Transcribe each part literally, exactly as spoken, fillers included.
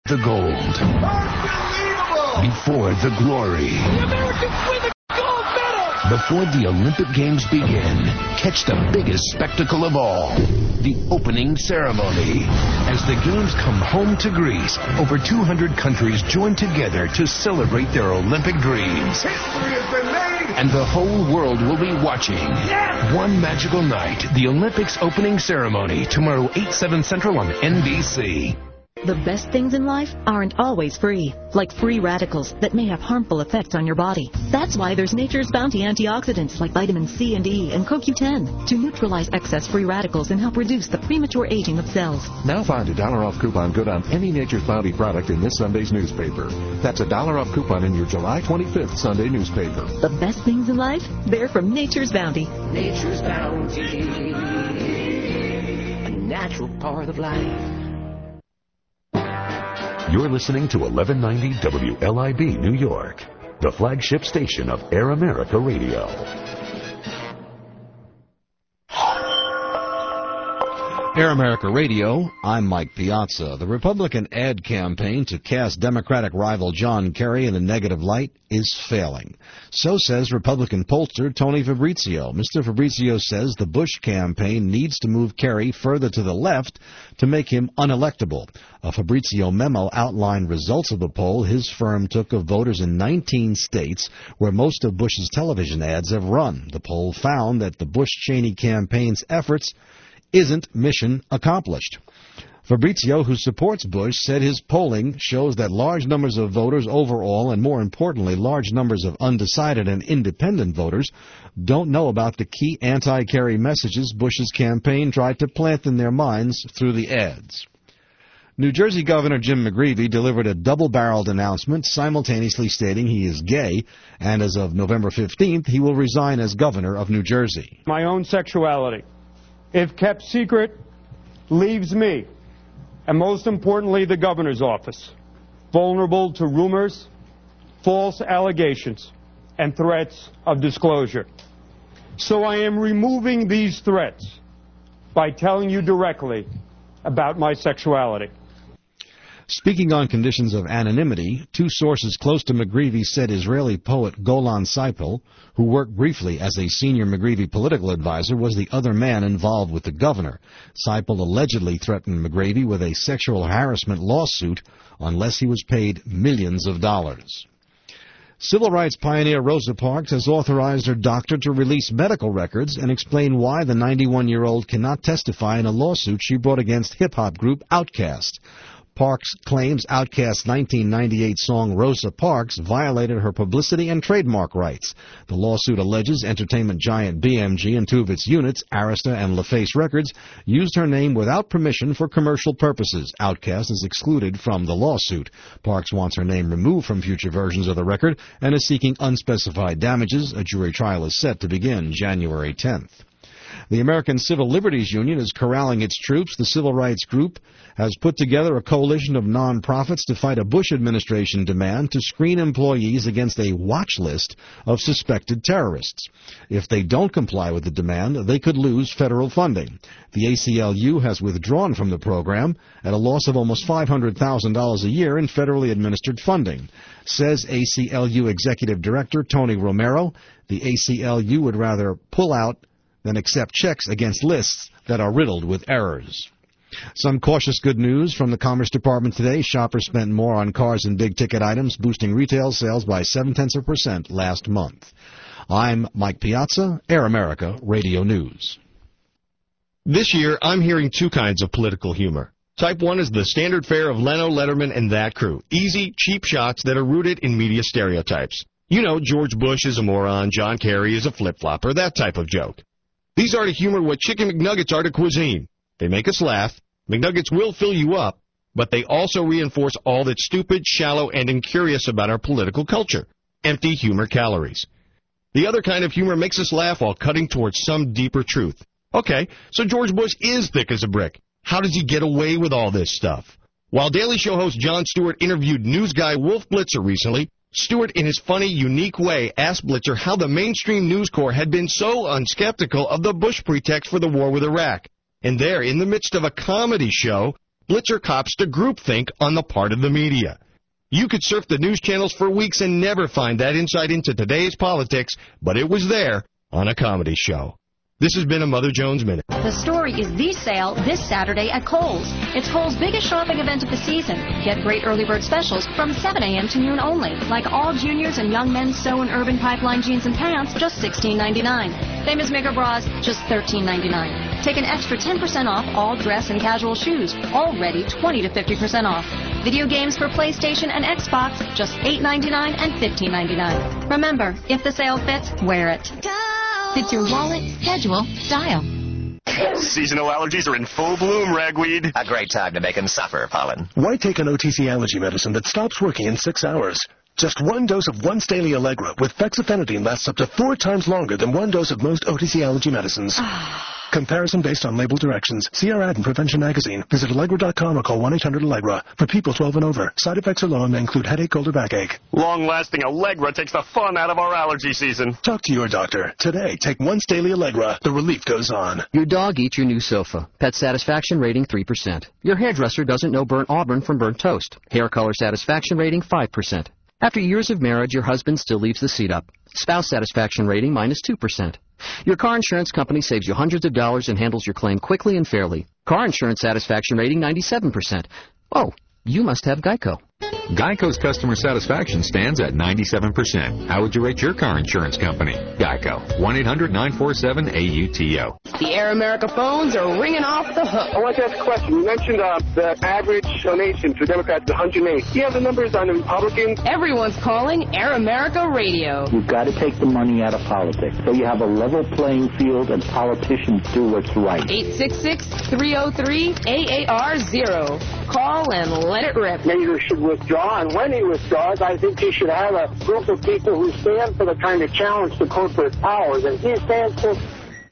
the gold. Unbelievable! Before the glory. The Americans win the gold medal! Before the Olympic Games begin, catch the biggest spectacle of all, the opening ceremony. As the Games come home to Greece, over two hundred countries join together to celebrate their Olympic dreams. History has been made! And the whole world will be watching. Yes! One magical night, the Olympics opening ceremony, tomorrow eight, seven Central on N B C. The best things in life aren't always free, like free radicals that may have harmful effects on your body. That's why there's Nature's Bounty antioxidants like vitamin C and E and C O Q ten to neutralize excess free radicals and help reduce the premature aging of cells. Now find a dollar off coupon good on any Nature's Bounty product in this Sunday's newspaper. That's a dollar off coupon in your July twenty-fifth Sunday newspaper. The best things in life, they're from Nature's Bounty. Nature's Bounty, a natural part of life. You're listening to eleven ninety W L I B New York, the flagship station of Air America Radio. Air America Radio, I'm Mike Piazza. The Republican ad campaign to cast Democratic rival John Kerry in a negative light is failing. So says Republican pollster Tony Fabrizio. Mister Fabrizio says the Bush campaign needs to move Kerry further to the left to make him unelectable. A Fabrizio memo outlined results of the poll his firm took of voters in nineteen states where most of Bush's television ads have run. The poll found that the Bush-Cheney campaign's efforts isn't mission accomplished. Fabrizio, who supports Bush, said his polling shows that large numbers of voters overall, and more importantly, large numbers of undecided and independent voters, don't know about the key anti-Kerry messages Bush's campaign tried to plant in their minds through the ads. New Jersey Governor Jim McGreevey delivered a double-barreled announcement simultaneously stating he is gay, and as of November fifteenth, he will resign as governor of New Jersey. My own sexuality, if kept secret, leaves me, and most importantly the governor's office, vulnerable to rumors, false allegations, and threats of disclosure. So I am removing these threats by telling you directly about my sexuality. Speaking on conditions of anonymity, two sources close to McGreevey said Israeli poet Golan Seipel, who worked briefly as a senior McGreevey political advisor, was the other man involved with the governor. Seipel allegedly threatened McGreevey with a sexual harassment lawsuit unless he was paid millions of dollars. Civil rights pioneer Rosa Parks has authorized her doctor to release medical records and explain why the ninety-one-year-old cannot testify in a lawsuit she brought against hip-hop group Outkast. Parks claims Outkast's nineteen ninety-eight song Rosa Parks violated her publicity and trademark rights. The lawsuit alleges entertainment giant B M G and two of its units, Arista and LaFace Records, used her name without permission for commercial purposes. Outkast is excluded from the lawsuit. Parks wants her name removed from future versions of the record and is seeking unspecified damages. A jury trial is set to begin January tenth. The American Civil Liberties Union is corralling its troops. The civil rights group has put together a coalition of nonprofits to fight a Bush administration demand to screen employees against a watch list of suspected terrorists. If they don't comply with the demand, they could lose federal funding. The A C L U has withdrawn from the program at a loss of almost five hundred thousand dollars a year in federally administered funding. Says A C L U Executive Director Tony Romero, the A C L U would rather pull out than accept checks against lists that are riddled with errors. Some cautious good news from the Commerce Department today. Shoppers spent more on cars and big-ticket items, boosting retail sales by seven-tenths of a percent last month. I'm Mike Piazza, Air America Radio News. This year, I'm hearing two kinds of political humor. Type one is the standard fare of Leno, Letterman, and that crew. Easy, cheap shots that are rooted in media stereotypes. You know, George Bush is a moron, John Kerry is a flip-flopper, that type of joke. These are to humor what Chicken McNuggets are to cuisine. They make us laugh. McNuggets will fill you up, but they also reinforce all that's stupid, shallow, and incurious about our political culture. Empty humor calories. The other kind of humor makes us laugh while cutting towards some deeper truth. Okay, so George Bush is thick as a brick. How does he get away with all this stuff? While Daily Show host Jon Stewart interviewed news guy Wolf Blitzer recently, Stewart, in his funny, unique way, asked Blitzer how the mainstream News Corps had been so unskeptical of the Bush pretext for the war with Iraq. And there, in the midst of a comedy show, blitzer cops to groupthink on the part of the media. You could surf the news channels for weeks and never find that insight into today's politics, but it was there on a comedy show. This has been a Mother Jones Minute. The story is the sale this Saturday at Kohl's. It's Kohl's biggest shopping event of the season. Get great early bird specials from seven a.m. to noon only. Like all juniors and young men's sew and urban pipeline jeans and pants, just sixteen ninety-nine. Famous maker bras, just thirteen ninety-nine. Take an extra ten percent off all dress and casual shoes, already twenty to fifty percent off. Video games for PlayStation and Xbox, just eight ninety-nine and fifteen ninety-nine. Remember, if the sale fits, wear it. Fits your wallet, schedule, style. Seasonal allergies are in full bloom, ragweed. A great time to make them suffer, Pollen. Why take an O T C allergy medicine that stops working in six hours? Just one dose of once daily Allegra with fexofenadine lasts up to four times longer than one dose of most O T C allergy medicines. Comparison based on label directions. See our ad in Prevention Magazine. Visit Allegra dot com or call one eight hundred Allegra. For people twelve and over. Side effects are low and may include headache, cold, or backache. Long-lasting Allegra takes the fun out of our allergy season. Talk to your doctor. Today, take once daily Allegra. The relief goes on. Your dog eats your new sofa. Pet satisfaction rating three percent. Your hairdresser doesn't know burnt auburn from burnt toast. Hair color satisfaction rating five percent. After years of marriage, your husband still leaves the seat up. Spouse satisfaction rating minus two percent. Your car insurance company saves you hundreds of dollars and handles your claim quickly and fairly. Car insurance satisfaction rating ninety-seven percent. Oh, you must have Geico. Geico's customer satisfaction stands at ninety-seven percent. How would you rate your car insurance company? Geico. one eight hundred nine four seven A U T O. The Air America phones are ringing off the hook. I want to ask a question. You mentioned uh, the average donation for Democrats is one hundred eight. Do you have the numbers on the Republicans? Everyone's calling Air America Radio. You've got to take the money out of politics so you have a level playing field and politicians do what's right. eight six six, three oh three, A A R zero. Call and let it rip. Mayor should withdraw, and when he withdraws, I think he should have a group of people who stand for the kind of challenge to corporate powers, and he stands for...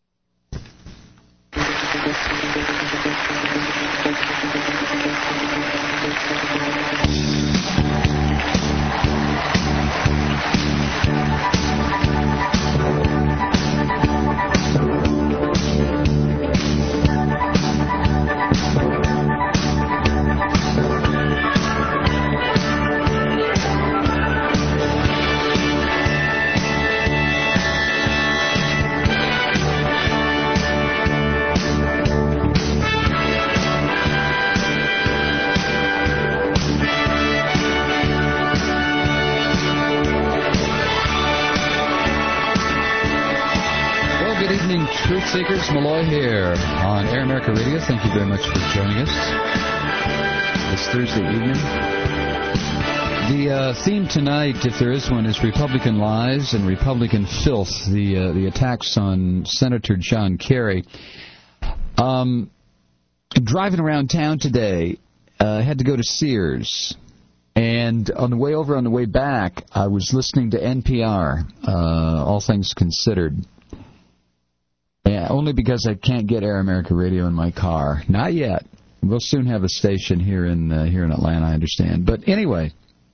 Truth Seekers, Malloy here on Air America Radio. Thank you very much for joining us this Thursday evening. The uh, theme tonight, if there is one, is Republican lies and Republican filth, the uh, the attacks on Senator John Kerry. Um, driving around town today, I uh, had to go to Sears. And on the way over, on the way back, I was listening to N P R, uh, All Things Considered. Yeah, only because I can't get Air America Radio in my car. Not yet. We'll soon have a station here in uh, here in Atlanta, I understand. But anyway,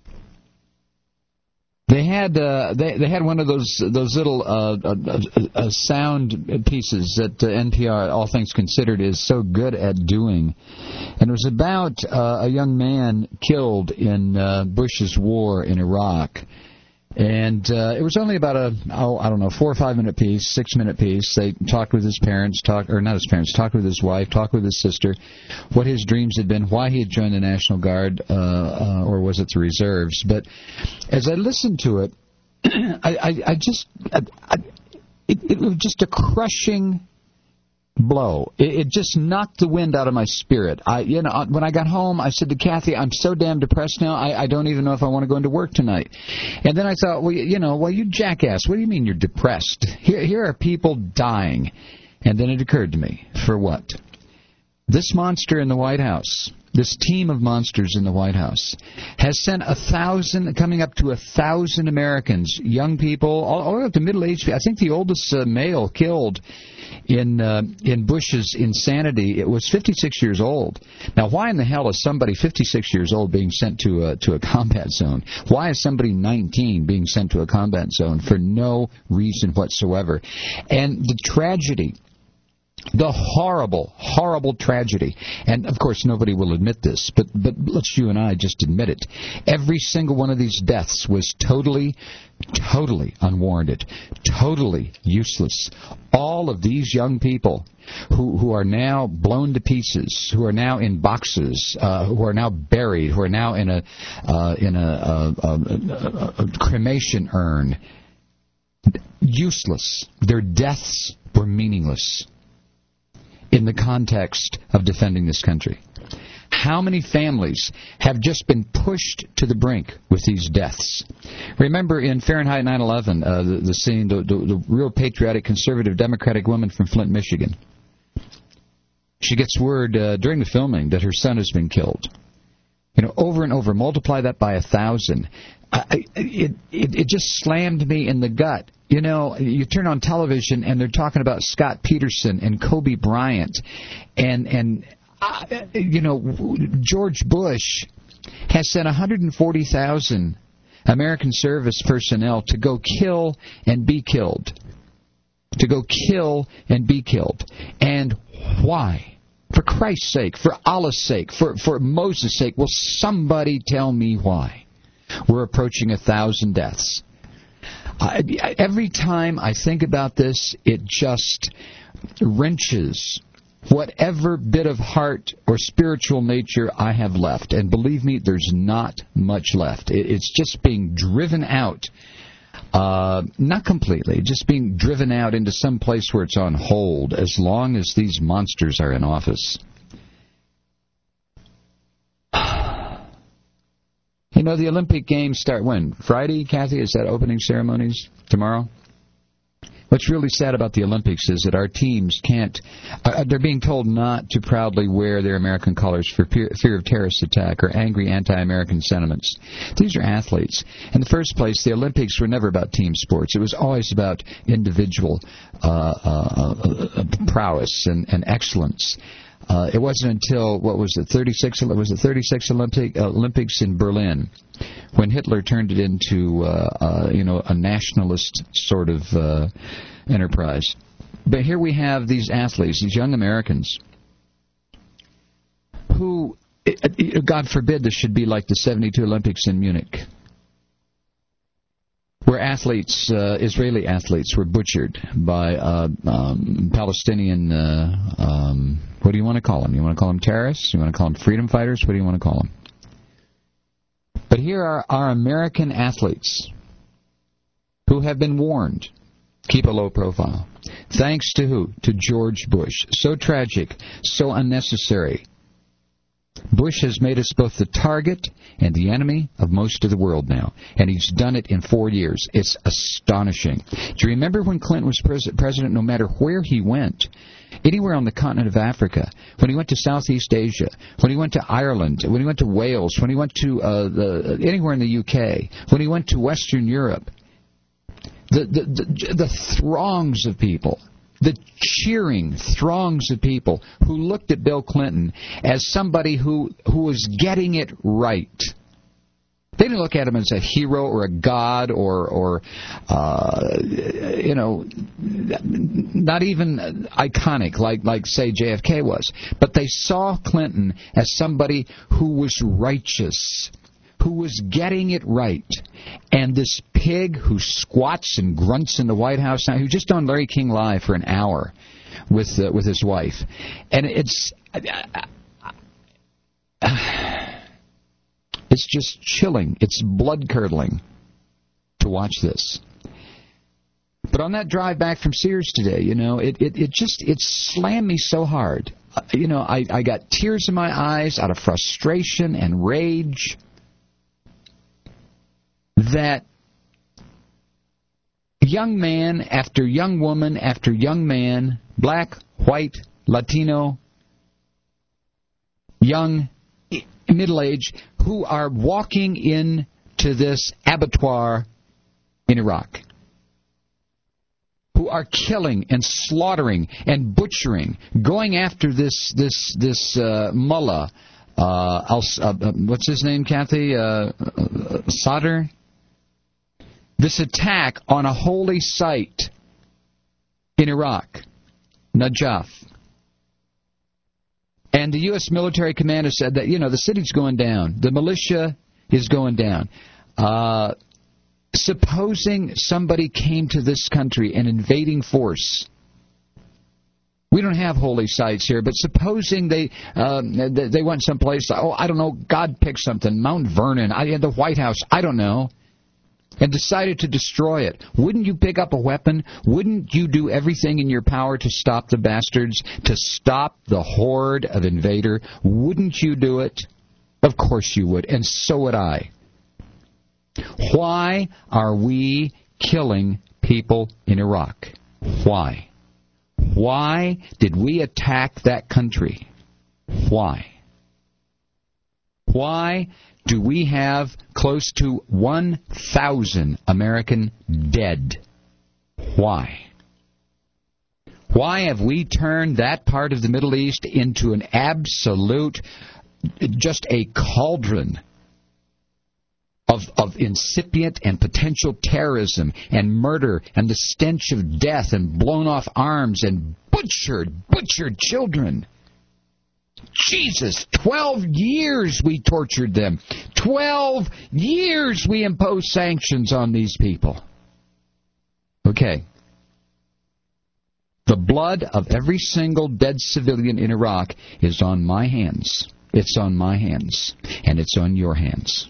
they had uh, they they had one of those those little uh, uh, uh, sound pieces that uh, N P R, All Things Considered, is so good at doing, and it was about uh, a young man killed in uh, Bush's war in Iraq. And uh, it was only about a, oh, I don't know, four or five minute piece, six minute piece. They talked with his parents, talk or not his parents, talked with his wife, talked with his sister, what his dreams had been, why he had joined the National Guard, uh, uh, or was it the reserves. But as I listened to it, I, I, I just, I, I, it, it was just a crushing blow. It, it just knocked the wind out of my spirit. I, you know, when I got home, I said to Kathy, "I'm so damn depressed now. I, I don't even know if I want to go into work tonight." And then I thought, well, you know, well, you jackass. What do you mean you're depressed? Here, here are people dying. And then it occurred to me, for what? This monster in the White House, this team of monsters in the White House, has sent a thousand, coming up to a thousand Americans, young people, all, all the way up to middle-aged people. I think the oldest uh, male killed in uh, in Bush's insanity, it was fifty-six years old. Now, why in the hell is somebody fifty-six years old being sent to a, to a combat zone? Why is somebody nineteen being sent to a combat zone for no reason whatsoever? And the tragedy The horrible, horrible tragedy. And, of course, nobody will admit this, but, but let's you and I just admit it. Every single one of these deaths was totally, totally unwarranted, totally useless. All of these young people who, who are now blown to pieces, who are now in boxes, uh, who are now buried, who are now in a, uh, in a, a, a, a, a cremation urn, useless. Their deaths were meaningless in the context of defending this country. How many families have just been pushed to the brink with these deaths? Remember in Fahrenheit nine eleven, uh, the, the scene, the, the, the real patriotic, conservative, democratic woman from Flint, Michigan. She gets word uh, during the filming that her son has been killed. You know, over and over, multiply that by a thousand. I, it, it, it just slammed me in the gut. You know, you turn on television and they're talking about Scott Peterson and Kobe Bryant, and and uh, you know, George Bush has sent one hundred forty thousand American service personnel to go kill and be killed, to go kill and be killed, and why? For Christ's sake, for Allah's sake, for for Moses' sake, will somebody tell me why? We're approaching a thousand deaths. Uh, every time I think about this, it just wrenches whatever bit of heart or spiritual nature I have left. And believe me, there's not much left. It, it's just being driven out. Uh, not completely, just being driven out into some place where it's on hold as long as these monsters are in office. You know, the Olympic Games start when? Friday, Kathy? Is that opening ceremonies? Tomorrow? What's really sad about the Olympics is that our teams can't, uh, they're being told not to proudly wear their American colors for fear, fear of terrorist attack or angry anti-American sentiments. These are athletes. In the first place, the Olympics were never about team sports. It was always about individual uh, uh, uh, prowess and, and excellence. Uh, it wasn't until, what was it, thirty-six, was it thirty-six Olympic, uh, Olympics in Berlin, when Hitler turned it into, uh, uh, you know, a nationalist sort of uh, enterprise. But here we have these athletes, these young Americans, who, God forbid, this should be like the seventy-two Olympics in Munich, where athletes, uh, Israeli athletes, were butchered by uh, um, Palestinian, uh, um, what do you want to call them? You want to call them terrorists? You want to call them freedom fighters? What do you want to call them? But here are our American athletes who have been warned, keep a low profile. Thanks to who? To George Bush. So tragic, so unnecessary. Bush has made us both the target and the enemy of most of the world now, and he's done it in four years. It's astonishing. Do you remember when Clinton was pres- president, no matter where he went, anywhere on the continent of Africa, when he went to Southeast Asia, when he went to Ireland, when he went to Wales, when he went to uh, the, anywhere in the U K, when he went to Western Europe, the, the, the, the throngs of people, the cheering throngs of people who looked at Bill Clinton as somebody who, who was getting it right. They didn't look at him as a hero or a god or, or uh, you know, not even iconic like, like, say, J F K was. But they saw Clinton as somebody who was righteous, who was getting it right. And this pig who squats and grunts in the White House now, who just on Larry King Live for an hour with uh, with his wife. And it's it's just chilling. It's blood-curdling to watch this. But on that drive back from Sears today, you know, it, it, it just, it slammed me so hard. Uh, you know, I, I got tears in my eyes out of frustration and rage that young man after young woman after young man, black, white, Latino, young, middle-aged, who are walking into this abattoir in Iraq, who are killing and slaughtering and butchering, going after this this this uh, mullah, uh, Al, uh, what's his name, Kathy? Uh, uh, Sadr. This attack on a holy site in Iraq, Najaf, And the U S military commander said that, you know, the city's going down. The militia is going down. Uh, supposing somebody came to this country, an invading force. We don't have holy sites here, but supposing they um, they went someplace, oh, I don't know, God picked something, Mount Vernon, I, the White House, I don't know, and decided to destroy it. Wouldn't you pick up a weapon? Wouldn't you do everything in your power to stop the bastards, to stop the horde of invader? Wouldn't you do it? Of course you would, and so would I. Why are we killing people in Iraq? Why? Why did we attack that country? Why? Why do we have close to one thousand American dead? Why? Why have we turned that part of the Middle East into an absolute, just a cauldron of, of incipient and potential terrorism and murder and the stench of death and blown off arms and butchered, butchered children? Jesus, twelve years we tortured them. Twelve years we imposed sanctions on these people. Okay. The blood of every single dead civilian in Iraq is on my hands. It's on my hands. And it's on your hands.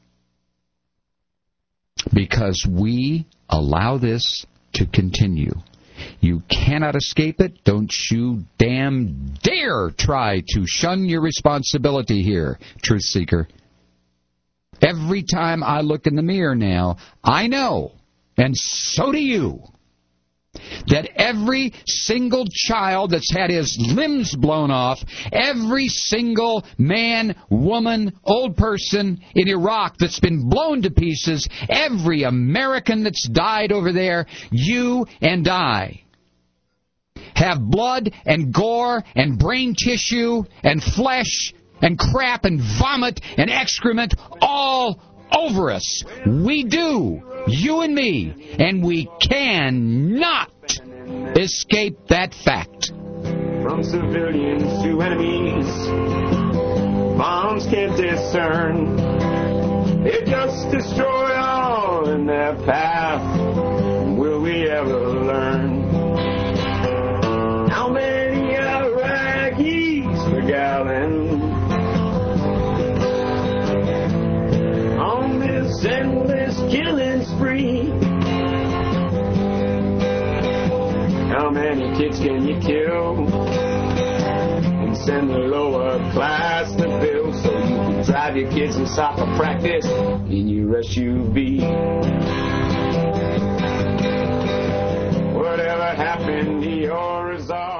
Because we allow this to continue. You cannot escape it. Don't you damn dare try to shun your responsibility here, truth seeker. Every time I look in the mirror now, I know, and so do you, that every single child that's had his limbs blown off, every single man, woman, old person in Iraq that's been blown to pieces, every American that's died over there, you and I have blood and gore and brain tissue and flesh and crap and vomit and excrement all over us. We do. You and me. And we cannot escape that fact. From civilians to enemies, bombs can't discern. They just destroy all in their path. Will we ever learn? How many Iraqis per gallon on this endless killing spree? How many kids can you kill and send the lower class to build so you can drive your kids in soccer practice in your S U V? Whatever happened to your resolve?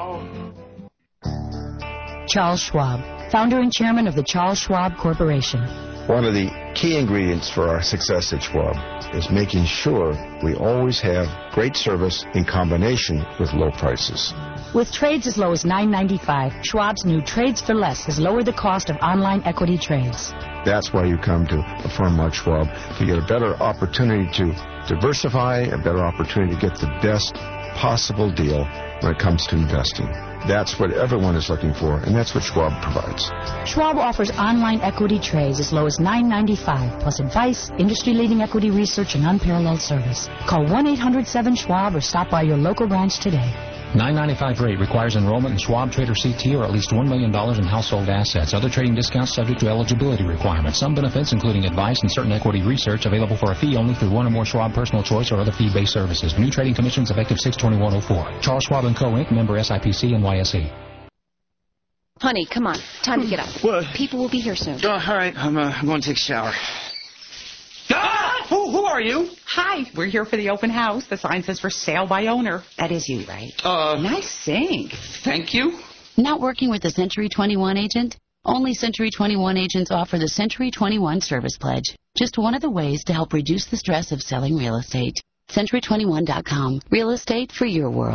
Charles Schwab, founder and chairman of the Charles Schwab Corporation. One of the key ingredients for our success at Schwab is making sure we always have great service in combination with low prices. With trades as low as nine ninety-five, Schwab's new Trades for Less has lowered the cost of online equity trades. That's why you come to a firm like Schwab, to get a better opportunity to diversify, a better opportunity to get the best possible deal when it comes to investing. That's what everyone is looking for, and that's what Schwab provides. Schwab offers online equity trades as low as nine ninety-five, plus advice, industry-leading equity research, and unparalleled service. Call one eight hundred seven Schwab or stop by your local branch today. nine ninety-five rate requires enrollment in Schwab Trader C T or at least one million dollars in household assets. Other trading discounts subject to eligibility requirements. Some benefits, including advice and certain equity research, available for a fee only through one or more Schwab Personal Choice or other fee-based services. New trading commissions effective six twenty-one oh four. Charles Schwab and Co. Incorporated, member S I P C and Y S E. Honey, come on. Time to get up. What? People will be here soon. Oh, all right. I'm, uh, I'm going to take a shower. Ah! Who, who are you? Hi, we're here for the open house. The sign says for sale by owner. That is you, right? Uh, nice sink. Thank you. Not working with a Century twenty-one agent? Only Century twenty-one agents offer the Century twenty-one Service Pledge. Just one of the ways to help reduce the stress of selling real estate. Century twenty-one dot com. Real estate for your world.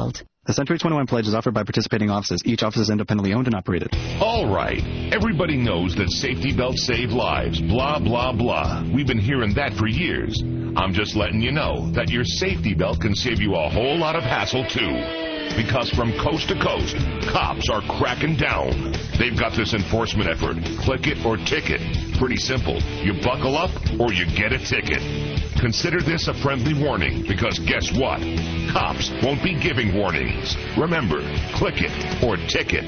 The Century twenty-one Pledge is offered by participating offices. Each office is independently owned and operated. All right. Everybody knows that safety belts save lives. Blah, blah, blah. We've been hearing that for years. I'm just letting you know that your safety belt can save you a whole lot of hassle, too. Because from coast to coast, cops are cracking down. They've got this enforcement effort. Click it or ticket. Pretty simple. You buckle up or you get a ticket. Consider this a friendly warning, because guess what? Cops won't be giving warnings. Remember, click it or ticket.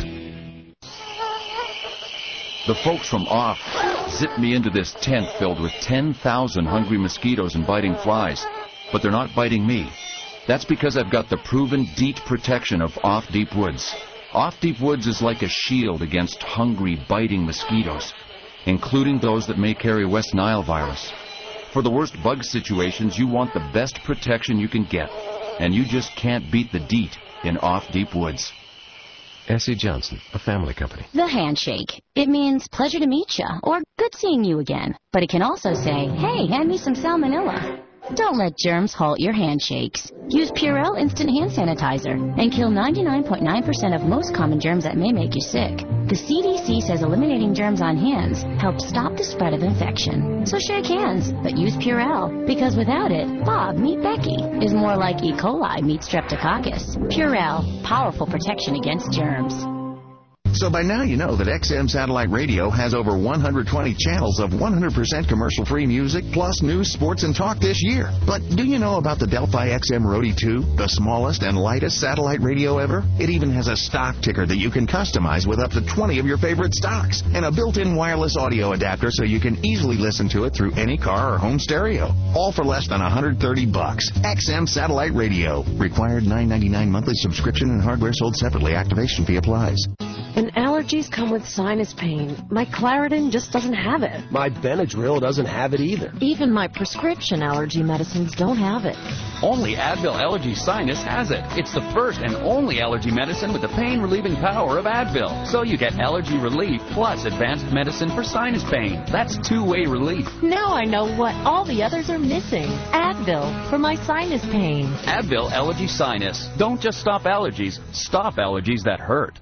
The folks from Off zipped me into this tent filled with ten thousand hungry mosquitoes and biting flies. But they're not biting me. That's because I've got the proven DEET protection of Off Deep Woods. Off Deep Woods is like a shield against hungry, biting mosquitoes, including those that may carry West Nile virus. For the worst bug situations, you want the best protection you can get, and you just can't beat the DEET in Off Deep Woods. S E. Johnson, a family company. The handshake. It means pleasure to meet you, or good seeing you again. But it can also say, hey, hand me some salmonella. Don't let germs halt your handshakes. Use Purell Instant Hand Sanitizer and kill ninety-nine point nine percent of most common germs that may make you sick. The C D C says eliminating germs on hands helps stop the spread of infection. So shake hands, but use Purell, because without it, Bob, meet Becky, is more like E. coli meets Streptococcus. Purell, powerful protection against germs. So by now you know that X M Satellite Radio has over one hundred twenty channels of one hundred percent commercial-free music, plus news, sports, and talk this year. But do you know about the Delphi X M Roadie two, the smallest and lightest satellite radio ever? It even has a stock ticker that you can customize with up to twenty of your favorite stocks, and a built-in wireless audio adapter so you can easily listen to it through any car or home stereo. All for less than one hundred thirty bucks. X M Satellite Radio. Required nine ninety-nine monthly subscription and hardware sold separately. Activation fee applies. And allergies come with sinus pain. My Claritin just doesn't have it. My Benadryl doesn't have it either. Even my prescription allergy medicines don't have it. Only Advil Allergy Sinus has it. It's the first and only allergy medicine with the pain-relieving power of Advil. So you get allergy relief plus advanced medicine for sinus pain. That's two-way relief. Now I know what all the others are missing. Advil for my sinus pain. Advil Allergy Sinus. Don't just stop allergies. Stop allergies that hurt.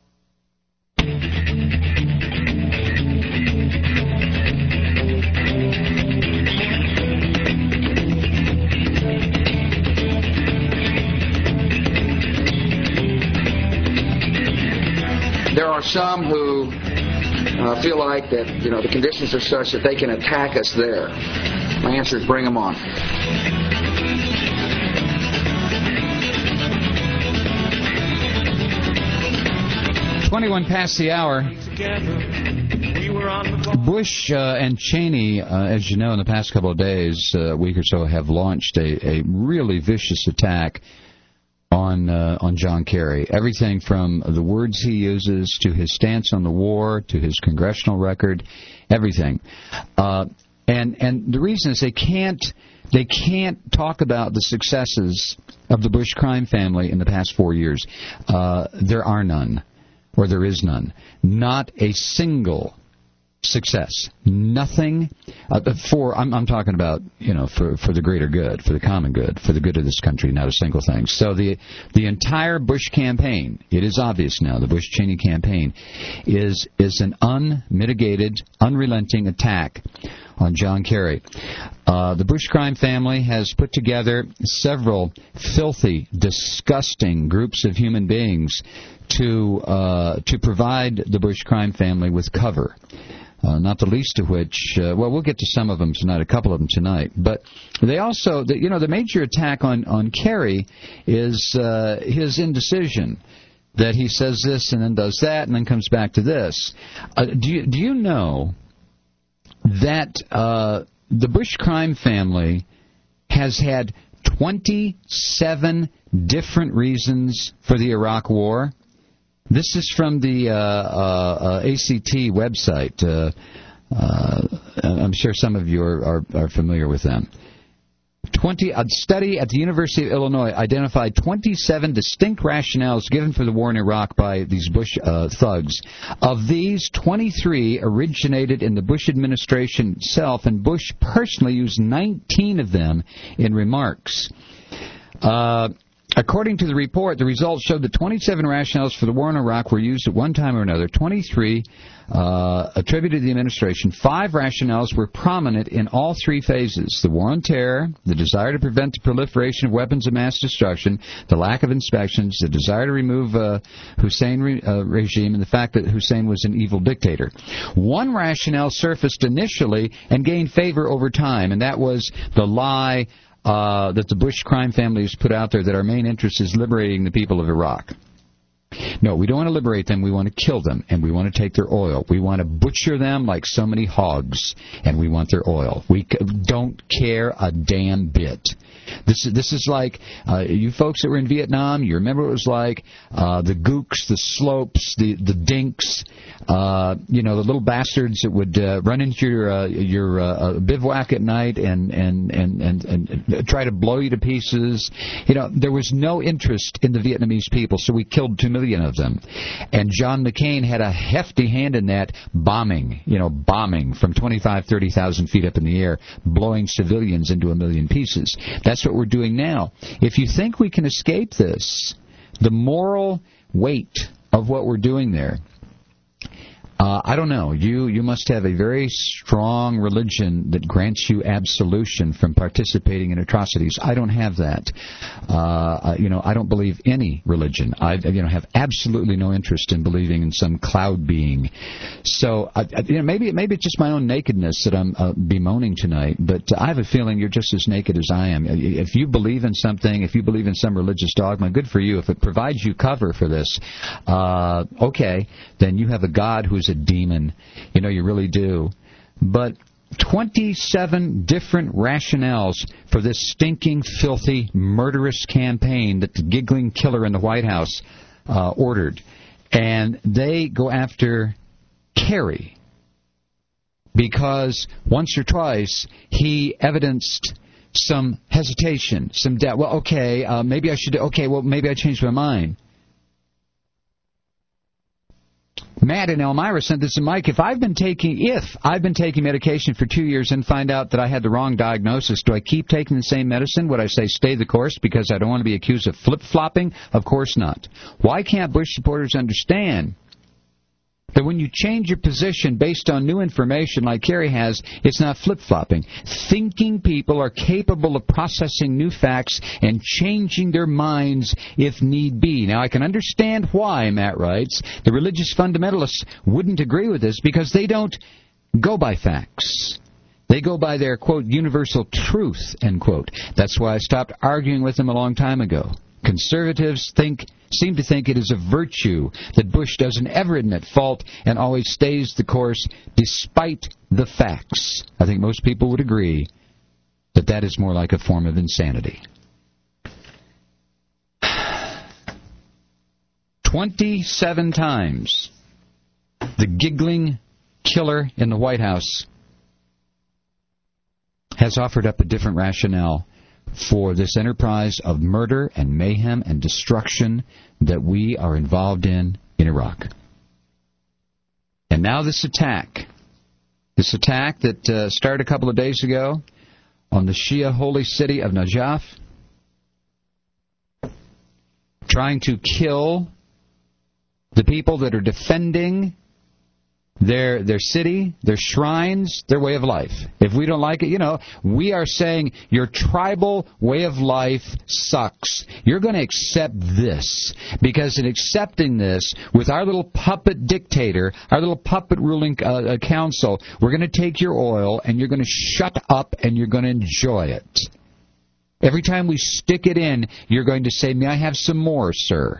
There are some who uh, feel like that, you know, the conditions are such that they can attack us there. My answer is bring them on. twenty-one past the hour. Bush uh, and Cheney, uh, as you know, in the past couple of days, uh, a week or so, have launched a, a really vicious attack on uh, on John Kerry. Everything from the words he uses to his stance on the war to his congressional record, everything. Uh, and and the reason is they can't they can't talk about the successes of the Bush crime family in the past four years. Uh, there are none. Or there is none. Not a single success. Nothing uh, for, I'm, I'm talking about, you know, for, for the greater good, for the common good, for the good of this country, not a single thing. So the the entire Bush campaign, it is obvious now, the Bush-Cheney campaign, is is an unmitigated, unrelenting attack on John Kerry. Uh, the Bush crime family has put together several filthy, disgusting groups of human beings to uh, to provide the Bush crime family with cover. Uh, not the least of which, uh, well, we'll get to some of them tonight, a couple of them tonight. But they also, the, you know, the major attack on, on Kerry is uh, his indecision, that he says this and then does that and then comes back to this. Uh, do you, do you know that uh, the Bush crime family has had twenty-seven different reasons for the Iraq War? This is from the uh, uh, A C T website. Uh, uh, I'm sure some of you are, are, are familiar with them. twenty, a study at the University of Illinois identified twenty-seven distinct rationales given for the war in Iraq by these Bush uh, thugs. Of these, twenty-three originated in the Bush administration itself, and Bush personally used nineteen of them in remarks. Uh, According to the report, the results showed that twenty-seven rationales for the war in Iraq were used at one time or another. twenty-three uh, attributed to the administration. Five rationales were prominent in all three phases: the war on terror, the desire to prevent the proliferation of weapons of mass destruction, the lack of inspections, the desire to remove uh, Hussein re- uh, regime, and the fact that Hussein was an evil dictator. One rationale surfaced initially and gained favor over time, and that was the lie Uh, that the Bush crime families put out there that our main interest is liberating the people of Iraq. No, we don't want to liberate them. We want to kill them, and we want to take their oil. We want to butcher them like so many hogs, and we want their oil. We don't care a damn bit. This is, this is like, uh, you folks that were in Vietnam, you remember what it was like, uh, the gooks, the slopes, the, the dinks, uh, you know, the little bastards that would uh, run into your uh, your uh, bivouac at night and, and, and, and, and try to blow you to pieces. You know, there was no interest in the Vietnamese people, so we killed two million of them. And John McCain had a hefty hand in that, bombing, you know, bombing from twenty-five, thirty thousand feet up in the air, blowing civilians into a million pieces. That's what we're doing now. If you think we can escape this, the moral weight of what we're doing there, Uh, I don't know. You you must have a very strong religion that grants you absolution from participating in atrocities. I don't have that. Uh, you know, I don't believe any religion. I you know have absolutely no interest in believing in some cloud being. So I, I, you know, maybe maybe it's just my own nakedness that I'm uh, bemoaning tonight. But I have a feeling you're just as naked as I am. If you believe in something, if you believe in some religious dogma, good for you. If it provides you cover for this, uh, okay, then you have a God who's a demon. You know, you really do. But twenty-seven different rationales for this stinking, filthy, murderous campaign that the giggling killer in the White House uh, ordered. And they go after Kerry because once or twice he evidenced some hesitation, some doubt. Well, okay, uh, maybe I should, okay, well, maybe I changed my mind. Matt in Elmira sent this to Mike. If I've been taking if I've been taking medication for two years and find out that I had the wrong diagnosis, do I keep taking the same medicine? Would I say stay the course because I don't want to be accused of flip-flopping? Of course not. Why can't Bush supporters understand that when you change your position based on new information like Kerry has, it's not flip-flopping? Thinking people are capable of processing new facts and changing their minds if need be. Now, I can understand why, Matt writes, the religious fundamentalists wouldn't agree with this because they don't go by facts. They go by their, quote, universal truth, end quote. That's why I stopped arguing with them a long time ago. Conservatives think seem to think it is a virtue that Bush doesn't ever admit fault and always stays the course despite the facts. I think most people would agree that that is more like a form of insanity. Twenty-seven times the giggling killer in the White House has offered up a different rationale for this enterprise of murder and mayhem and destruction that we are involved in in Iraq. And now this attack, this attack that uh, started a couple of days ago on the Shia holy city of Najaf, trying to kill the people that are defending Their their city, their shrines, their way of life. If we don't like it, you know, we are saying your tribal way of life sucks. You're going to accept this. Because in accepting this, with our little puppet dictator, our little puppet ruling uh, council, we're going to take your oil and you're going to shut up and you're going to enjoy it. Every time we stick it in, you're going to say, may I have some more, sir?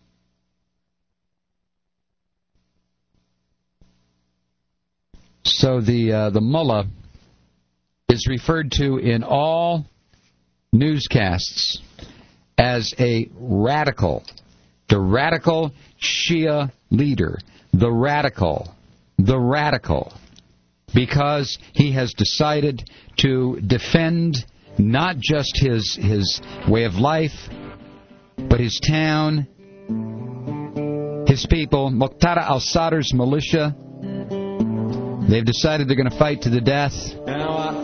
So the uh, the mullah is referred to in all newscasts as a radical, the radical Shia leader, the radical, the radical, because he has decided to defend not just his his way of life, but his town, his people. Muqtada al-Sadr's militia, they've decided they're going to fight to the death,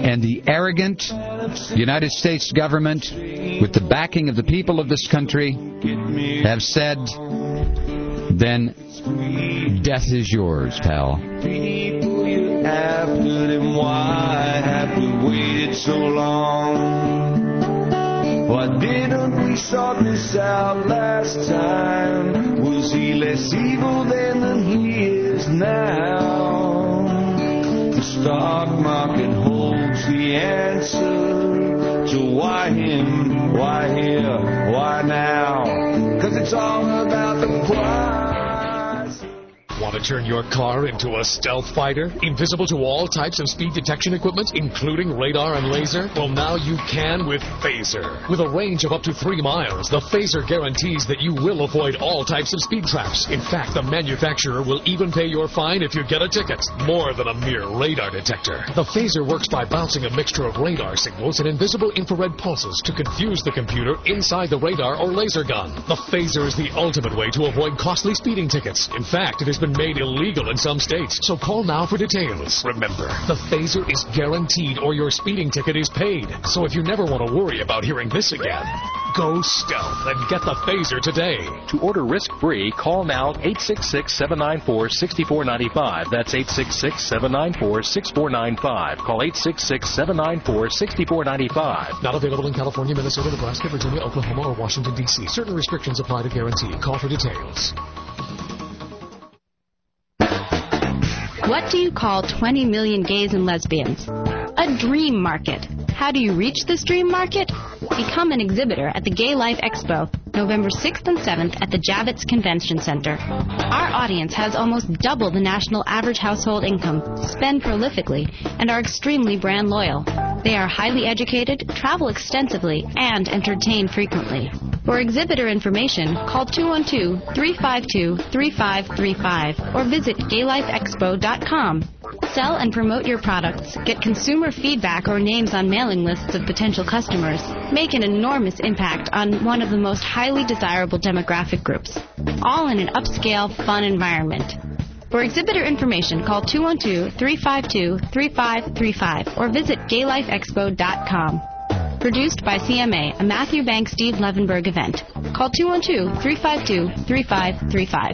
and the arrogant United States government, with the backing of the people of this country, have said, then death is yours, pal. People you after them, why have we waited so long? Why didn't we sort this out last time? Was he less evil then than he is now? The stock market holds the answer to why him, why here, why now? 'Cause it's all about the price. Want to turn your car into a stealth fighter? Invisible to all types of speed detection equipment, including radar and laser? Well, now you can with Phaser. With a range of up to three miles, the Phaser guarantees that you will avoid all types of speed traps. In fact, the manufacturer will even pay your fine if you get a ticket. More than a mere radar detector. The Phaser works by bouncing a mixture of radar signals and invisible infrared pulses to confuse the computer inside the radar or laser gun. The Phaser is the ultimate way to avoid costly speeding tickets. In fact, it has been made illegal in some states, so call now for details. Remember, the Phaser is guaranteed or your speeding ticket is paid. So if you never want to worry about hearing this again, go stealth and get the Phaser today. To order risk-free, call now eight six six, seven nine four, six four nine five. That's eight six six, seven nine four, six four nine five. Call eight six six, seven nine four, six four nine five. Not available in California, Minnesota, Nebraska, Virginia, Oklahoma, or Washington, D C. Certain restrictions apply to guarantee. Call for details. What do you call twenty million gays and lesbians? A dream market. How do you reach this dream market? Become an exhibitor at the Gay Life Expo, November sixth and seventh at the Javits Convention Center. Our audience has almost double the national average household income, spend prolifically, and are extremely brand loyal. They are highly educated, travel extensively, and entertain frequently. For exhibitor information, call two one two, three five two, three five three five or visit gay life expo dot com. Sell and promote your products, get consumer feedback or names on mailing lists of potential customers, make an enormous impact on one of the most highly desirable demographic groups, all in an upscale, fun environment. For exhibitor information, call two one two, three five two, three five three five or visit gay life expo dot com. Produced by C M A, a Matthew Banks Steve Levenberg event. Call two one two, three five two, three five three five.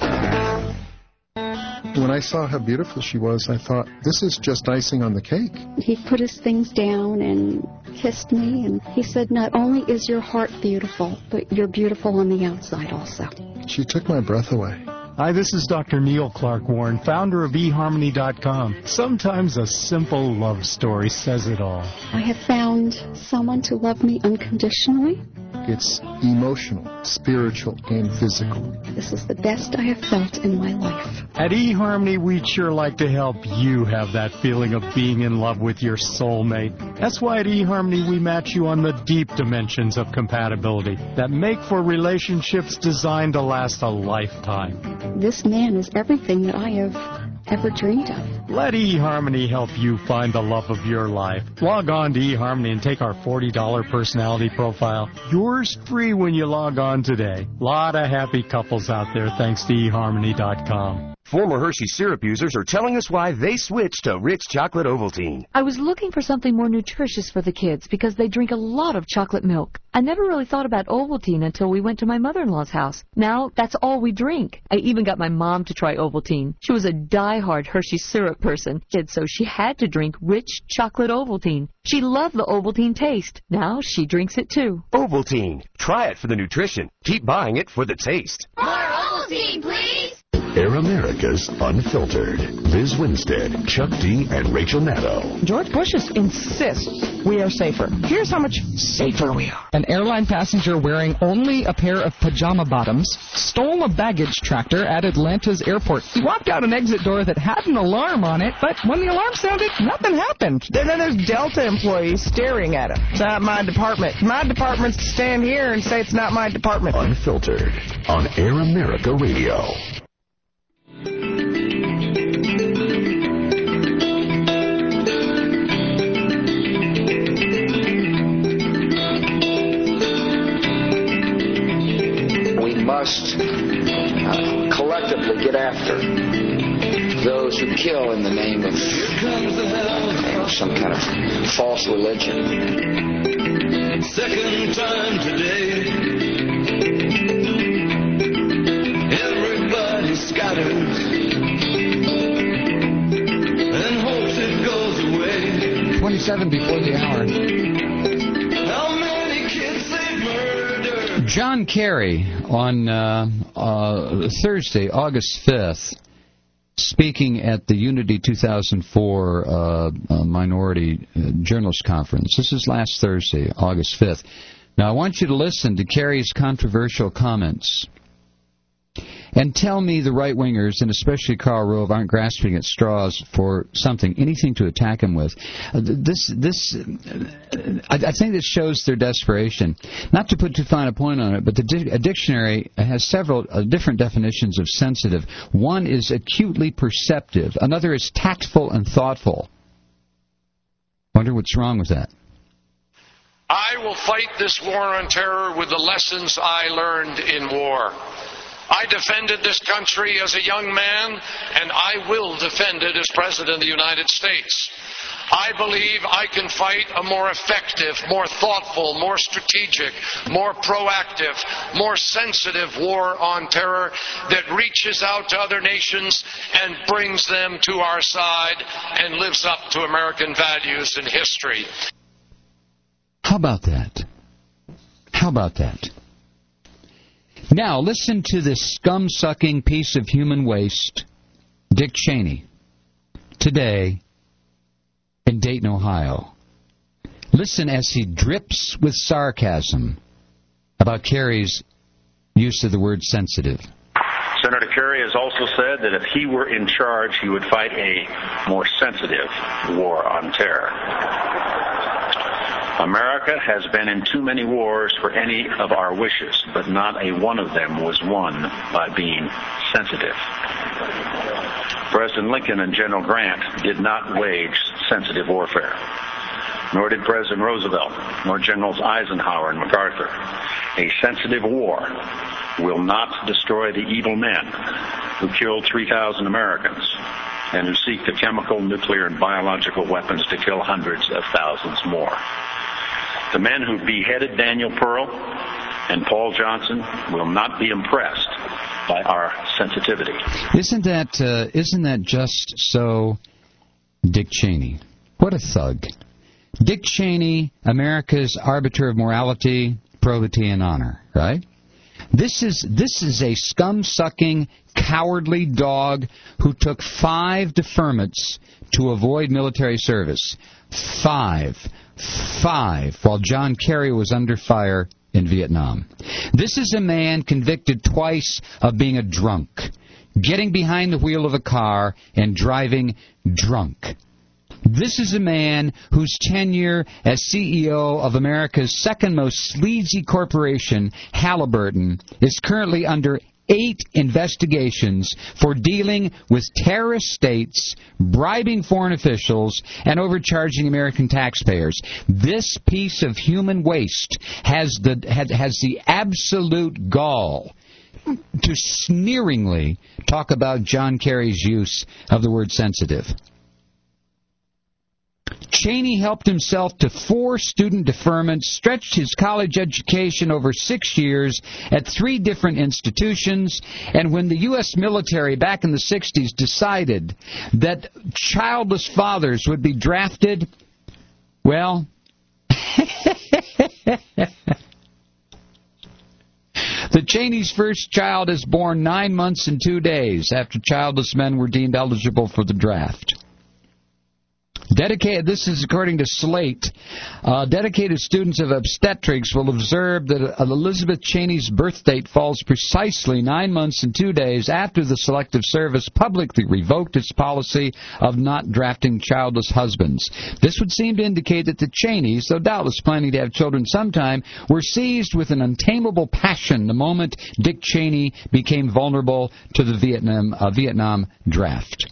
When I saw how beautiful she was, I thought, this is just icing on the cake. He put his things down and kissed me, and he said, not only is your heart beautiful, but you're beautiful on the outside also. She took my breath away. Hi, this is Doctor Neil Clark Warren, founder of e harmony dot com. Sometimes a simple love story says it all. I have found someone to love me unconditionally. It's emotional, spiritual, and physical. This is the best I have felt in my life. At eHarmony, we'd sure like to help you have that feeling of being in love with your soulmate. That's why at eHarmony, we match you on the deep dimensions of compatibility that make for relationships designed to last a lifetime. This man is everything that I have ever dreamed of. Let eHarmony help you find the love of your life. Log on to eHarmony and take our forty dollars personality profile. Yours free when you log on today. Lot of happy couples out there thanks to e harmony dot com. Former Hershey syrup users are telling us why they switched to Rich Chocolate Ovaltine. I was looking for something more nutritious for the kids because they drink a lot of chocolate milk. I never really thought about Ovaltine until we went to my mother-in-law's house. Now, that's all we drink. I even got my mom to try Ovaltine. She was a die-hard Hershey syrup person, so she had to drink Rich Chocolate Ovaltine. She loved the Ovaltine taste. Now she drinks it too. Ovaltine. Try it for the nutrition. Keep buying it for the taste. More Ovaltine, please! Air America's Unfiltered. Liz Winstead, Chuck D, and Rachel Maddow. George Bush insists we are safer. Here's how much safer we are. An airline passenger wearing only a pair of pajama bottoms stole a baggage tractor at Atlanta's airport. He walked out an exit door that had an alarm on it, but when the alarm sounded, nothing happened. And then there's Delta employees staring at him. It's not my department. My department's to stand here and say it's not my department. Unfiltered on Air America Radio. We must uh, collectively get after those who kill in the name of you know, some kind of false religion. Second time today, everybody scatters and hopes it goes away. twenty-seven before the hour. How many kids they murder? John Kerry on uh, uh, Thursday, August fifth, speaking at the Unity two thousand four uh, uh, Minority uh, Journalist Conference. This is last Thursday, August fifth. Now, I want you to listen to Kerry's controversial comments and tell me the right-wingers, and especially Karl Rove, aren't grasping at straws for something, anything to attack him with. Uh, this, this, uh, I, I think this shows their desperation. Not to put too fine a point on it, but the di- a dictionary has several uh, different definitions of sensitive. One is acutely perceptive. Another is tactful and thoughtful. Wonder what's wrong with that. I will fight this war on terror with the lessons I learned in war. I defended this country as a young man, and I will defend it as President of the United States. I believe I can fight a more effective, more thoughtful, more strategic, more proactive, more sensitive war on terror that reaches out to other nations and brings them to our side and lives up to American values and history. How about that? How about that? Now, listen to this scum-sucking piece of human waste, Dick Cheney, today in Dayton, Ohio. Listen as he drips with sarcasm about Kerry's use of the word sensitive. Senator Kerry has also said that if he were in charge, he would fight a more sensitive war on terror. America has been in too many wars for any of our wishes, but not a one of them was won by being sensitive. President Lincoln and General Grant did not wage sensitive warfare, nor did President Roosevelt, nor Generals Eisenhower and MacArthur. A sensitive war will not destroy the evil men who killed three thousand Americans and who seek the chemical, nuclear, and biological weapons to kill hundreds of thousands more. The men who beheaded Daniel Pearl and Paul Johnson will not be impressed by our sensitivity. Isn't that uh, isn't that just so Dick Cheney? What a thug. Dick Cheney, America's arbiter of morality, probity, and honor, right? This is this is a scum-sucking, cowardly dog who took five deferments to avoid military service. Five. Five, while John Kerry was under fire in Vietnam. This is a man convicted twice of being a drunk, getting behind the wheel of a car and driving drunk. This is a man whose tenure as C E O of America's second most sleazy corporation, Halliburton, is currently under eight investigations for dealing with terrorist states, bribing foreign officials, and overcharging American taxpayers. This piece of human waste has the has the absolute gall to sneeringly talk about John Kerry's use of the word sensitive. Cheney helped himself to four student deferments, stretched his college education over six years at three different institutions, and when the U S military back in the sixties decided that childless fathers would be drafted, well, the Cheney's first child is born nine months and two days after childless men were deemed eligible for the draft. Dedicated, this is according to Slate. Uh, dedicated students of obstetrics will observe that Elizabeth Cheney's birth date falls precisely nine months and two days after the Selective Service publicly revoked its policy of not drafting childless husbands. This would seem to indicate that the Cheneys, though doubtless planning to have children sometime, were seized with an untamable passion the moment Dick Cheney became vulnerable to the Vietnam, uh, Vietnam draft.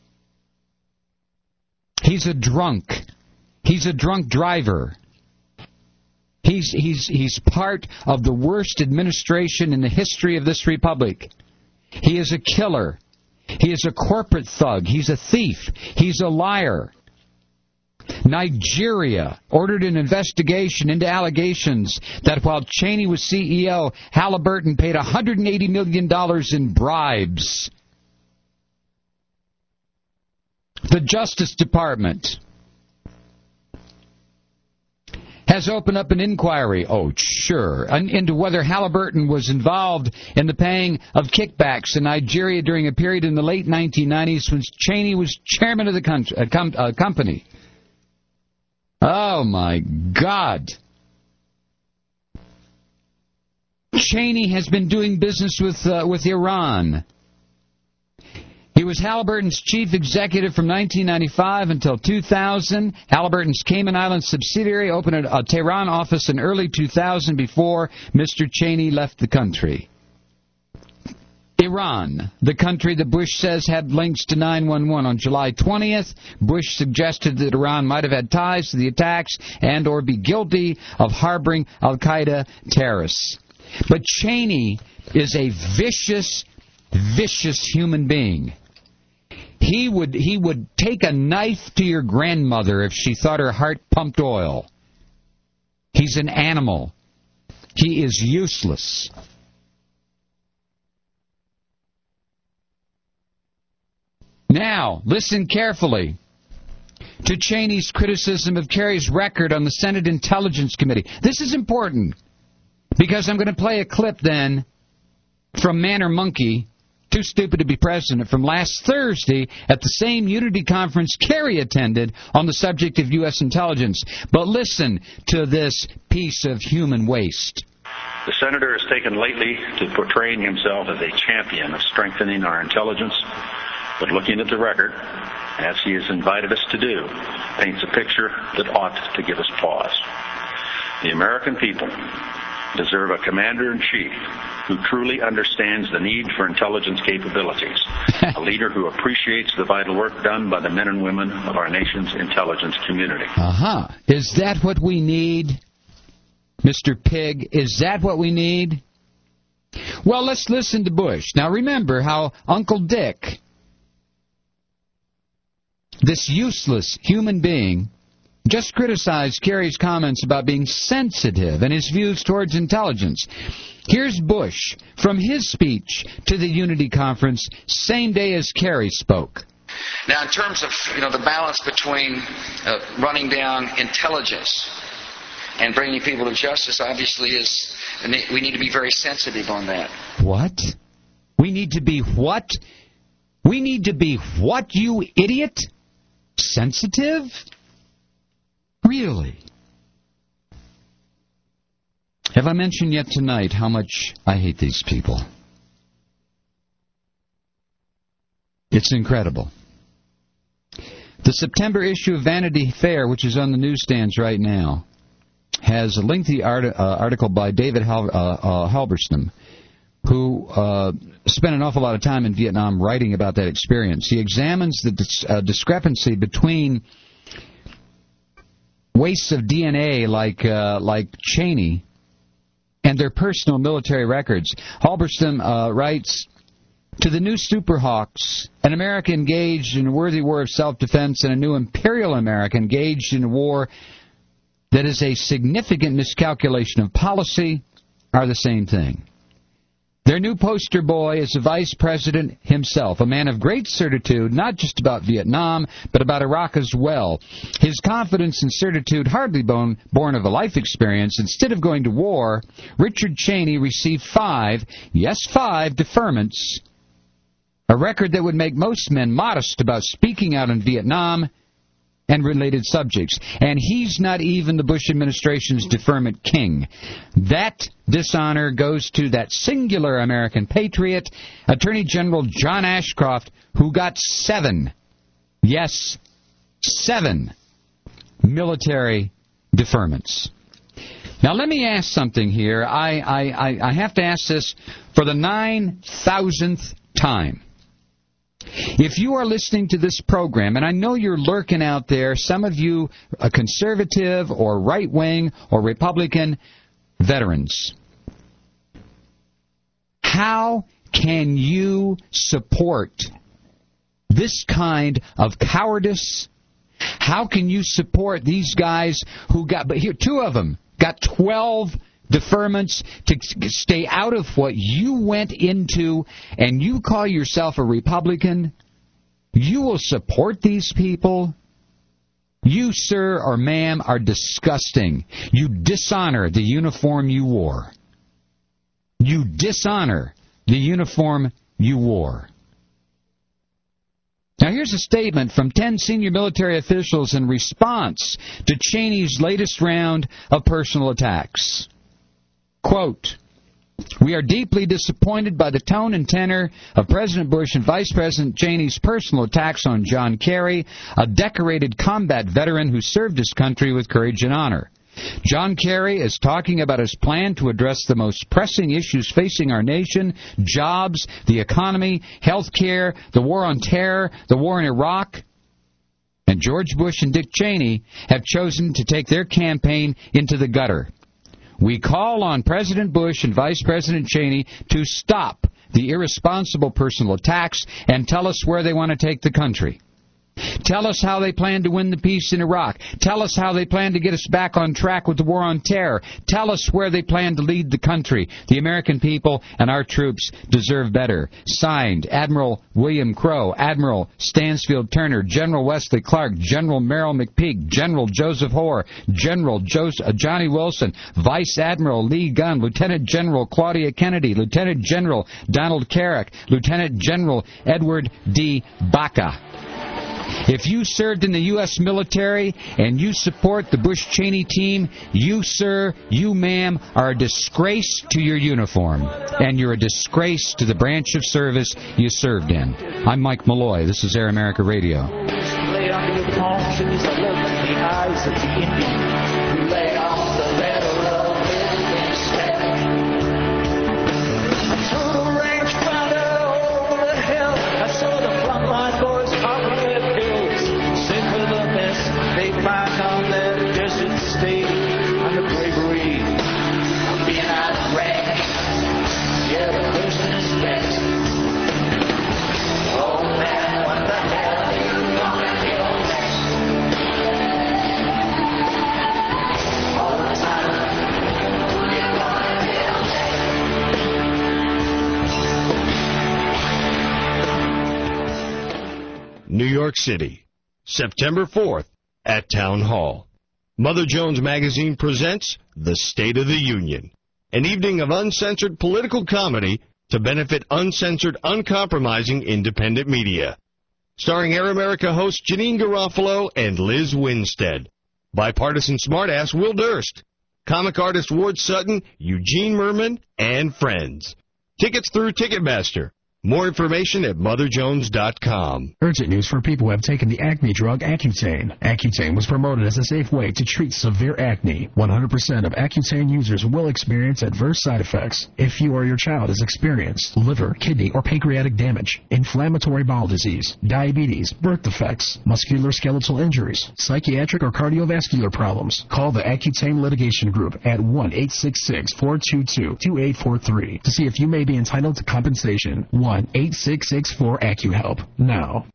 He's a drunk. He's a drunk driver. He's he's he's part of the worst administration in the history of this republic. He is a killer. He is a corporate thug. He's a thief. He's a liar. Nigeria ordered an investigation into allegations that while Cheney was C E O, Halliburton paid one hundred eighty million dollars in bribes. The Justice Department has opened up an inquiry, oh, sure, into whether Halliburton was involved in the paying of kickbacks in Nigeria during a period in the late nineteen nineties when Cheney was chairman of the country, uh, com- uh, company. Oh, my God. Cheney has been doing business with uh, with Iran. He was Halliburton's chief executive from nineteen ninety-five until two thousand. Halliburton's Cayman Islands subsidiary opened a, a Tehran office in early two thousand before Mister Cheney left the country. Iran, the country that Bush says had links to nine one one. On July twentieth, Bush suggested that Iran might have had ties to the attacks and or be guilty of harboring al-Qaeda terrorists. But Cheney is a vicious, vicious human being. He would he would take a knife to your grandmother if she thought her heart pumped oil. He's an animal. He is useless. Now, listen carefully to Cheney's criticism of Kerry's record on the Senate Intelligence Committee. This is important because I'm going to play a clip then from Man or Monkey, Too Stupid to Be President, from last Thursday at the same Unity conference Kerry attended on the subject of U S intelligence. But listen to this piece of human waste. The senator has taken lately to portraying himself as a champion of strengthening our intelligence, but looking at the record, as he has invited us to do, paints a picture that ought to give us pause. The American people deserve a commander-in-chief who truly understands the need for intelligence capabilities, a leader who appreciates the vital work done by the men and women of our nation's intelligence community. Uh-huh. Is that what we need, Mister Pig? Is that what we need? Well, let's listen to Bush. Now, remember how Uncle Dick, this useless human being, just criticized Kerry's comments about being sensitive and his views towards intelligence. Here's Bush from his speech to the Unity Conference, same day as Kerry spoke. Now, in terms of, you know, the balance between uh, running down intelligence and bringing people to justice, obviously, is we need to be very sensitive on that. What? We need to be what? We need to be what, you idiot? Sensitive? Really? Have I mentioned yet tonight how much I hate these people? It's incredible. The September issue of Vanity Fair, which is on the newsstands right now, has a lengthy art- uh, article by David Hal- uh, uh, Halberstam, who uh, spent an awful lot of time in Vietnam writing about that experience. He examines the dis- uh, discrepancy between wastes of D N A like uh, like Cheney and their personal military records. Halberstam uh, writes, to the new superhawks, an America engaged in a worthy war of self-defense and a new imperial America engaged in a war that is a significant miscalculation of policy are the same thing. Their new poster boy is the vice president himself, a man of great certitude, not just about Vietnam, but about Iraq as well. His confidence and certitude hardly born, born of a life experience. Instead of going to war, Richard Cheney received five, yes, five deferments, a record that would make most men modest about speaking out in Vietnam and related subjects. And he's not even the Bush administration's deferment king. That dishonor goes to that singular American patriot, Attorney General John Ashcroft, who got seven, yes, seven military deferments. Now, let me ask something here. I, I, I have to ask this for the nine thousandth time. If you are listening to this program, and I know you're lurking out there, some of you a conservative or right-wing or Republican veterans, how can you support this kind of cowardice? How can you support these guys who got, but here, two of them got twelve deferments to stay out of what you went into, and you call yourself a Republican? You will support these people? You, sir or ma'am, are disgusting. You dishonor the uniform you wore. You dishonor the uniform you wore. Now, here's a statement from ten senior military officials in response to Cheney's latest round of personal attacks. Quote, "We are deeply disappointed by the tone and tenor of President Bush and Vice President Cheney's personal attacks on John Kerry, a decorated combat veteran who served his country with courage and honor. John Kerry is talking about his plan to address the most pressing issues facing our nation: jobs, the economy, health care, the war on terror, the war in Iraq. And George Bush and Dick Cheney have chosen to take their campaign into the gutter. We call on President Bush and Vice President Cheney to stop the irresponsible personal attacks and tell us where they want to take the country. Tell us how they plan to win the peace in Iraq. Tell us how they plan to get us back on track with the war on terror. Tell us where they plan to lead the country. The American people and our troops deserve better." Signed, Admiral William Crowe, Admiral Stansfield Turner, General Wesley Clark, General Merrill McPeak, General Joseph Hoare, General Joseph, uh, Johnny Wilson, Vice Admiral Lee Gunn, Lieutenant General Claudia Kennedy, Lieutenant General Donald Carrick, Lieutenant General Edward D. Baca. If you served in the U S military and you support the Bush-Cheney team, you, sir, you, ma'am, are a disgrace to your uniform, and you're a disgrace to the branch of service you served in. I'm Mike Malloy. This is Air America Radio. Lay under your palm trees, I look in the eyes of the Indian who lay off the letter of his respect. I took a range finder over the hill. I saw the frontline boys popping their pills, sick of the mess they find on their desert state, and the bravery of being out of rank. Yeah, the person is best. Oh man, what the hell are you gonna kill next? All the time, you're gonna kill next. New York City, September fourth, at Town Hall. Mother Jones Magazine presents The State of the Union, an evening of uncensored political comedy to benefit uncensored, uncompromising independent media. Starring Air America host Janine Garofalo and Liz Winstead. Bipartisan smartass Will Durst. Comic artist Ward Sutton, Eugene Merman, and friends. Tickets through Ticketmaster. More information at mother jones dot com. Urgent news for people who have taken the acne drug Accutane. Accutane was promoted as a safe way to treat severe acne. one hundred percent of Accutane users will experience adverse side effects. If you or your child has experienced liver, kidney, or pancreatic damage, inflammatory bowel disease, diabetes, birth defects, musculoskeletal injuries, psychiatric or cardiovascular problems, call the Accutane Litigation Group at one eight six six, four two two, two eight four three to see if you may be entitled to compensation. one eight six six four AccuHelp. Now.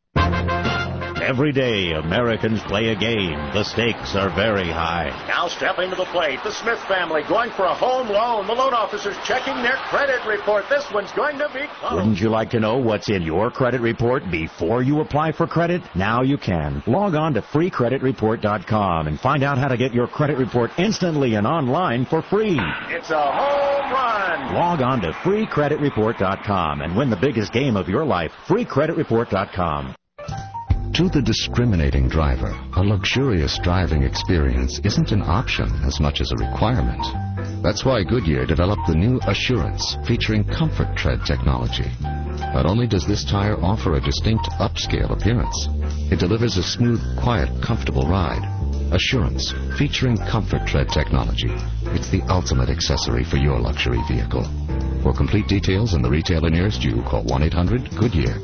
Every day, Americans play a game. The stakes are very high. Now stepping to the plate, the Smith family going for a home loan. The loan officers checking their credit report. This one's going to be close. Wouldn't you like to know what's in your credit report before you apply for credit? Now you can. Log on to free credit report dot com and find out how to get your credit report instantly and online for free. It's a home run. Log on to free credit report dot com and win the biggest game of your life. free credit report dot com. To the discriminating driver, a luxurious driving experience isn't an option as much as a requirement. That's why Goodyear developed the new Assurance, featuring Comfort Tread technology. Not only does this tire offer a distinct upscale appearance, it delivers a smooth, quiet, comfortable ride. Assurance, featuring Comfort Tread technology. It's the ultimate accessory for your luxury vehicle. For complete details and the retailer nearest you, call one eight hundred Goodyear.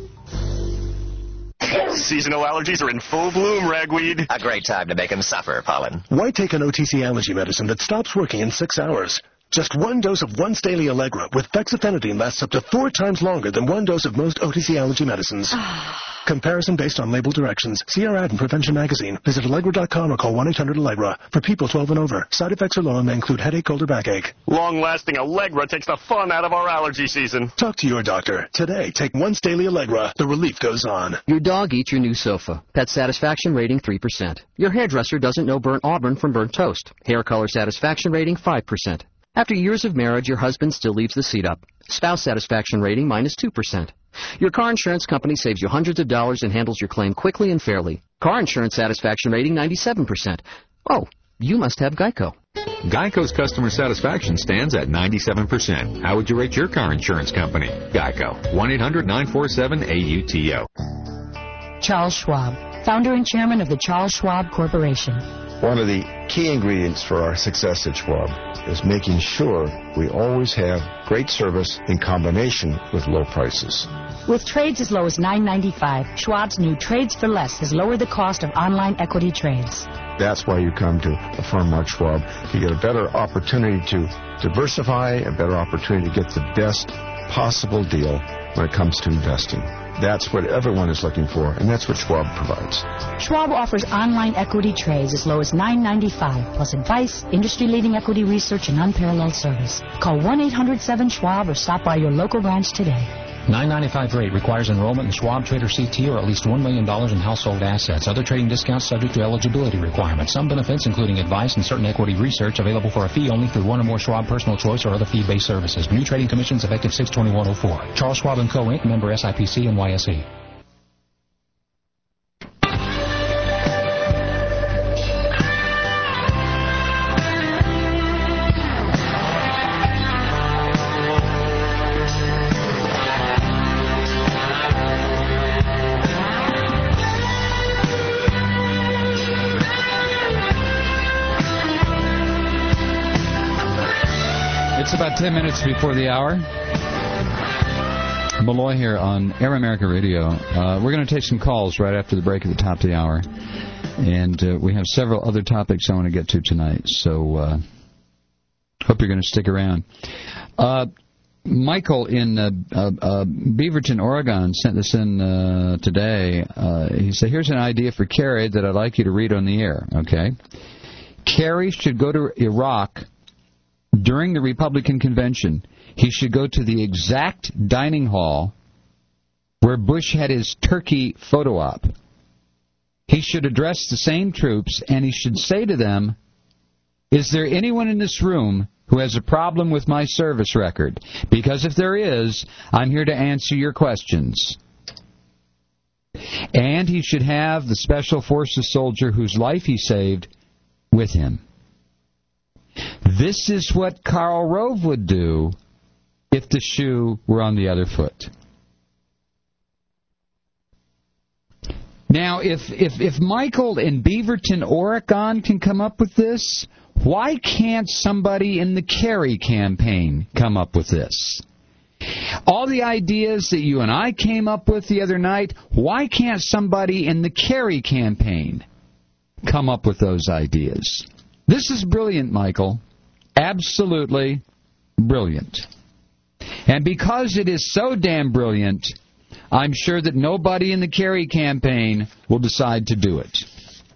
Seasonal allergies are in full bloom, ragweed. A great time to make him suffer, Pollen. Why take an O T C allergy medicine that stops working in six hours? Just one dose of once daily Allegra with fexofenadine lasts up to four times longer than one dose of most O T C allergy medicines. Comparison based on label directions. See our ad in Prevention Magazine. Visit Allegra dot com or call one eight hundred Allegra. For people twelve and over. Side effects are low and may include headache, cold, or backache. Long-lasting Allegra takes the fun out of our allergy season. Talk to your doctor. Today, take once daily Allegra. The relief goes on. Your dog eats your new sofa. Pet satisfaction rating three percent. Your hairdresser doesn't know burnt auburn from burnt toast. Hair color satisfaction rating five percent. After years of marriage, your husband still leaves the seat up. Spouse satisfaction rating minus two percent. Your car insurance company saves you hundreds of dollars and handles your claim quickly and fairly. Car insurance satisfaction rating ninety-seven percent. Oh, you must have Geico. Geico's customer satisfaction stands at ninety-seven percent. How would you rate your car insurance company? Geico. one eight hundred nine four seven A U T O. Charles Schwab, founder and chairman of the Charles Schwab Corporation. One of the key ingredients for our success at Schwab is making sure we always have great service in combination with low prices. With trades as low as nine ninety-five, Schwab's new Trades for Less has lowered the cost of online equity trades. That's why you come to a firm like Schwab, to get a better opportunity to diversify, a better opportunity to get the best possible deal when it comes to investing. That's what everyone is looking for, and that's what Schwab provides. Schwab offers online equity trades as low as nine ninety-five, plus advice, industry-leading equity research, and unparalleled service. Call one eight hundred seven Schwab or stop by your local branch today. nine ninety-five rate requires enrollment in Schwab Trader C T or at least one million dollars in household assets. Other trading discounts subject to eligibility requirements. Some benefits, including advice and certain equity research, available for a fee only through one or more Schwab Personal Choice or other fee-based services. New trading commissions effective six twenty-one oh four. Charles Schwab and Co. Incorporated, member S I P C and N Y S E. It's about ten minutes before the hour. Malloy here on Air America Radio. Uh, we're going to take some calls right after the break at the top of the hour. And uh, we have several other topics I want to get to tonight. So uh, hope you're going to stick around. Uh, Michael in uh, uh, uh, Beaverton, Oregon, sent this in uh, today. Uh, he said, here's an idea for Kerry that I'd like you to read on the air. Okay. Kerry should go to Iraq during the Republican convention. He should go to the exact dining hall where Bush had his turkey photo op. He should address the same troops, and he should say to them, is there anyone in this room who has a problem with my service record? Because if there is, I'm here to answer your questions. And he should have the Special Forces soldier whose life he saved with him. This is what Karl Rove would do if the shoe were on the other foot. Now, if, if, if Michael in Beaverton, Oregon can come up with this, why can't somebody in the Kerry campaign come up with this? All the ideas that you and I came up with the other night, why can't somebody in the Kerry campaign come up with those ideas? This is brilliant, Michael. Absolutely brilliant. And because it is so damn brilliant, I'm sure that nobody in the Kerry campaign will decide to do it.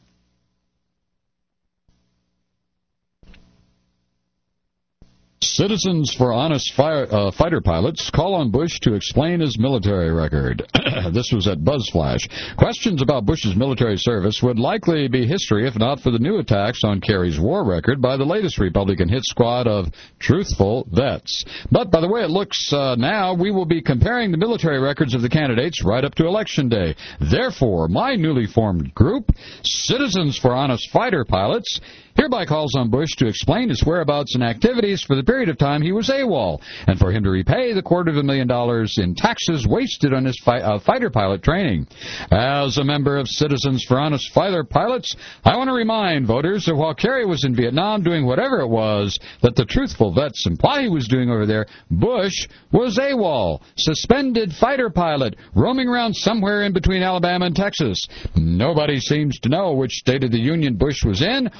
Citizens for Honest fire, uh, Fighter Pilots call on Bush to explain his military record. This was at BuzzFlash. Questions about Bush's military service would likely be history if not for the new attacks on Kerry's war record by the latest Republican hit squad of truthful vets. But by the way it looks uh, now, we will be comparing the military records of the candidates right up to Election Day. Therefore, my newly formed group, Citizens for Honest Fighter Pilots, hereby calls on Bush to explain his whereabouts and activities for the period of time he was AWOL, and for him to repay the quarter of a million dollars in taxes wasted on his fi- uh, fighter pilot training. As a member of Citizens for Honest Fighter Pilots, I want to remind voters that while Kerry was in Vietnam doing whatever it was that the truthful vets imply he was doing over there, Bush was AWOL, suspended fighter pilot, roaming around somewhere in between Alabama and Texas. Nobody seems to know which State of the Union Bush was in or what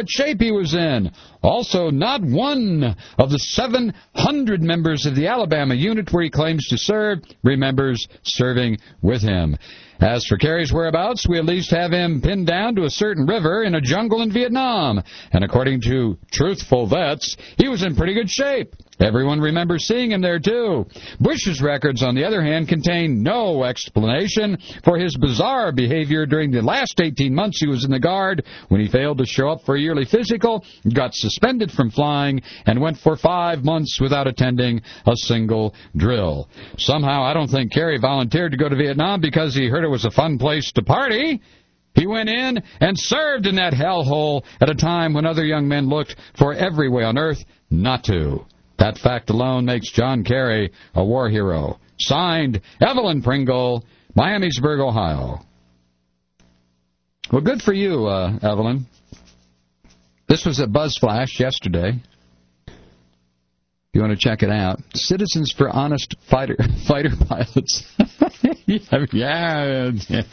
what shape he was in. Also, not one of the seven hundred members of the Alabama unit where he claims to serve remembers serving with him. As for Kerry's whereabouts, we at least have him pinned down to a certain river in a jungle in Vietnam. And according to truthful vets, he was in pretty good shape. Everyone remembers seeing him there, too. Bush's records, on the other hand, contain no explanation for his bizarre behavior during the last eighteen months he was in the Guard, when he failed to show up for a yearly physical, got suspended from flying, and went for five months without attending a single drill. Somehow, I don't think Kerry volunteered to go to Vietnam because he heard it was a fun place to party. He went in and served in that hellhole at a time when other young men looked for every way on earth not to. That fact alone makes John Kerry a war hero. Signed, Evelyn Pringle, Miamisburg, Ohio. Well, good for you, uh, Evelyn. This was at BuzzFlash yesterday. You want to check it out. Citizens for Honest Fighter Fighter Pilots. yeah.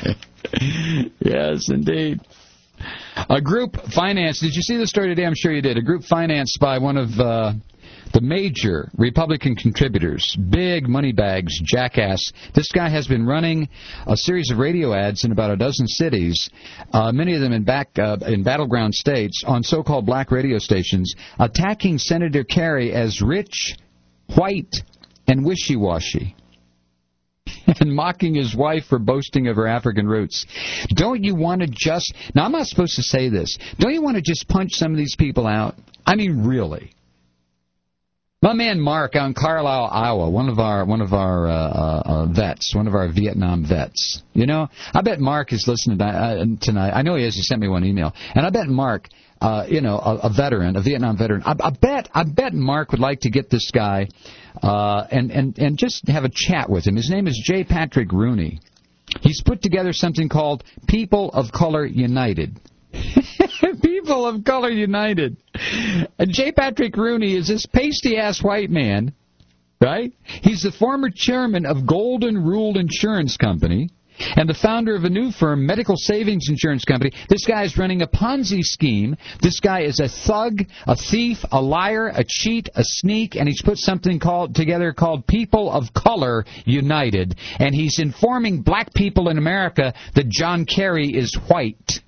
Yes, indeed. A group financed, did you see the story today? I'm sure you did. A group financed by one of uh, the major Republican contributors, big money bags, jackass. This guy has been running a series of radio ads in about a dozen cities, uh, many of them in back uh, in battleground states, on so-called black radio stations, attacking Senator Kerry as rich, white, and wishy-washy, and mocking his wife for boasting of her African roots. Don't you want to just... Now, I'm not supposed to say this. Don't you want to just punch some of these people out? I mean, really. My man Mark out in Carlisle, Iowa, one of our one of our uh, uh, vets, one of our Vietnam vets. You know, I bet Mark is listening to, uh, tonight. I know he is. He sent me one email, and I bet Mark, uh, you know, a, a veteran, a Vietnam veteran. I, I bet, I bet Mark would like to get this guy uh, and and and just have a chat with him. His name is J. Patrick Rooney. He's put together something called People of Color United. People of Color United. J. Patrick Rooney is this pasty-ass white man, right? He's the former chairman of Golden Rule Insurance Company and the founder of a new firm, Medical Savings Insurance Company. This guy is running a Ponzi scheme. This guy is a thug, a thief, a liar, a cheat, a sneak, and he's put something called together called People of Color United. And he's informing black people in America that John Kerry is white.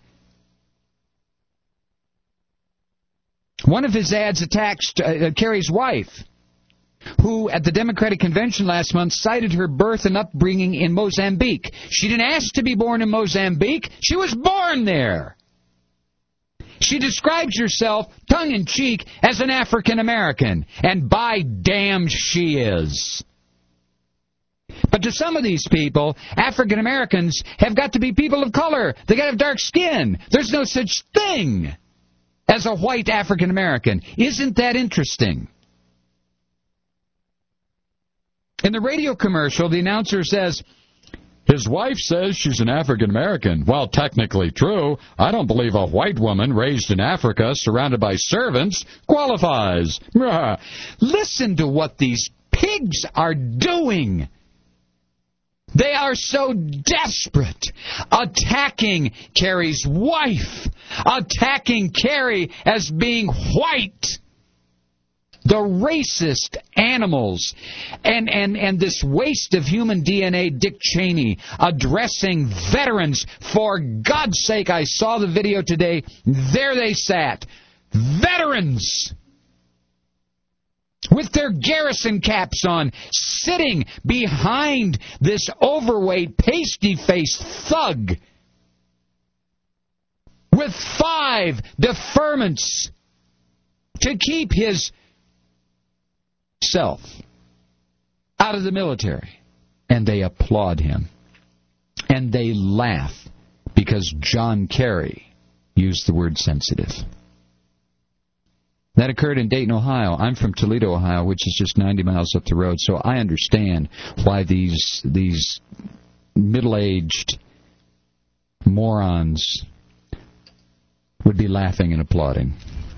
One of his ads attacks uh, Kerry's wife, who at the Democratic Convention last month cited her birth and upbringing in Mozambique. She didn't ask to be born in Mozambique. She was born there. She describes herself, tongue-in-cheek, as an African-American, and by damn she is. But to some of these people, African-Americans have got to be people of color. They got to have dark skin. There's no such thing as a white African-American. Isn't that interesting? In the radio commercial, the announcer says, his wife says she's an African-American. Well, technically true. I don't believe a white woman raised in Africa, surrounded by servants, qualifies. Listen to what these pigs are doing. They are so desperate, attacking Kerry's wife, attacking Kerry as being white. The racist animals and, and, and this waste of human D N A, Dick Cheney, addressing veterans. For God's sake, I saw the video today. There they sat. Veterans! With their garrison caps on, sitting behind this overweight, pasty-faced thug with five deferments to keep his self out of the military. And they applaud him. And they laugh because John Kerry used the word sensitive. That occurred in Dayton, Ohio. I'm from Toledo, Ohio, which is just ninety miles up the road, so I understand why these these middle-aged morons would be laughing and applauding.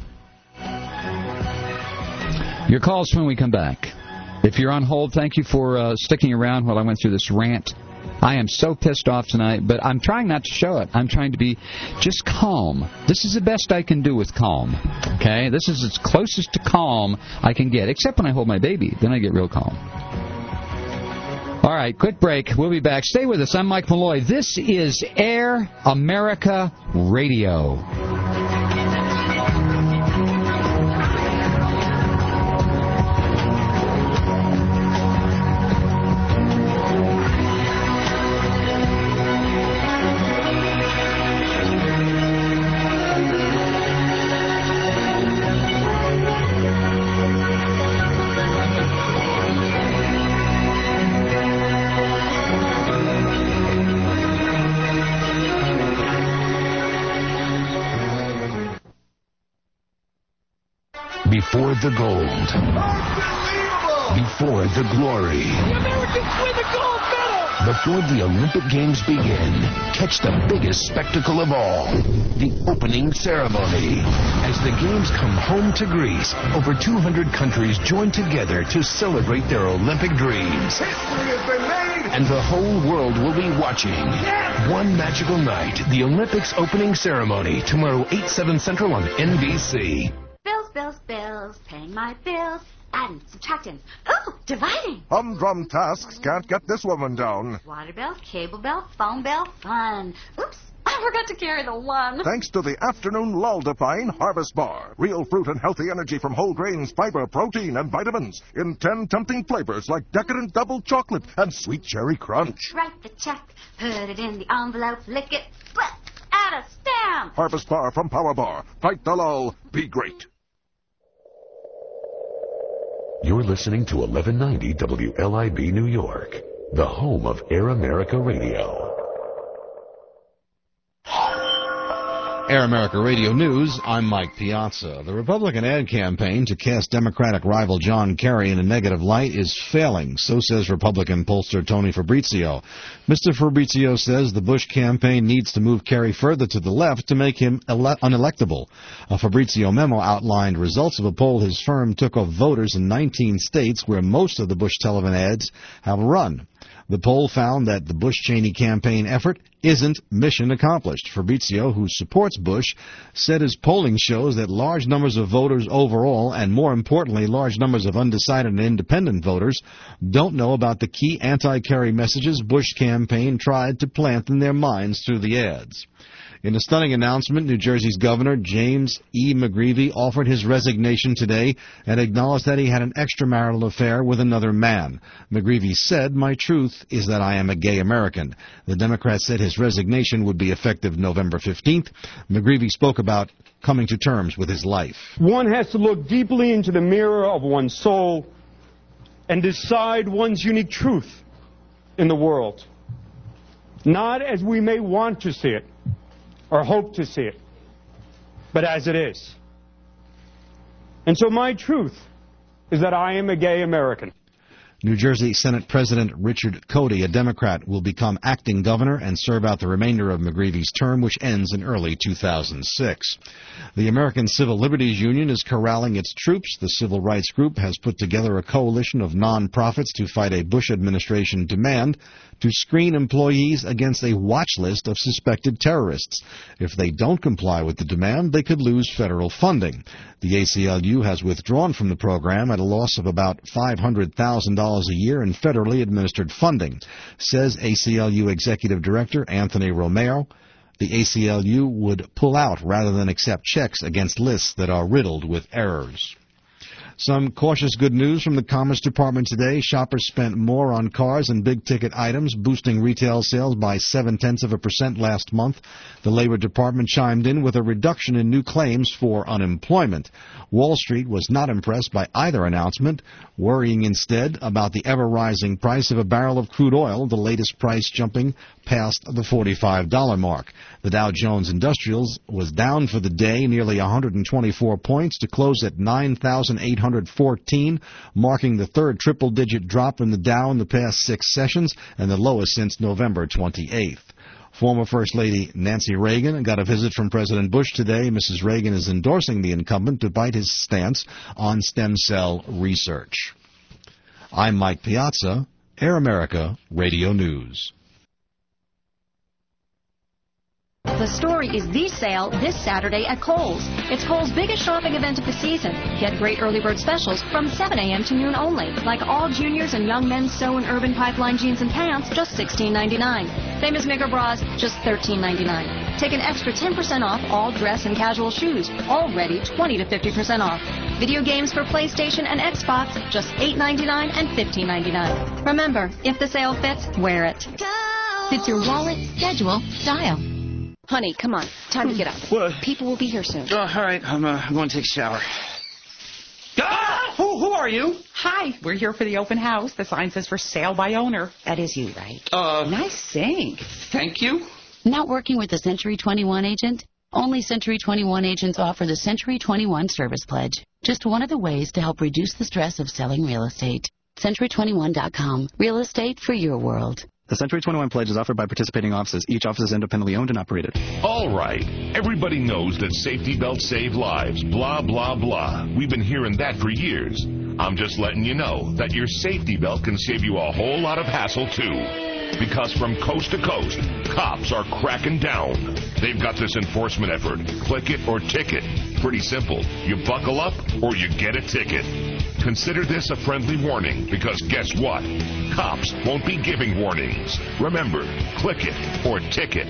Your calls when we come back. If you're on hold, thank you for uh, sticking around while I went through this rant. I am so pissed off tonight, but I'm trying not to show it. I'm trying to be just calm. This is the best I can do with calm. Okay? This is as closest to calm I can get, except when I hold my baby. Then I get real calm. All right, quick break. We'll be back. Stay with us. I'm Mike Malloy. This is Air America Radio. Before the gold. Before the glory. The Americans win the gold medal! Before the Olympic Games begin, catch the biggest spectacle of all, the opening ceremony. As the Games come home to Greece, over two hundred countries join together to celebrate their Olympic dreams. History has been made! And the whole world will be watching. Yes! One magical night, the Olympics opening ceremony, tomorrow eight, seven Central on N B C. Bills, bills, bills, paying my bills, adding, subtracting, ooh, dividing. Humdrum tasks can't get this woman down. Water bill, cable bill, phone bill, fun. Oops, I forgot to carry the one. Thanks to the afternoon Lull-Define Harvest Bar. Real fruit and healthy energy from whole grains, fiber, protein, and vitamins. In ten tempting flavors like decadent double chocolate and sweet cherry crunch. Write the check, put it in the envelope, lick it, flip, add a stamp. Harvest Bar from Power Bar. Fight the lull, be great. You're listening to eleven ninety W L I B New York, the home of Air America Radio. Air America Radio News, I'm Mike Piazza. The Republican ad campaign to cast Democratic rival John Kerry in a negative light is failing, so says Republican pollster Tony Fabrizio. Mister Fabrizio says the Bush campaign needs to move Kerry further to the left to make him ele- unelectable. A Fabrizio memo outlined results of a poll his firm took of voters in nineteen states where most of the Bush television ads have run. The poll found that the Bush-Cheney campaign effort isn't mission accomplished. Fabrizio, who supports Bush, said his polling shows that large numbers of voters overall, and more importantly, large numbers of undecided and independent voters, don't know about the key anti-Kerry messages Bush campaign tried to plant in their minds through the ads. In a stunning announcement, New Jersey's Governor James E. McGreevey offered his resignation today and acknowledged that he had an extramarital affair with another man. McGreevey said, "My truth is that I am a gay American." The Democrat said his resignation would be effective November fifteenth. McGreevey spoke about coming to terms with his life. One has to look deeply into the mirror of one's soul and decide one's unique truth in the world. Not as we may want to see it, or hope to see it, but as it is. And so my truth is that I am a gay American. New Jersey Senate President Richard Cody, a Democrat, will become acting governor and serve out the remainder of McGreevey's term, which ends in early two thousand six. The American Civil Liberties Union is corralling its troops. The civil rights group has put together a coalition of nonprofits to fight a Bush administration demand to screen employees against a watch list of suspected terrorists. If they don't comply with the demand, they could lose federal funding. The A C L U has withdrawn from the program at a loss of about five hundred thousand dollars a year in federally administered funding, says A C L U Executive Director Anthony Romeo. The A C L U would pull out rather than accept checks against lists that are riddled with errors. Some cautious good news from the Commerce Department today. Shoppers spent more on cars and big-ticket items, boosting retail sales by seven-tenths of a percent last month. The Labor Department chimed in with a reduction in new claims for unemployment. Wall Street was not impressed by either announcement, worrying instead about the ever-rising price of a barrel of crude oil, the latest price jumping past the forty-five dollar mark. The Dow Jones Industrials was down for the day nearly one hundred twenty-four points to close at nine thousand eight hundred fourteen, marking the third triple-digit drop in the Dow in the past six sessions and the lowest since November twenty-eighth. Former First Lady Nancy Reagan got a visit from President Bush today. Missus Reagan is endorsing the incumbent to bite his stance on stem cell research. I'm Mike Piazza, Air America Radio News. The Story is the sale this Saturday at Kohl's. It's Kohl's biggest shopping event of the season. Get great early bird specials from seven a.m. to noon only. Like all juniors and young men's sew and urban pipeline jeans and pants, just sixteen ninety-nine. Famous maker bras, just thirteen ninety-nine. Take an extra ten percent off all dress and casual shoes. Already twenty to fifty percent off. Video games for PlayStation and Xbox, just eight ninety-nine and fifteen ninety-nine. Remember, if the sale fits, wear it. Fits your wallet, schedule, style. Honey, come on. Time to get up. What? People will be here soon. Oh, all right. I'm, uh, I'm going to take a shower. Ah! Who, who are you? Hi. We're here for the open house. The sign says for sale by owner. That is you, right? Uh, nice sink. Thank you. Not working with a Century twenty-one agent? Only Century twenty-one agents offer the Century twenty-one Service Pledge. Just one of the ways to help reduce the stress of selling real estate. Century twenty-one dot com. Real estate for your world. The Century twenty-one Pledge is offered by participating offices. Each office is independently owned and operated. All right. Everybody knows that safety belts save lives. Blah, blah, blah. We've been hearing that for years. I'm just letting you know that your safety belt can save you a whole lot of hassle, too. Because from coast to coast, cops are cracking down. They've got this enforcement effort. Click it or ticket. Pretty simple. You buckle up or you get a ticket. Consider this a friendly warning, because guess what? Cops won't be giving warnings. Remember, click it or ticket.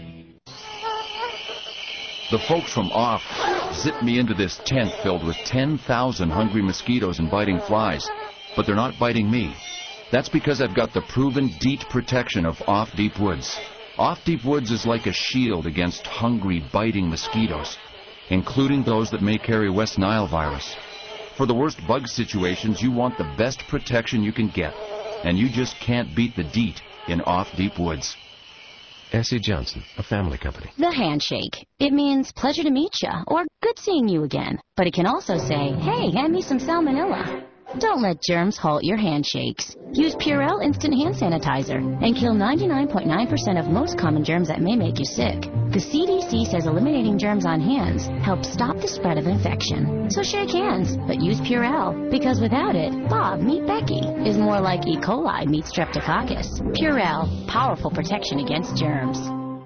The folks from Off zipped me into this tent filled with ten thousand hungry mosquitoes and biting flies. But they're not biting me. That's because I've got the proven DEET protection of Off Deep Woods. Off Deep Woods is like a shield against hungry, biting mosquitoes, including those that may carry West Nile virus. For the worst bug situations, you want the best protection you can get, and you just can't beat the DEET in Off Deep Woods. S C Johnson, a family company. The handshake. It means pleasure to meet ya, or good seeing you again. But it can also say, hey, hand me some salmonella. Don't let germs halt your handshakes. Use Purell Instant Hand Sanitizer and kill ninety-nine point nine percent of most common germs that may make you sick. The C D C says eliminating germs on hands helps stop the spread of infection. So shake hands, but use Purell, because without it, Bob, meet Becky, is more like E. coli meets Streptococcus. Purell, powerful protection against germs.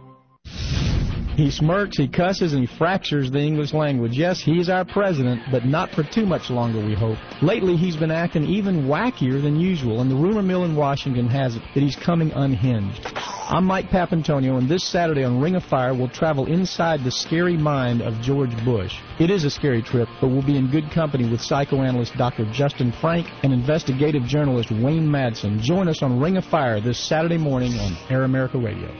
He smirks, he cusses, and he fractures the English language. Yes, he's our president, but not for too much longer, we hope. Lately, he's been acting even wackier than usual, and the rumor mill in Washington has it that he's coming unhinged. I'm Mike Papantonio, and this Saturday on Ring of Fire, we'll travel inside the scary mind of George Bush. It is a scary trip, but we'll be in good company with psychoanalyst Doctor Justin Frank and investigative journalist Wayne Madsen. Join us on Ring of Fire this Saturday morning on Air America Radio.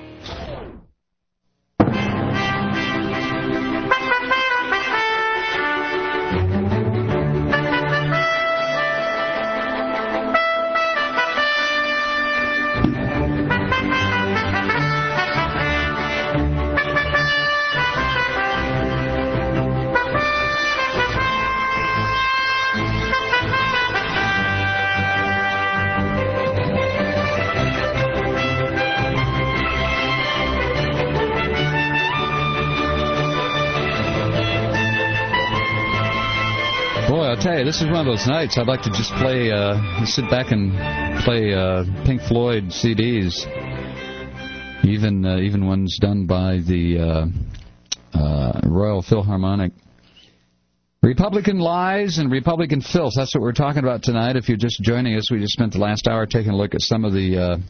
I'll tell you, this is one of those nights I'd like to just play, uh, sit back and play uh, Pink Floyd C Ds, even uh, even ones done by the uh, uh, Royal Philharmonic. Republican lies and Republican filth, that's what we're talking about tonight. If you're just joining us, we just spent the last hour taking a look at some of the uh,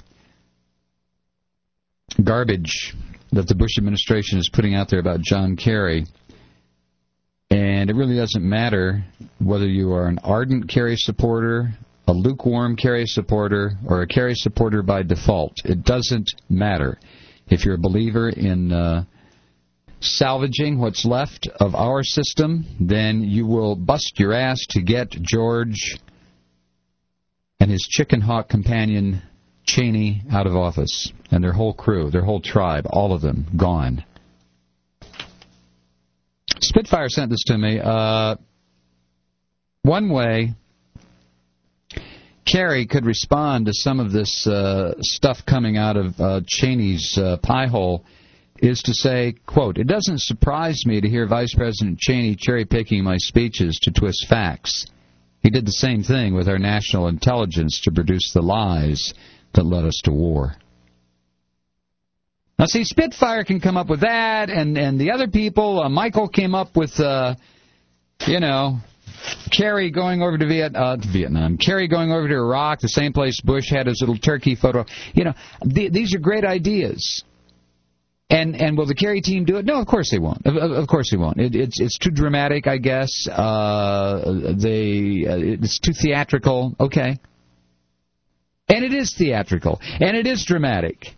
garbage that the Bush administration is putting out there about John Kerry. And it really doesn't matter whether you are an ardent Kerry supporter, a lukewarm Kerry supporter, or a Kerry supporter by default. It doesn't matter. If you're a believer in uh, salvaging what's left of our system, then you will bust your ass to get George and his chicken hawk companion Cheney out of office. And their whole crew, their whole tribe, all of them, gone. Spitfire sent this to me. Uh, one way Kerry could respond to some of this uh, stuff coming out of uh, Cheney's uh, pie hole is to say, quote, "It doesn't surprise me to hear Vice President Cheney cherry-picking my speeches to twist facts. He did the same thing with our national intelligence to produce the lies that led us to war." Now, see, Spitfire can come up with that, and, and the other people, uh, Michael came up with, uh, you know, Kerry going over to Viet, uh, Vietnam, Kerry going over to Iraq, the same place Bush had his little turkey photo. You know, th- these are great ideas. And and will the Kerry team do it? No, of course they won't. Of, of course they won't. It, it's it's too dramatic, I guess. Uh, they uh, it's too theatrical. Okay. And it is theatrical, and it is dramatic.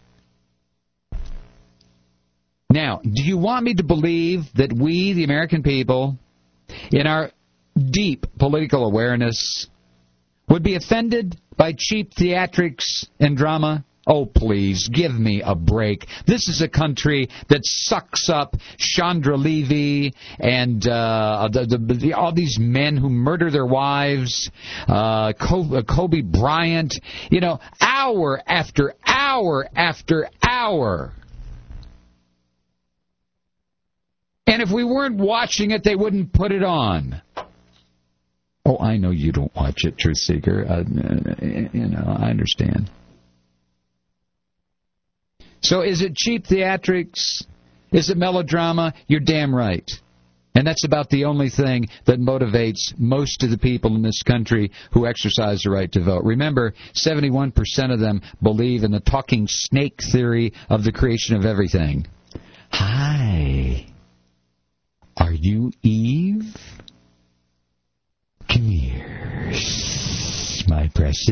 Now, do you want me to believe that we, the American people, in our deep political awareness, would be offended by cheap theatrics and drama? Oh, please, give me a break. This is a country that sucks up Chandra Levy and uh, the, the, the, all these men who murder their wives, uh, Kobe Bryant, you know, hour after hour after hour. And if we weren't watching it, they wouldn't put it on. Oh, I know you don't watch it, Truth Seeker. Uh, you know, I understand. So is it cheap theatrics? Is it melodrama? You're damn right. And that's about the only thing that motivates most of the people in this country who exercise the right to vote. Remember, seventy-one percent of them believe in the talking snake theory of the creation of everything. Hi. Are you Eve? Come here, my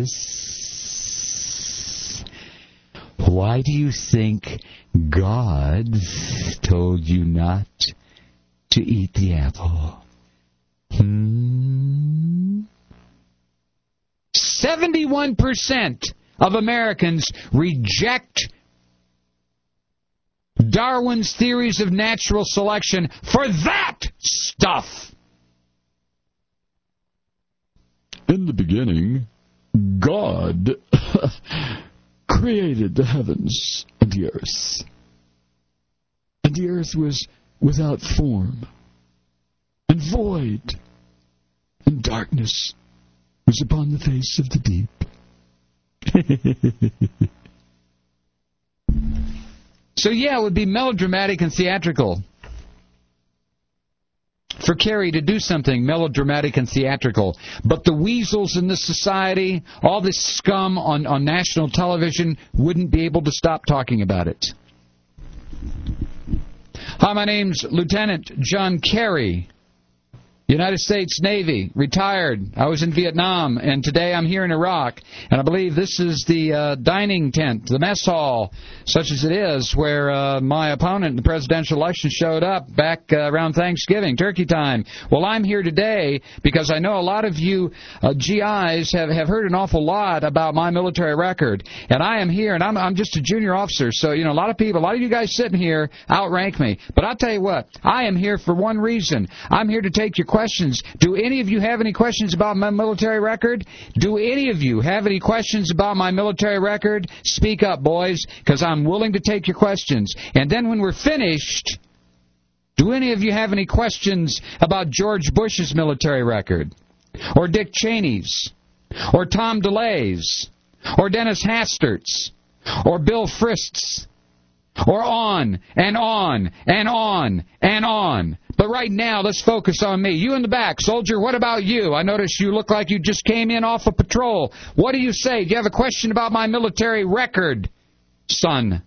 precious. Why do you think God told you not to eat the apple? Hmm? seventy-one percent of Americans reject Darwin's theories of natural selection for that stuff. In the beginning, God created the heavens and the earth. And the earth was without form and void, and darkness was upon the face of the deep. So, yeah, it would be melodramatic and theatrical for Kerry to do something melodramatic and theatrical. But the weasels in this society, all this scum on, on national television, wouldn't be able to stop talking about it. Hi, my name's Lieutenant John Kerry, United States Navy, retired. I was in Vietnam, and today I'm here in Iraq. And I believe this is the uh, dining tent, the mess hall, such as it is, where uh, my opponent in the presidential election showed up back uh, around Thanksgiving, turkey time. Well, I'm here today because I know a lot of you uh, G Is have, have heard an awful lot about my military record. And I am here, and I'm, I'm just a junior officer. So, you know, a lot of people, a lot of you guys sitting here outrank me. But I'll tell you what, I am here for one reason. I'm here to take your questions. Questions. Do any of you have any questions about my military record? Do any of you have any questions about my military record? Speak up, boys, because I'm willing to take your questions. And then when we're finished, do any of you have any questions about George Bush's military record? Or Dick Cheney's? Or Tom DeLay's? Or Dennis Hastert's? Or Bill Frist's? Or on, and on, and on, and on. But right now, let's focus on me. You in the back, soldier, what about you? I notice you look like you just came in off a patrol. What do you say? Do you have a question about my military record, son?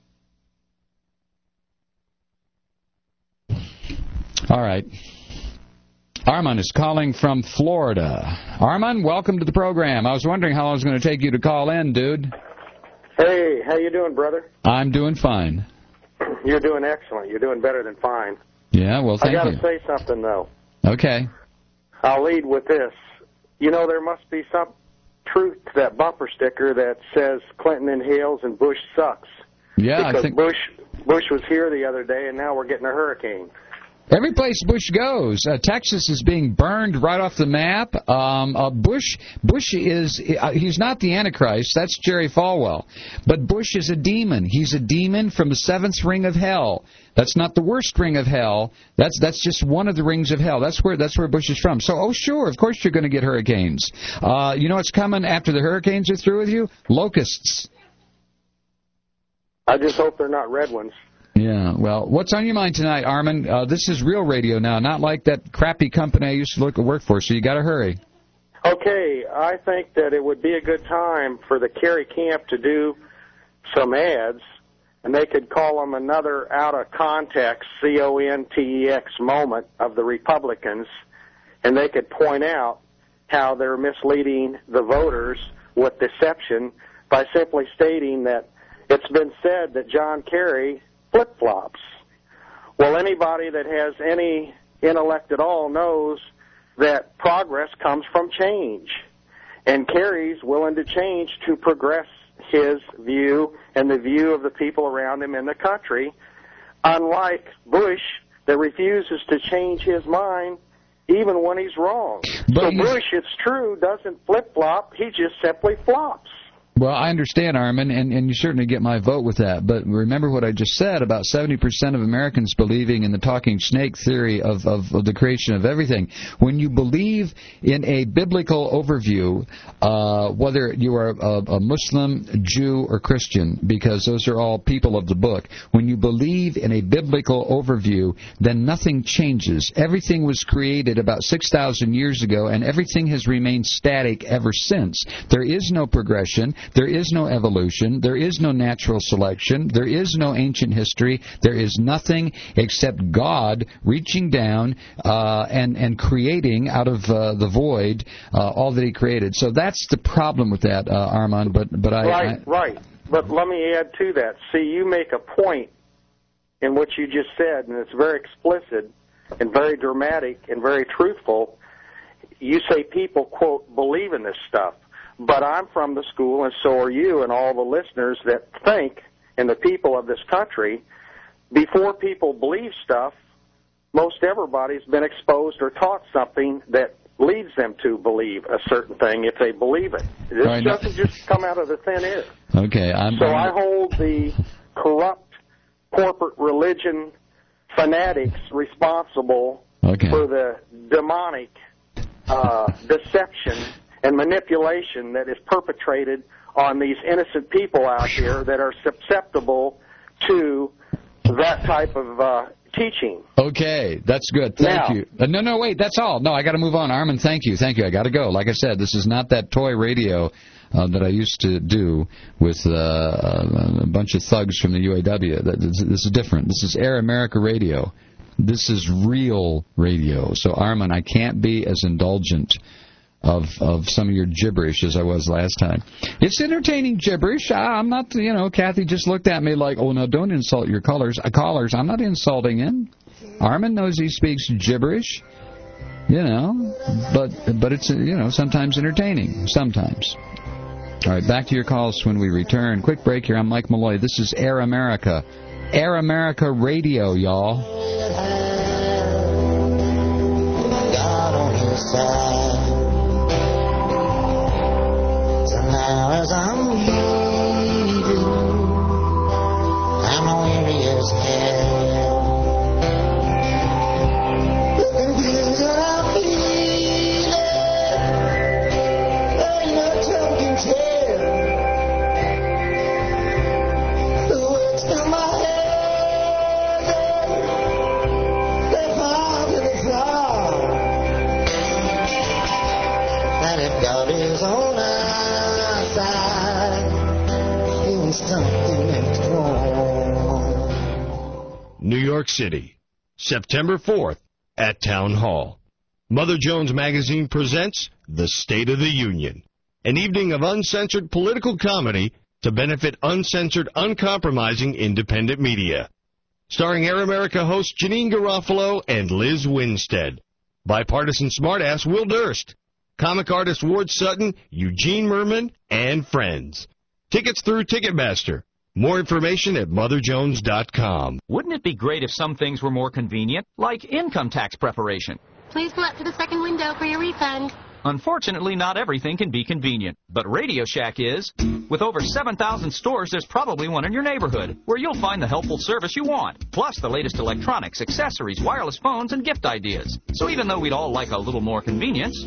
All right. Armand is calling from Florida. Armand, welcome to the program. I was wondering how long it was going to take you to call in, dude. Hey, how you doing, brother? I'm doing fine. You're doing excellent. You're doing better than fine. Yeah, well, thank you. I got to say something, though. Okay. I'll lead with this. You know, there must be some truth to that bumper sticker that says Clinton inhales and Bush sucks. Yeah, because I think... Bush, Bush was here the other day, and now we're getting a hurricane. Every place Bush goes, uh, Texas is being burned right off the map. Um, uh, Bush, Bush is, uh, he's not the Antichrist, that's Jerry Falwell. But Bush is a demon. He's a demon from the seventh ring of hell. That's not the worst ring of hell. That's that's just one of the rings of hell. That's where that's where Bush is from. So, oh, sure, of course you're going to get hurricanes. Uh, you know what's coming after the hurricanes are through with you? Locusts. I just hope they're not red ones. Yeah, well, what's on your mind tonight, Armin? Uh, this is real radio now, not like that crappy company I used to look work for, so you got to hurry. Okay, I think that it would be a good time for the Kerry camp to do some ads, and they could call them another out-of-context, C O N T E X moment of the Republicans, and they could point out how they're misleading the voters with deception by simply stating that it's been said that John Kerry flip-flops. Well, anybody that has any intellect at all knows that progress comes from change, and Kerry's willing to change to progress his view and the view of the people around him in the country, unlike Bush that refuses to change his mind even when he's wrong. But so you... Bush, it's true, doesn't flip-flop, he just simply flops. Well, I understand, Armin, and, and you certainly get my vote with that. But remember what I just said about seventy percent of Americans believing in the talking snake theory of, of, of the creation of everything. When you believe in a biblical overview, uh, whether you are a, a Muslim, Jew, or Christian, because those are all people of the book, when you believe in a biblical overview, then nothing changes. Everything was created about six thousand years ago, and everything has remained static ever since. There is no progression. There is no evolution. There is no natural selection. There is no ancient history. There is nothing except God reaching down uh, and, and creating out of uh, the void uh, all that he created. So that's the problem with that, uh, Armand. But, but I, right, I... right. But let me add to that. See, you make a point in what you just said, and it's very explicit and very dramatic and very truthful. You say people, quote, believe in this stuff. But I'm from the school, and so are you and all the listeners that think, and the people of this country, before people believe stuff, most everybody's been exposed or taught something that leads them to believe a certain thing if they believe it. This right, doesn't no. just come out of the thin air. Okay. I'm, so I'm... I hold the corrupt corporate religion fanatics responsible okay. for the demonic uh, deception and manipulation that is perpetrated on these innocent people out here that are susceptible to that type of uh, teaching. Okay, that's good. Thank now, you. Uh, no, no, wait, that's all. No, I got to move on. Armin, thank you. Thank you. I got to go. Like I said, this is not that toy radio uh, that I used to do with uh, a bunch of thugs from the U A W. This is different. This is Air America Radio. This is real radio. So, Armin, I can't be as indulgent of of some of your gibberish as I was last time. It's entertaining gibberish. I, I'm not, you know, Kathy just looked at me like, oh, no, don't insult your callers. Uh, callers. I'm not insulting him. Armin knows he speaks gibberish, you know, but but it's, you know, sometimes entertaining, sometimes. All right, back to your calls when we return. Quick break here. I'm Mike Malloy. This is Air America. Air America Radio, y'all. God on his side. Now as I'm leaving, I'm weary as hell. The things that I'm feeling, ain't no tongue can tell. The words in my head, they fall to the floor. And if God is on us, New York City, September fourth at Town Hall. Mother Jones Magazine presents The State of the Union, an evening of uncensored political comedy to benefit uncensored, uncompromising independent media. Starring Air America host Janine Garofalo and Liz Winstead. Bipartisan smartass Will Durst. Comic artist Ward Sutton, Eugene Merman, and friends. Tickets through Ticketmaster. More information at mother jones dot com. Wouldn't it be great if some things were more convenient, like income tax preparation? Please go up to the second window for your refund. Unfortunately, not everything can be convenient, but Radio Shack is. With over seven thousand stores, there's probably one in your neighborhood, where you'll find the helpful service you want, plus the latest electronics, accessories, wireless phones, and gift ideas. So even though we'd all like a little more convenience...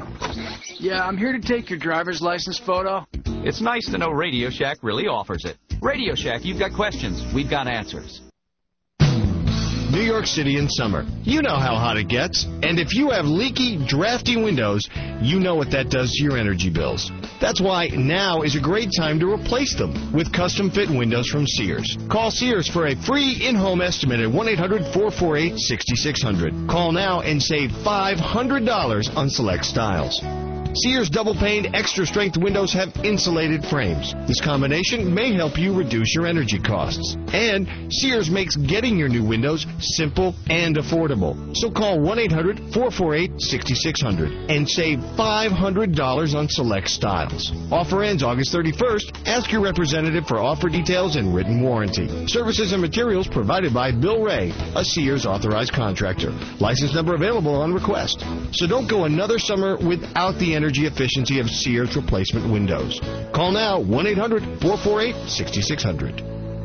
Yeah, I'm here to take your driver's license photo. It's nice to know Radio Shack really offers it. Radio Shack, you've got questions. We've got answers. New York City in summer. You know how hot it gets. And if you have leaky, drafty windows, you know what that does to your energy bills. That's why now is a great time to replace them with custom fit windows from Sears. Call Sears for a free in-home estimate at one eight hundred, four four eight, six six zero zero. Call now and save five hundred dollars on select styles. Sears double-pane extra-strength windows have insulated frames. This combination may help you reduce your energy costs. And Sears makes getting your new windows simple and affordable. So call one eight hundred, four four eight, six six zero zero and save five hundred dollars on select styles. Offer ends August thirty-first. Ask your representative for offer details and written warranty. Services and materials provided by Bill Ray, a Sears authorized contractor. License number available on request. So don't go another summer without the energy energy efficiency of Sears replacement windows. Call now, one eight hundred, four four eight, six six zero zero.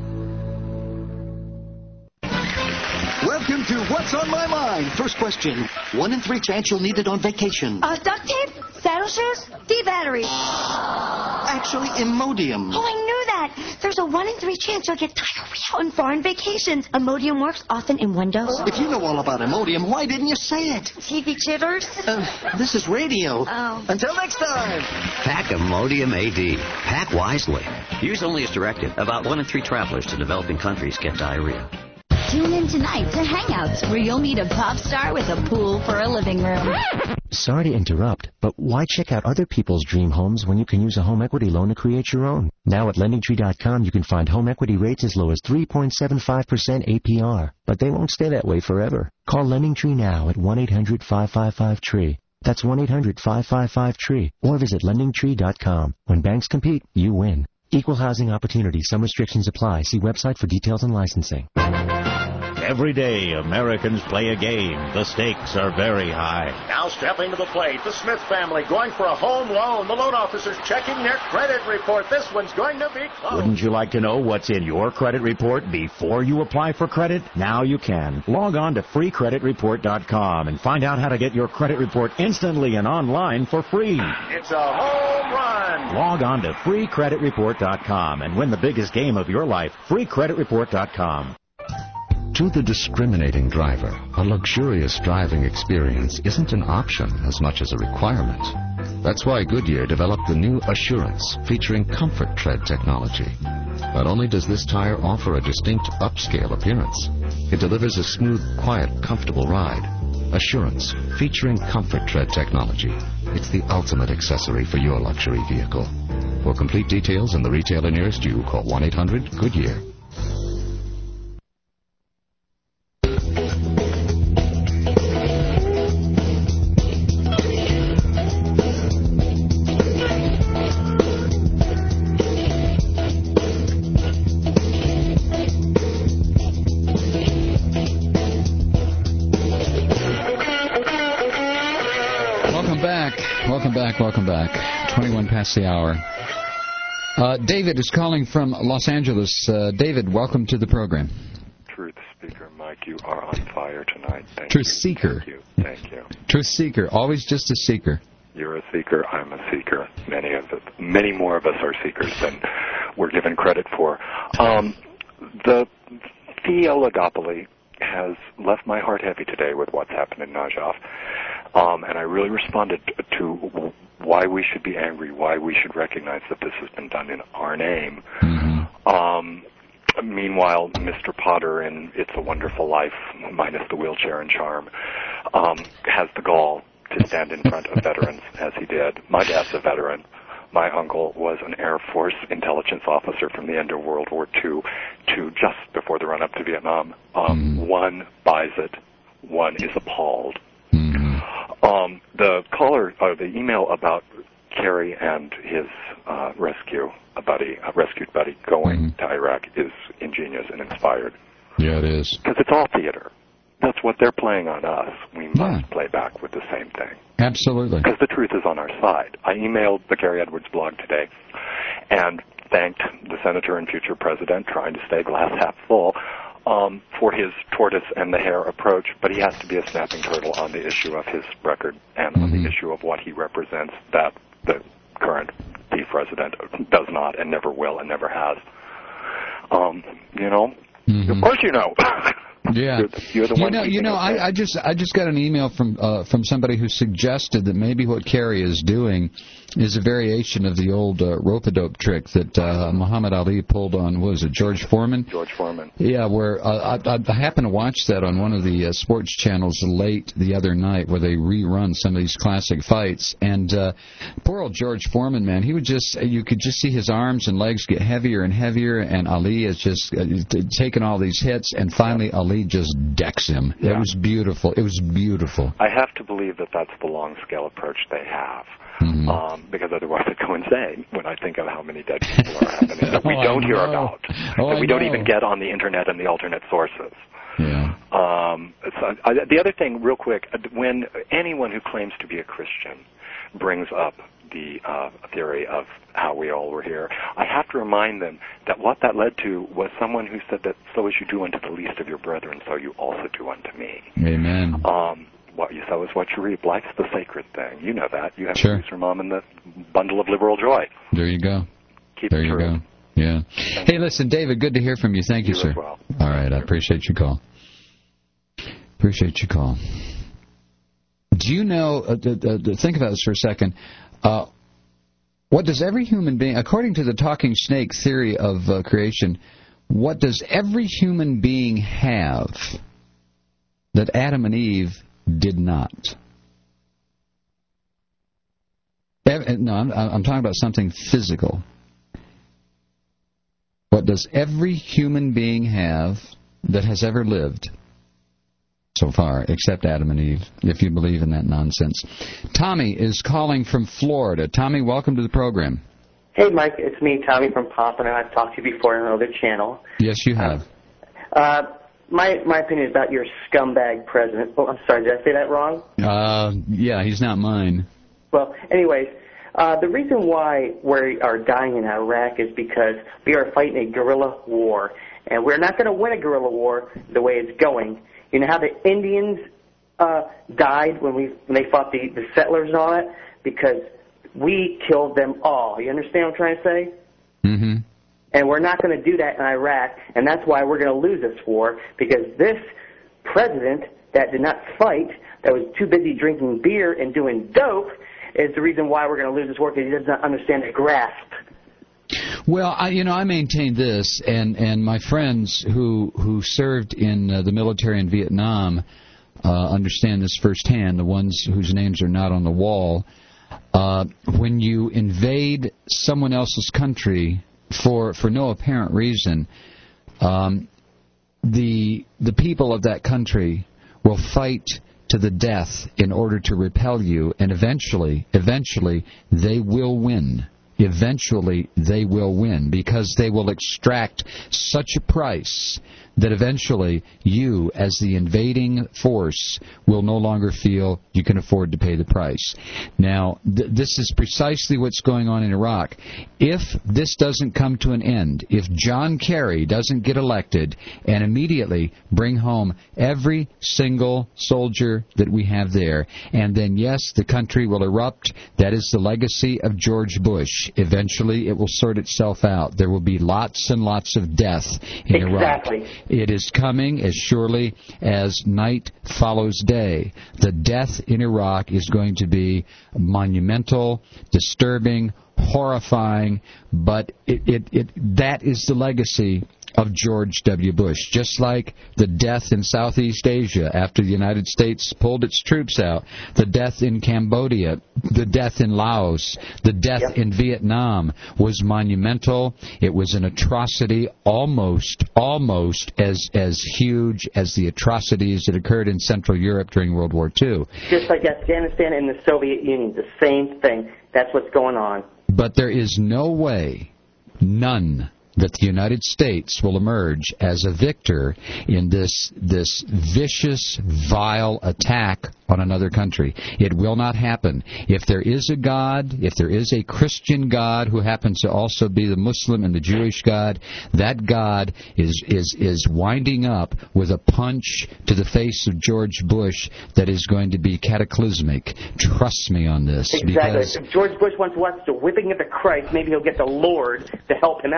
Welcome to What's on My Mind. First question. One in three chance you'll need it on vacation. Uh, duct tape? Saddle shoes? D-battery. Actually, Imodium. Oh, I knew that. There's a one in three chance you'll get diarrhea on foreign vacations. Imodium works often in windows. If you know all about Imodium, why didn't you say it? T V jitters? Uh, this is radio. Oh. Until next time. Pack Imodium A D. Pack wisely. Use only as directed. About one in three travelers to developing countries get diarrhea. Tune in tonight to Hangouts, where you'll meet a pop star with a pool for a living room. Sorry to interrupt, but why check out other people's dream homes when you can use a home equity loan to create your own? Now at lending tree dot com, you can find home equity rates as low as three point seven five percent A P R. But they won't stay that way forever. Call LendingTree now at one eight hundred, five five five, T R E E. That's one eight hundred, five five five, T R E E. Or visit lending tree dot com. When banks compete, you win. Equal housing opportunity. Some restrictions apply. See website for details and licensing. Every day, Americans play a game. The stakes are very high. Now stepping to the plate, the Smith family going for a home loan. The loan officers checking their credit report. This one's going to be close. Wouldn't you like to know what's in your credit report before you apply for credit? Now you can. Log on to free credit report dot com and find out how to get your credit report instantly and online for free. It's a home run. Log on to free credit report dot com and win the biggest game of your life. free credit report dot com. To the discriminating driver, a luxurious driving experience isn't an option as much as a requirement. That's why Goodyear developed the new Assurance, featuring Comfort Tread technology. Not only does this tire offer a distinct upscale appearance, it delivers a smooth, quiet, comfortable ride. Assurance, featuring Comfort Tread technology. It's the ultimate accessory for your luxury vehicle. For complete details and the retailer nearest you, call one eight hundred, Goodyear. Welcome back, welcome back. twenty-one past the hour. Uh, David is calling from Los Angeles. Uh, David, welcome to the program. Truth Speaker, Mike, you are on fire tonight. Thank Truth you. Seeker. Thank you. Thank you. Truth Seeker, always just a seeker. You're a seeker, I'm a seeker. Many of us, many more of us are seekers than we're given credit for. Um, the the oligopoly has left my heart heavy today with what's happened in Najaf. Um, and I really responded to why we should be angry, why we should recognize that this has been done in our name. Mm-hmm. Um, meanwhile, Mister Potter in It's a Wonderful Life, minus the wheelchair and charm, um, has the gall to stand in front of veterans as he did. My dad's a veteran. My uncle was an Air Force intelligence officer from the end of World War Two to just before the run-up to Vietnam. Um, mm-hmm. One buys it. One is appalled. Mm-hmm. Um, the caller, uh, the email about Kerry and his uh, rescue, a buddy, a rescued buddy going mm-hmm. to Iraq is ingenious and inspired. Yeah, it is. Because it's all theater. That's what they're playing on us. We must yeah. play back with the same thing. Absolutely. Because the truth is on our side. I emailed the Gary Edwards blog today and thanked the senator and future president, trying to stay glass half full, um, for his tortoise and the hare approach, but he has to be a snapping turtle on the issue of his record and mm-hmm. on the issue of what he represents that the current chief president does not and never will and never has. Um, you know, mm-hmm. of course you know. Yeah, you're, you're the you one know, you know, I, I just, I just got an email from uh, from somebody who suggested that maybe what Kerry is doing is a variation of the old uh, rope-a-dope trick that uh, Muhammad Ali pulled on. What was it, George Foreman? George Foreman. Yeah, where uh, I, I happened to watch that on one of the uh, sports channels late the other night, where they rerun some of these classic fights. And uh, poor old George Foreman, man, he would just, you could just see his arms and legs get heavier and heavier, and Ali is just uh, taking all these hits, and finally Ali just decks him. Yeah. It was beautiful. It was beautiful. I have to believe that that's the long-scale approach they have. Mm-hmm. Um, because otherwise I'd go insane when I think of how many dead people are happening that we oh, don't hear know. about, oh, that we I don't know. even get on the Internet and the alternate sources. Yeah. Um, so, I, the other thing, real quick, when anyone who claims to be a Christian brings up the uh, theory of how we all were here, I have to remind them that what that led to was someone who said that so as you do unto the least of your brethren, so you also do unto me. Amen. Um, what you sow is what you reap. Life's the sacred thing. You know that. You have sure. to use your mom in the bundle of liberal joy. There you go. Keep there it you true. go. Yeah. Hey, listen, David, good to hear from you. Thank you, you sir. As well. All right, I appreciate your call. Appreciate your call. Do you know, uh, uh, uh, think about this for a second, uh, what does every human being, according to the talking snake theory of uh, creation, what does every human being have that Adam and Eve did not? No, I'm, I'm talking about something physical. What does every human being have that has ever lived so far, except Adam and Eve, if you believe in that nonsense? Tommy is calling from Florida. Tommy, welcome to the program. Hey, Mike, it's me, Tommy from Pompano. I've talked to you before on another channel. Yes, you have. Uh, my my opinion is about your scumbag president. Oh, I'm sorry, did I say that wrong? Uh, yeah, he's not mine. Well, anyways, uh, the reason why we are dying in Iraq is because we are fighting a guerrilla war, and we're not going to win a guerrilla war the way it's going. You know how the Indians uh, died when we when they fought the, the settlers and all that? Because we killed them all. You understand what I'm trying to say? Mm-hmm. And we're not going to do that in Iraq, and that's why we're going to lose this war, because this president that did not fight, that was too busy drinking beer and doing dope, is the reason why we're going to lose this war, because he does not understand the grasp. Well, I, you know, I maintain this, and, and my friends who who served in uh, the military in Vietnam uh, understand this firsthand, the ones whose names are not on the wall. Uh, when you invade someone else's country for for no apparent reason, um, the the people of that country will fight to the death in order to repel you, and eventually, eventually, they will win. Eventually, they will win, because they will extract such a price that eventually you, as the invading force, will no longer feel you can afford to pay the price. Now, th- this is precisely what's going on in Iraq. If this doesn't come to an end, if John Kerry doesn't get elected and immediately bring home every single soldier that we have there, and then, yes, the country will erupt. That is the legacy of George Bush. Eventually, it will sort itself out. There will be lots and lots of death in exactly. Iraq. It is coming as surely as night follows day. The death in Iraq is going to be monumental, disturbing, horrifying, but it, it, it, that is the legacy of George W. Bush. Just like the death in Southeast Asia after the United States pulled its troops out, the death in Cambodia, the death in Laos, the death yep. in Vietnam was monumental. It was an atrocity almost, almost as, as huge as the atrocities that occurred in Central Europe during World War Two. Just like Afghanistan and the Soviet Union, the same thing. That's what's going on. But there is no way, none, that the United States will emerge as a victor in this this vicious, vile attack on another country. It will not happen. If there is a God, if there is a Christian God who happens to also be the Muslim and the Jewish God, that God is is is winding up with a punch to the face of George Bush that is going to be cataclysmic. Trust me on this. Exactly. If George Bush wants to watch the whipping of the Christ, maybe he'll get the Lord to help him out, but he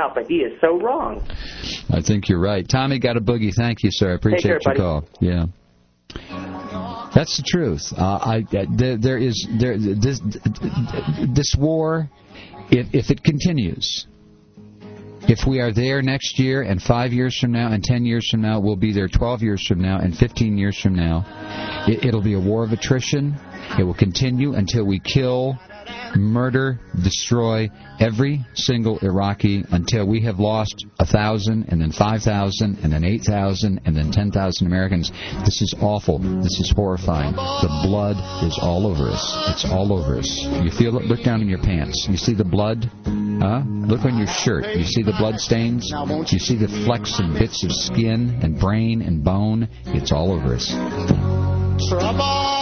is so wrong. I think you're right. Tommy got a boogie. Thank you, sir. I appreciate care, your buddy. call. Yeah. That's the truth. Uh, I there, there is there this this war. If if it continues, if we are there next year and five years from now and ten years from now, we'll be there twelve years from now and fifteen years from now. It, it'll be a war of attrition. It will continue until we kill, murder, destroy every single Iraqi until we have lost a thousand and then five thousand and then eight thousand and then ten thousand Americans. This is awful. This is horrifying. The blood is all over us. It's all over us. You feel it? Look down in your pants. You see the blood? Huh? Look on your shirt. You see the blood stains? You see the flecks and bits of skin and brain and bone? It's all over us. Trouble,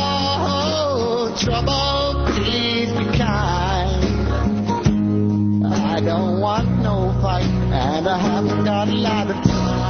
trouble, please be kind. I don't want no fight, and I haven't got a lot of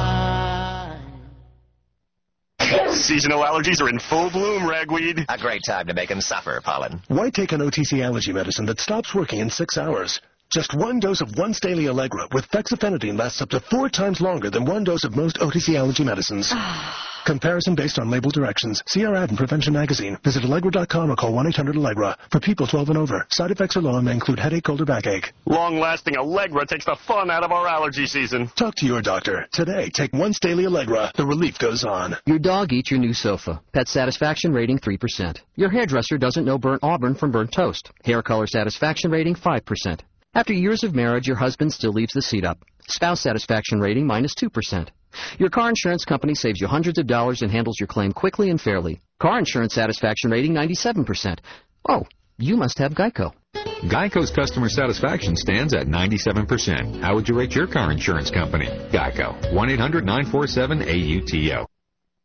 time. Seasonal allergies are in full bloom, ragweed. A great time to make him suffer, Pollen. Why take an O T C allergy medicine that stops working in six hours? Just one dose of once daily Allegra with fexofenadine lasts up to four times longer than one dose of most O T C allergy medicines. Comparison based on label directions. See our ad in Prevention Magazine. Visit Allegra dot com or call one eight hundred Allegra. For people twelve and over. Side effects are low and may include headache, cold, or backache. Long-lasting Allegra takes the fun out of our allergy season. Talk to your doctor. Today, take once daily Allegra. The relief goes on. Your dog eats your new sofa. Pet satisfaction rating three percent. Your hairdresser doesn't know burnt auburn from burnt toast. Hair color satisfaction rating five percent. After years of marriage, your husband still leaves the seat up. Spouse satisfaction rating minus two percent. Your car insurance company saves you hundreds of dollars and handles your claim quickly and fairly. Car insurance satisfaction rating ninety-seven percent. Oh, you must have Geico. Geico's customer satisfaction stands at ninety-seven percent. How would you rate your car insurance company? Geico. one eight hundred nine four seven A U T O.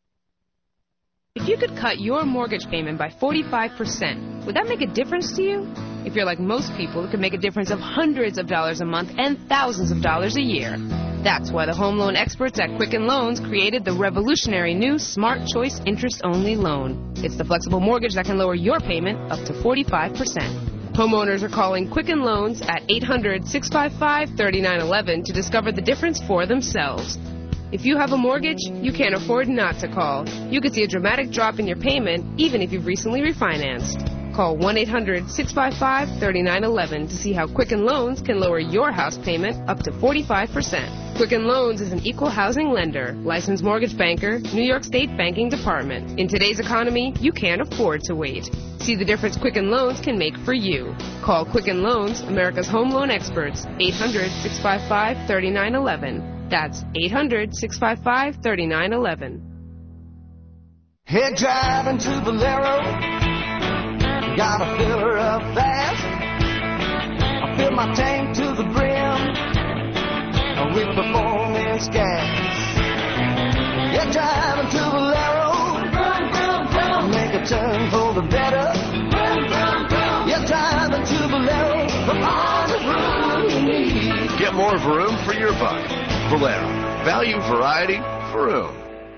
If you could cut your mortgage payment by forty-five percent, would that make a difference to you? If you're like most people, it could make a difference of hundreds of dollars a month and thousands of dollars a year. That's why the home loan experts at Quicken Loans created the revolutionary new Smart Choice interest-only loan. It's the flexible mortgage that can lower your payment up to forty-five percent. Homeowners are calling Quicken Loans at eight hundred, six five five, three nine one one to discover the difference for themselves. If you have a mortgage, you can't afford not to call. You could see a dramatic drop in your payment even if you've recently refinanced. Call one eight hundred, six five five, three nine one one to see how Quicken Loans can lower your house payment up to forty-five percent. Quicken Loans is an equal housing lender, licensed mortgage banker, New York State Banking Department. In today's economy, you can't afford to wait. See the difference Quicken Loans can make for you. Call Quicken Loans, America's home loan experts, eight hundred, six five five, three nine one one. That's eight hundred, six five five, three nine one one. Head driving to Valero. Gotta fill her up fast. I fill my tank to the brim with performance gas. Yeah, driving to Valero. Vroom, vroom, vroom. Make a turn for the better. Vroom, vroom, vroom. Yeah, driving to Valero. For all the room you need. Get more vroom for your buck. Valero. Value, variety, vroom.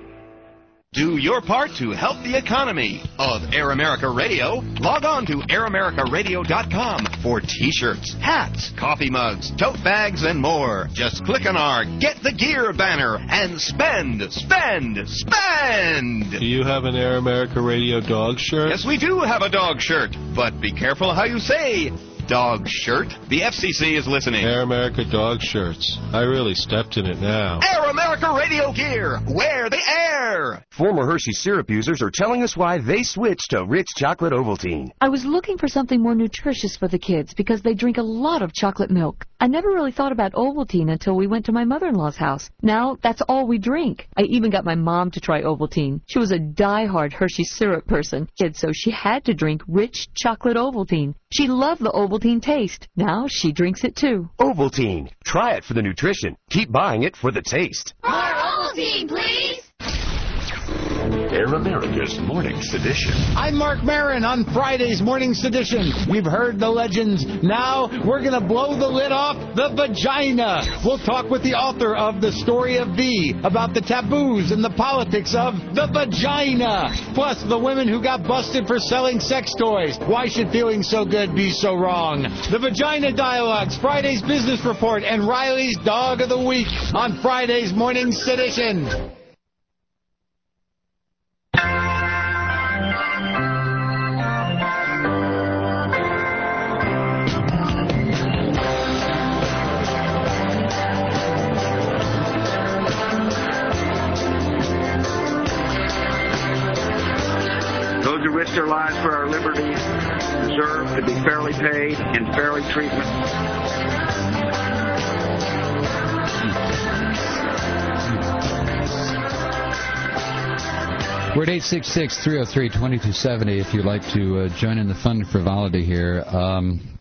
Do your part to help the economy of Air America Radio. Log on to air america radio dot com for t-shirts, hats, coffee mugs, tote bags, and more. Just click on our Get the Gear banner and spend, spend, spend! Do you have an Air America Radio dog shirt? Yes, we do have a dog shirt, but be careful how you say dog shirt. The F C C is listening. Air America dog shirts. I really stepped in it now. Air America Radio gear. Wear the air. Former Hershey syrup users are telling us why they switched to Rich Chocolate Ovaltine. I was looking for something more nutritious for the kids because they drink a lot of chocolate milk. I never really thought about Ovaltine until we went to my mother-in-law's house. Now, that's all we drink. I even got my mom to try Ovaltine. She was a die-hard Hershey syrup person, so she had to drink Rich Chocolate Ovaltine. She loved the Ovaltine taste. Now she drinks it too. Ovaltine. Try it for the nutrition. Keep buying it for the taste. More Ovaltine, please. Air America's Morning Sedition. I'm Mark Maron on Friday's Morning Sedition. We've heard the legends. Now we're going to blow the lid off the vagina. We'll talk with the author of The Story of V about the taboos and the politics of the vagina. Plus, the women who got busted for selling sex toys. Why should feeling so good be so wrong? The Vagina Dialogues, Friday's Business Report, and Riley's Dog of the Week on Friday's Morning Sedition. Those who risk their lives for our liberties deserve to be fairly paid and fairly treated. We're at eight six six, three oh three, two two seven oh if you'd like to uh, join in the fun and frivolity here. Um,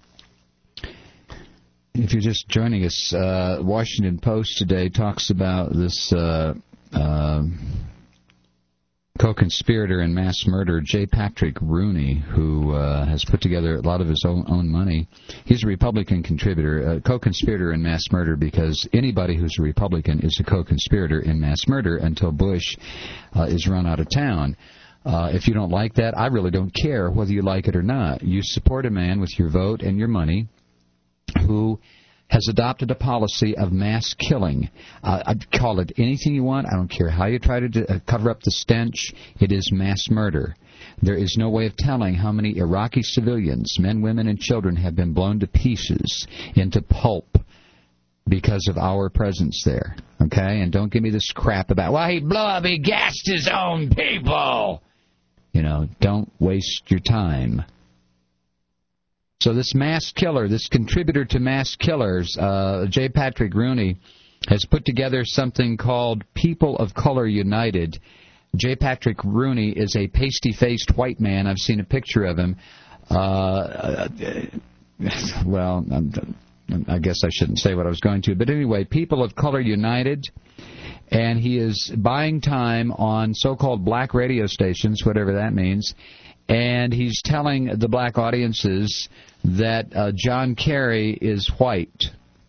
if you're just joining us, uh, Washington Post today talks about this uh, uh, co-conspirator in mass murder, J. Patrick Rooney, who uh, has put together a lot of his own, own money. He's a Republican contributor, a co-conspirator in mass murder, because anybody who's a Republican is a co-conspirator in mass murder until Bush uh, is run out of town. Uh, if you don't like that, I really don't care whether you like it or not. You support a man with your vote and your money who has adopted a policy of mass killing. Uh, I'd call it anything you want. I don't care how you try to do, uh, cover up the stench. It is mass murder. There is no way of telling how many Iraqi civilians, men, women, and children, have been blown to pieces, into pulp, because of our presence there. Okay? And don't give me this crap about, well, he blew up, he gassed his own people. You know, don't waste your time. So this mass killer, this contributor to mass killers, uh, J. Patrick Rooney, has put together something called People of Color United. J. Patrick Rooney is a pasty-faced white man. I've seen a picture of him. Uh, well, I guess I shouldn't say what I was going to. But anyway, People of Color United. And he is buying time on so-called black radio stations, whatever that means. And he's telling the black audiences that uh, John Kerry is white.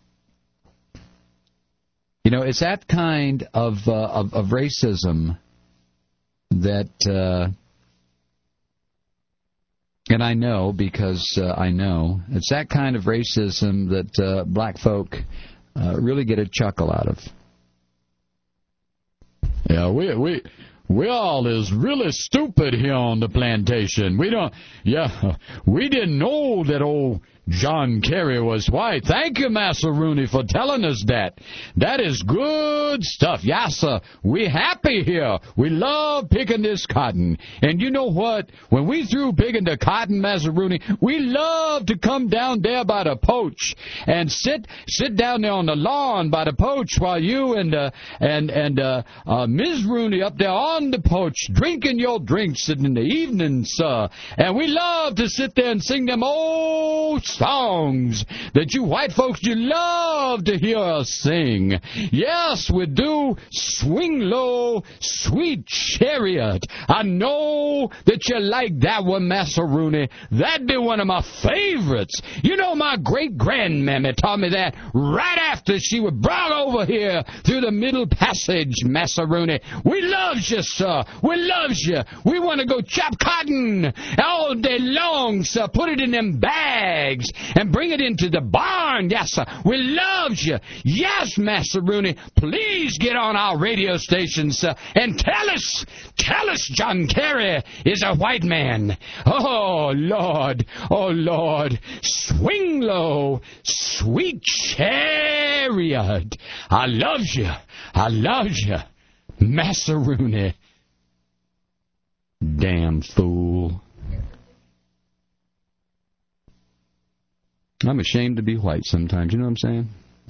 You know, it's that kind of uh, of, of racism that, uh, and I know because uh, I know, it's that kind of racism that uh, black folk uh, really get a chuckle out of. Yeah, we we we all is really stupid here on the plantation. We don't, yeah, we didn't know that old John Kerry was white. Thank you, Massa Rooney, for telling us that. That is good stuff. Yes, sir. We happy here. We love picking this cotton. And you know what? When we through picking the cotton, Massa Rooney, we love to come down there by the poach and sit sit down there on the lawn by the poach while you and uh, and and uh, uh, Miz Rooney up there on the poach drinking your drinks in the evening, sir. And we love to sit there and sing them old songs that you white folks, you love to hear us sing. Yes, we do. Swing low, sweet chariot. I know that you like that one, Massa Rooney. That'd be one of my favorites. You know, my great-grandmammy taught me that right after she was brought over here through the Middle Passage, Massa Rooney. We loves you, sir. We loves you. We want to go chop cotton all day long, sir. Put it in them bags and bring it into the barn. Yes, sir. We loves you. Yes, Massa Rooney. Please get on our radio station, sir, and tell us, tell us John Kerry is a white man. Oh, Lord. Oh, Lord. Swing low, sweet chariot. I loves you. I loves you. Massa Rooney. Damn fool. I'm ashamed to be white sometimes. You know what I'm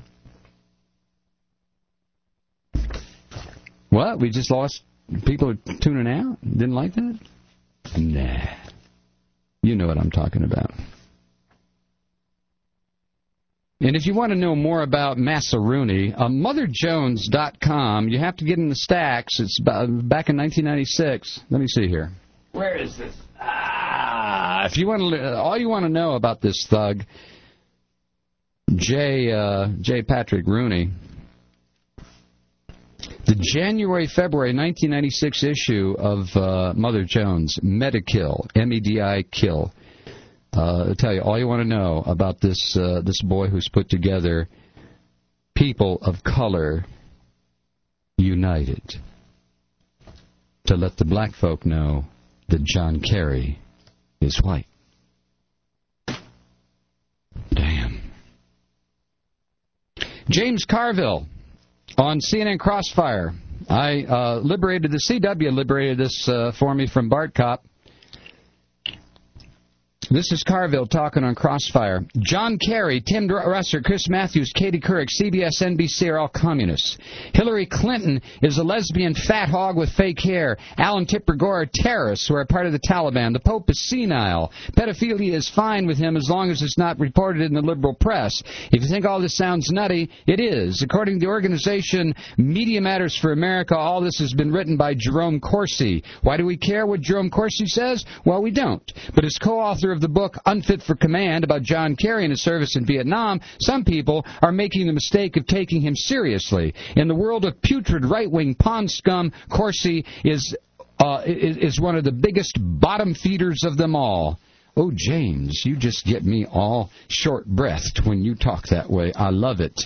saying? What? We just lost people are tuning out? Didn't like that? Nah. You know what I'm talking about. And if you want to know more about Massa Rooney, uh, Mother Jones dot com, you have to get in the stacks. It's about, back in nineteen ninety-six. Let me see here. Where is this? Ah, if you want to, all you want to know about this thug, J. Uh, J. Patrick Rooney, the January February nineteen ninety-six issue of uh, Mother Jones, Medikill, M E D I Kill. Uh, I'll tell you all you want to know about this uh, this boy who's put together people of color united to let the black folk know that John Kerry is white. Damn. James Carville on C N N Crossfire. I uh, liberated the C W liberated this uh, for me from Bart Cop. This is Carville talking on Crossfire. John Kerry, Tim Russert, Chris Matthews, Katie Couric, C B S, N B C are all communists. Hillary Clinton is a lesbian fat hog with fake hair. Alan Tipper Gore are terrorists who are part of the Taliban. The Pope is senile. Pedophilia is fine with him as long as it's not reported in the liberal press. If you think all this sounds nutty, it is. According to the organization Media Matters for America, all this has been written by Jerome Corsi. Why do we care what Jerome Corsi says? Well, we don't. But as co-author of the book Unfit for Command about John Kerry and his service in Vietnam, some people are making the mistake of taking him seriously. In the world of putrid right-wing pond scum, Corsi is, uh, is, is one of the biggest bottom feeders of them all. Oh, James, you just get me all short-breathed when you talk that way. I love it.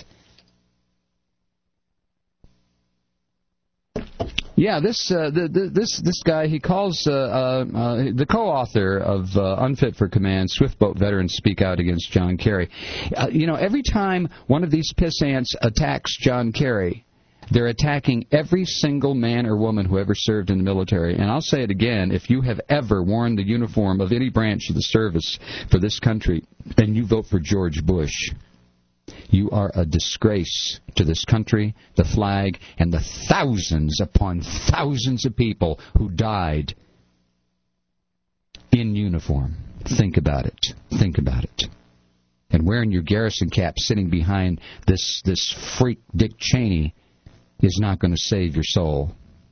Yeah, this uh, the, the, this this guy, he calls uh, uh, uh, the co-author of uh, Unfit for Command, Swiftboat veterans speak out against John Kerry. Uh, you know, every time one of these pissants attacks John Kerry, they're attacking every single man or woman who ever served in the military. And I'll say it again, if you have ever worn the uniform of any branch of the service for this country, and you vote for George Bush, you are a disgrace to this country, the flag, and the thousands upon thousands of people who died in uniform. Think about it. Think about it. And wearing your garrison cap sitting behind this, this freak Dick Cheney is not going to save your soul.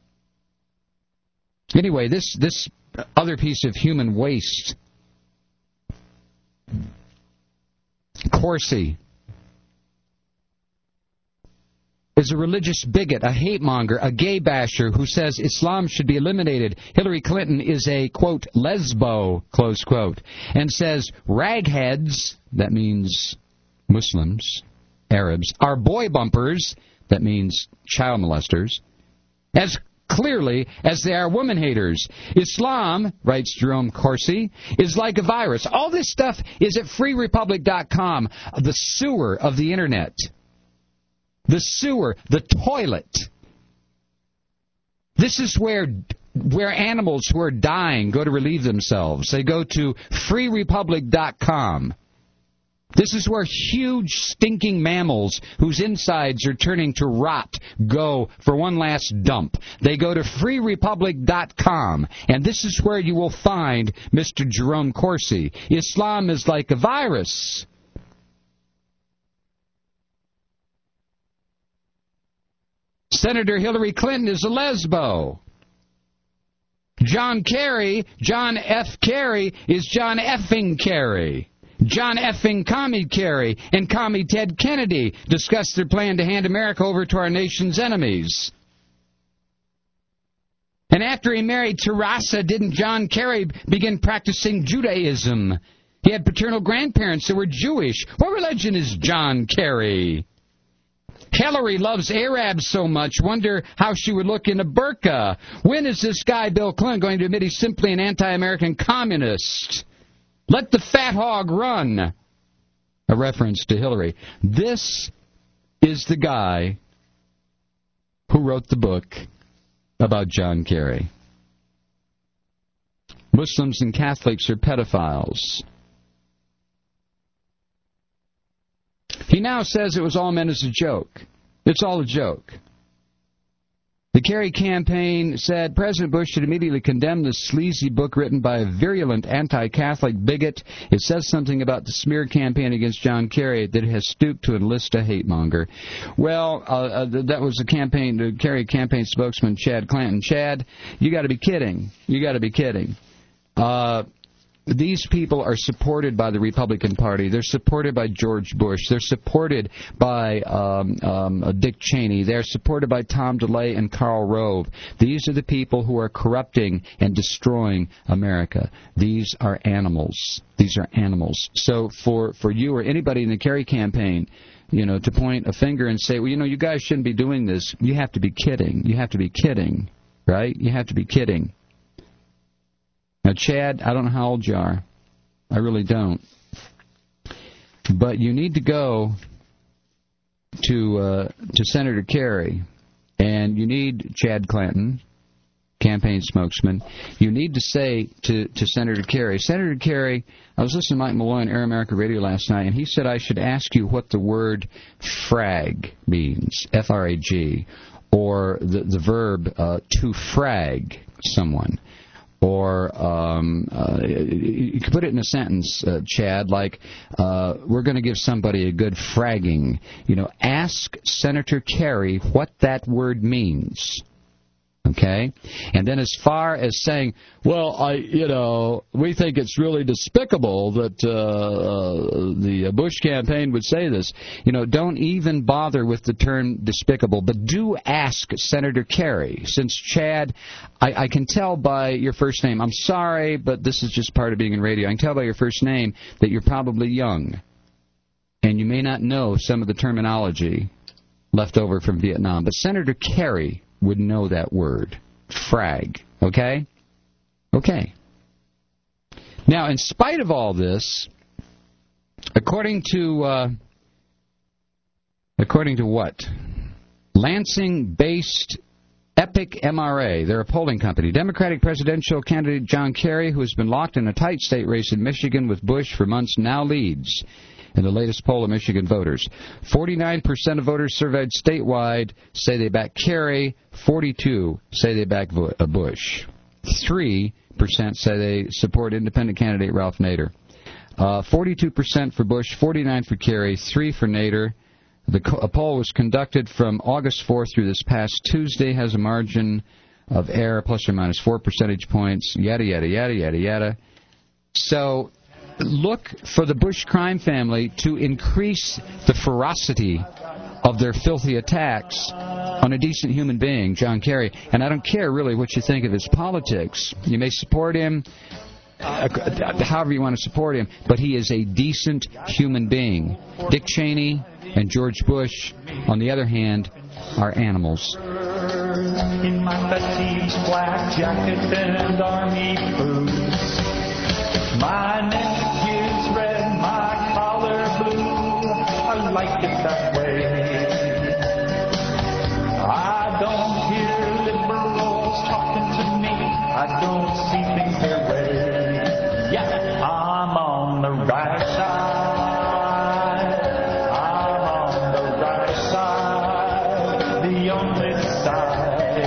Anyway, this, this other piece of human waste, Corsi, is a religious bigot, a hate monger, a gay basher who says Islam should be eliminated. Hillary Clinton is a, quote, lesbo, close quote, and says ragheads, that means Muslims, Arabs, are boy bumpers, that means child molesters, as clearly as they are woman haters. Islam, writes Jerome Corsi, is like a virus. All this stuff is at free republic dot com, the sewer of the Internet. The sewer, the toilet. This is where where animals who are dying go to relieve themselves. They go to free republic dot com. This is where huge stinking mammals whose insides are turning to rot go for one last dump. They go to free republic dot com, and this is where you will find Mister Jerome Corsi. Islam is like a virus. Senator Hillary Clinton is a lesbo. John Kerry, John F. Kerry, is John effing Kerry. John effing Commie Kerry and Commie Ted Kennedy discussed their plan to hand America over to our nation's enemies. And after he married Teresa, didn't John Kerry begin practicing Judaism? He had paternal grandparents that were Jewish. What religion is John Kerry? Hillary loves Arabs so much, wonder how she would look in a burqa. When is this guy, Bill Clinton, going to admit he's simply an anti-American communist? Let the fat hog run. A reference to Hillary. This is the guy who wrote the book about John Kerry. Muslims and Catholics are pedophiles. He now says it was all meant as a joke. It's all a joke. The Kerry campaign said President Bush should immediately condemn this sleazy book written by a virulent anti-Catholic bigot. It says something about the smear campaign against John Kerry that it has stooped to enlist a hate monger. Well, uh, uh, that was the campaign, the Kerry campaign spokesman, Chad Clanton. Chad, you got to be kidding. You got to be kidding. Uh... These people are supported by the Republican Party. They're supported by George Bush. They're supported by um, um, Dick Cheney. They're supported by Tom DeLay and Karl Rove. These are the people who are corrupting and destroying America. These are animals. These are animals. So for, for you or anybody in the Kerry campaign, you know, to point a finger and say, well, you know, you guys shouldn't be doing this, you have to be kidding. You have to be kidding, right? You have to be kidding. Now, Chad, I don't know how old you are. I really don't. But you need to go to uh, to Senator Kerry, and you need Chad Clanton, campaign spokesman. You need to say to, to Senator Kerry, Senator Kerry, I was listening to Mike Malloy on Air America Radio last night, and he said I should ask you what the word frag means, F R A G, or the, the verb uh, to frag someone. Or um, uh, you could put it in a sentence, uh, Chad, like, uh, we're going to give somebody a good fragging. You know, ask Senator Kerry what that word means. Okay? And then as far as saying, well, I, you know, we think it's really despicable that uh, uh, the Bush campaign would say this. You know, don't even bother with the term despicable, but do ask Senator Kerry. Since, Chad, I, I can tell by your first name, I'm sorry, but this is just part of being in radio. I can tell by your first name that you're probably young, and you may not know some of the terminology left over from Vietnam. But Senator Kerry would know that word, frag, okay? Okay. Now, in spite of all this, according to, uh, according to what? Lansing-based Epic M R A, they're a polling company. Democratic presidential candidate John Kerry, who has been locked in a tight state race in Michigan with Bush for months, now leads in the latest poll of Michigan voters. forty-nine percent of voters surveyed statewide say they back Kerry. forty-two say they back Bush. three percent say they support independent candidate Ralph Nader. Uh, forty-two percent for Bush, forty-nine for Kerry, three for Nader. The co- a poll was conducted from August fourth through this past Tuesday, has a margin of error plus or minus four percentage points, yada, yada, yada, yada, yada. So look for the Bush crime family to increase the ferocity of their filthy attacks on a decent human being, John Kerry. And I don't care really what you think of his politics. You may support him uh, however you want to support him, but he is a decent human being. Dick Cheney and George Bush, on the other hand, are animals. In my fatigued black jacket and army boots, my neck is red, my collar blue. I like it that way. I don't hear liberals talking to me. I don't see things their way. Yeah, I'm on the right side. I'm on the right side. The only side.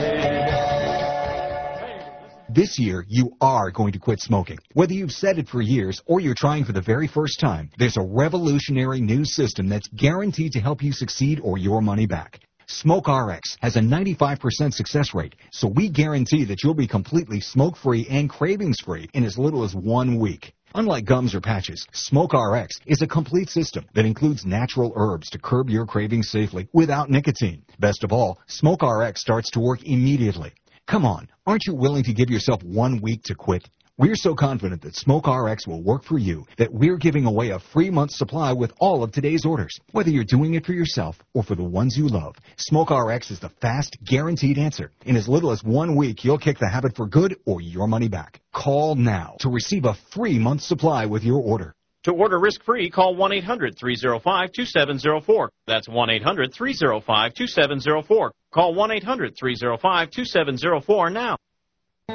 This year, you are going to quit smoking. Whether you've said it for years or you're trying for the very first time, there's a revolutionary new system that's guaranteed to help you succeed or your money back. SmokeRx has a ninety-five percent success rate, so we guarantee that you'll be completely smoke-free and cravings-free in as little as one week. Unlike gums or patches, SmokeRx is a complete system that includes natural herbs to curb your cravings safely without nicotine. Best of all, SmokeRx starts to work immediately. Come on, aren't you willing to give yourself one week to quit? We're so confident that SmokeRx will work for you that we're giving away a free month's supply with all of today's orders. Whether you're doing it for yourself or for the ones you love, SmokeRx is the fast, guaranteed answer. In as little as one week, you'll kick the habit for good or your money back. Call now to receive a free month's supply with your order. To order risk-free, call one eight hundred three oh five two seven oh four. That's one eight hundred three oh five two seven oh four. Call one eight hundred three oh five two seven oh four now.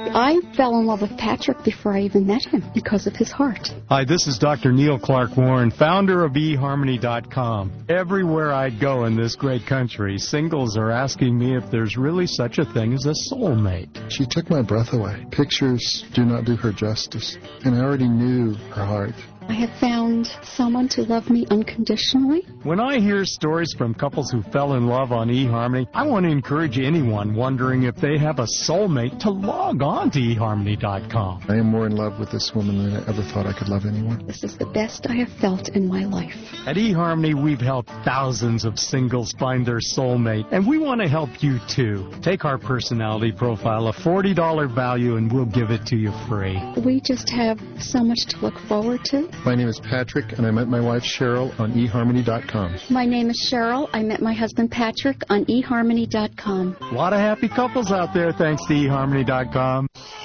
I fell in love with Patrick before I even met him because of his heart. Hi, this is Doctor Neil Clark Warren, founder of e harmony dot com. Everywhere I go in this great country, singles are asking me if there's really such a thing as a soulmate. She took my breath away. Pictures do not do her justice, and I already knew her heart. I have found someone to love me unconditionally. When I hear stories from couples who fell in love on eHarmony, I want to encourage anyone wondering if they have a soulmate to log on to e harmony dot com. I am more in love with this woman than I ever thought I could love anyone. This is the best I have felt in my life. At eHarmony, we've helped thousands of singles find their soulmate, and we want to help you too. Take our personality profile, a forty dollars value, and we'll give it to you free. We just have so much to look forward to. My name is Patrick, and I met my wife Cheryl on e harmony dot com. My name is Cheryl. I met my husband Patrick on e harmony dot com. A lot of happy couples out there thanks to e harmony dot com.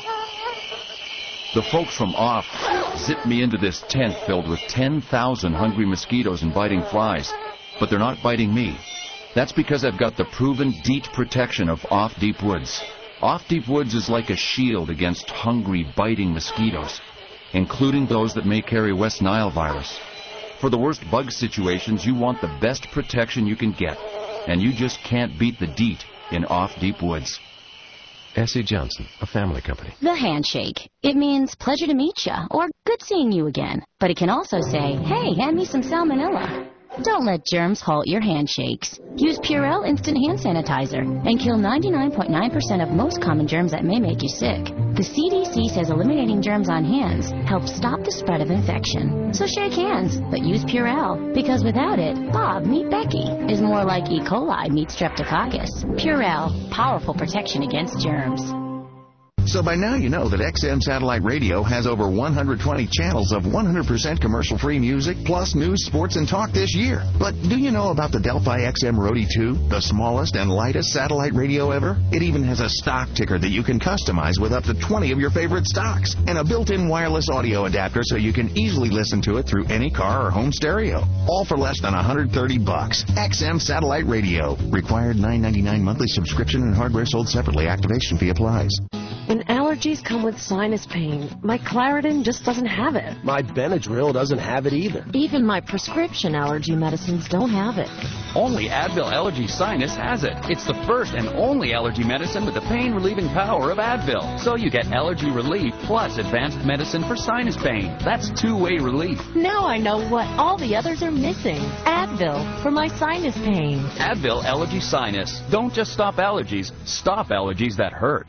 The folks from Off zipped me into this tent filled with ten thousand hungry mosquitoes and biting flies, but they're not biting me. That's because I've got the proven DEET protection of Off Deep Woods. Off Deep Woods is like a shield against hungry, biting mosquitoes, including those that may carry West Nile virus. For the worst bug situations, you want the best protection you can get, and you just can't beat the DEET in Off Deep Woods. S C Johnson, a family company. The handshake. It means pleasure to meet ya, or good seeing you again. But it can also say, hey, hand me some salmonella. Don't let germs halt your handshakes. Use Purell Instant Hand Sanitizer and kill ninety-nine point nine percent of most common germs that may make you sick. The C D C says eliminating germs on hands helps stop the spread of infection. So shake hands, but use Purell, because without it, Bob, meet Becky, is more like E. coli meets Streptococcus. Purell, powerful protection against germs. So by now you know that X M Satellite Radio has over one hundred twenty channels of one hundred percent commercial-free music, plus news, sports, and talk this year. But do you know about the Delphi X M Roadie two, the smallest and lightest satellite radio ever? It even has a stock ticker that you can customize with up to twenty of your favorite stocks, and a built-in wireless audio adapter so you can easily listen to it through any car or home stereo. All for less than one hundred thirty bucks. X M Satellite Radio. Required nine ninety-nine monthly subscription and hardware sold separately. Activation fee applies. When allergies come with sinus pain, my Claritin just doesn't have it. My Benadryl doesn't have it either. Even my prescription allergy medicines don't have it. Only Advil Allergy Sinus has it. It's the first and only allergy medicine with the pain-relieving power of Advil. So you get allergy relief plus advanced medicine for sinus pain. That's two-way relief. Now I know what all the others are missing. Advil for my sinus pain. Advil Allergy Sinus. Don't just stop allergies. Stop allergies that hurt.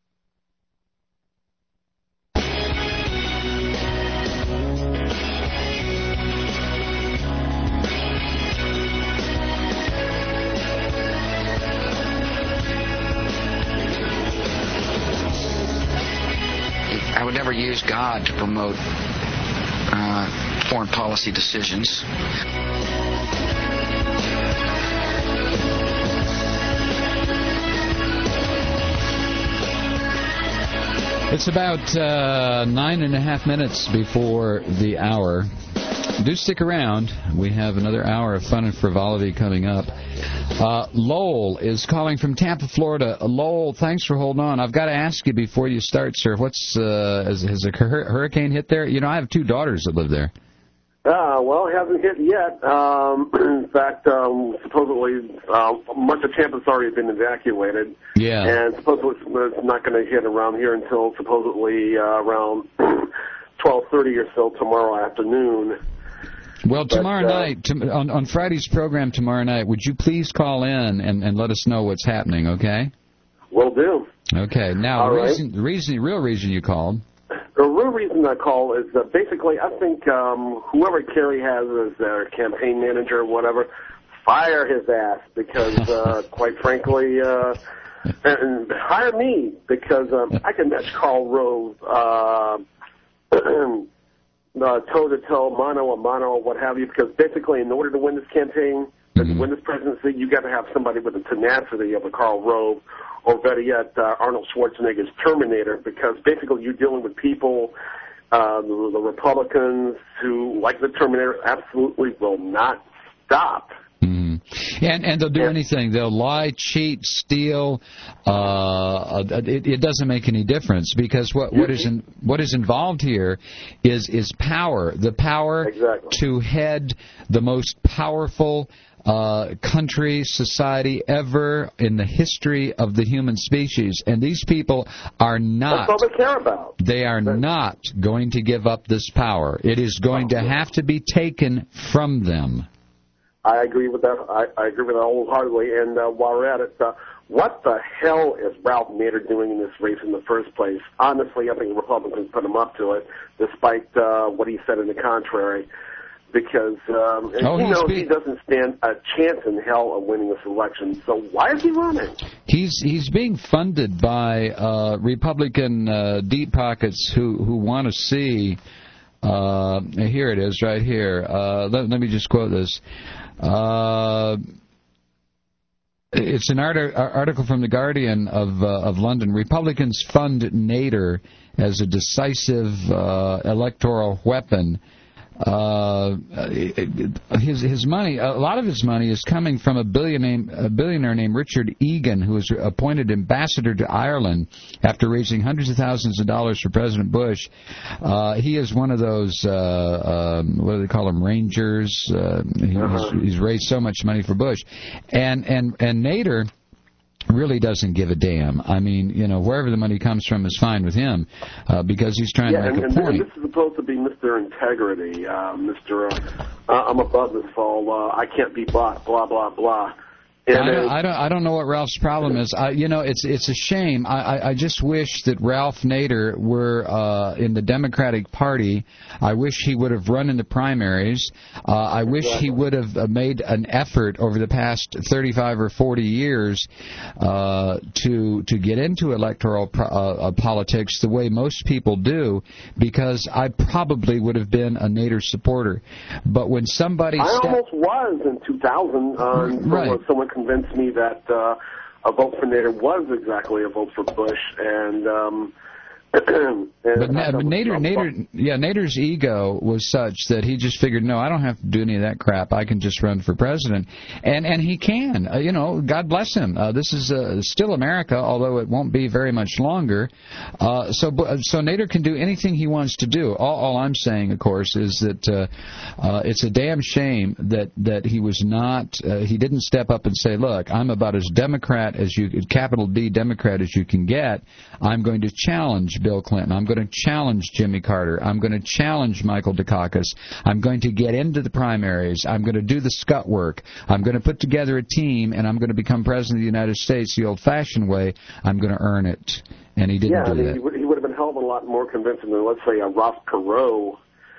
I would never use God to promote uh, foreign policy decisions. It's about uh, nine and a half minutes before the hour. Do stick around. We have another hour of fun and frivolity coming up. Uh, Lowell is calling from Tampa, Florida. Uh, Lowell, thanks for holding on. I've got to ask you before you start, sir, what's uh, has, has a hur- hurricane hit there? You know, I have two daughters that live there. Uh, well, it hasn't hit yet. Um, in fact, um, supposedly uh, much of Tampa's already been evacuated. Yeah. And supposedly it's not going to hit around here until supposedly uh, around twelve thirty or so tomorrow afternoon. Well, tomorrow but, uh, night, to, on, on Friday's program tomorrow night, would you please call in and, and let us know what's happening, okay? Will do. Okay. Now, All the right. reason, the reason, the real reason you called. The real reason I call is that basically I think um, whoever Kerry has as their campaign manager or whatever, fire his ass because, uh, quite frankly, uh, and hire me because um, I can match Karl Rove uh, uh, toe-to-toe, mano a mano, what have you, because basically in order to win this campaign, mm-hmm. to win this presidency, you got to have somebody with the tenacity of a Karl Rove, or better yet, uh, Arnold Schwarzenegger's Terminator, because basically you're dealing with people, uh, the, the Republicans who, like the Terminator, absolutely will not stop. Mm-hmm. And and they'll do anything. They'll lie, cheat, steal. Uh, it, it doesn't make any difference because what what is in, what is involved here is is power. The power exactly. to head the most powerful uh, country, society ever in the history of the human species. And these people are not. That's all they care about. They are not going to give up this power. It is going to have to be taken from them. I agree with that. I, I agree with that wholeheartedly. And uh, while we're at it, uh, what the hell is Ralph Nader doing in this race in the first place? Honestly, I think the Republicans put him up to it, despite uh, what he said in the contrary. Because um, oh, he knows be- he doesn't stand a chance in hell of winning this election. So why is he running? He's he's being funded by uh, Republican uh, deep pockets who who want to see. Uh, here it is, right here. Uh, let, let me just quote this. Uh, it's an art- article from the Guardian of uh, of London. Republicans fund Nader as a decisive uh, electoral weapon. Uh, his his money, a lot of his money is coming from a billionaire, a billionaire named Richard Egan, who was appointed ambassador to Ireland after raising hundreds of thousands of dollars for President Bush. Uh, he is one of those, uh, um, what do they call them, rangers. Uh, he, uh-huh. he's, he's raised so much money for Bush, and and and Nader really doesn't give a damn. I mean, you know, wherever the money comes from is fine with him uh, because he's trying yeah, to make and, a and, point. And this is supposed to be Mister Integrity, uh, Mister Uh, I'm above this all. Uh, I can't be bought. Blah blah blah. I don't, I don't. I don't know what Ralph's problem is. I, you know, it's it's a shame. I, I, I just wish that Ralph Nader were uh, in the Democratic Party. I wish he would have run in the primaries. Uh, I wish he would have made an effort over the past thirty-five or forty years uh, to to get into electoral pro, uh, politics the way most people do, because I probably would have been a Nader supporter. But when somebody I stepped, almost was in two thousand. Uh, right. Someone, someone convinced me that uh, a vote for Nader was exactly a vote for Bush, and. Um, and but, Na- but Nader, Nader, yeah, Nader's ego was such that he just figured, no, I don't have to do any of that crap. I can just run for president, and and he can. Uh, you know, God bless him. Uh, this is uh, still America, although it won't be very much longer. Uh, so so Nader can do anything he wants to do. All, all I'm saying, of course, is that uh, uh, it's a damn shame that that he was not. Uh, he didn't step up and say, look, I'm about as Democrat as you, capital D Democrat as you can get. I'm going to challenge Bill Clinton. I'm going to challenge Jimmy Carter. I'm going to challenge Michael Dukakis. I'm going to get into the primaries. I'm going to do the scut work. I'm going to put together a team, and I'm going to become president of the United States the old-fashioned way. I'm going to earn it. And he didn't yeah, do I mean, that. He would, he would have been a hell of a lot more convincing than, let's say, a Ross Perot,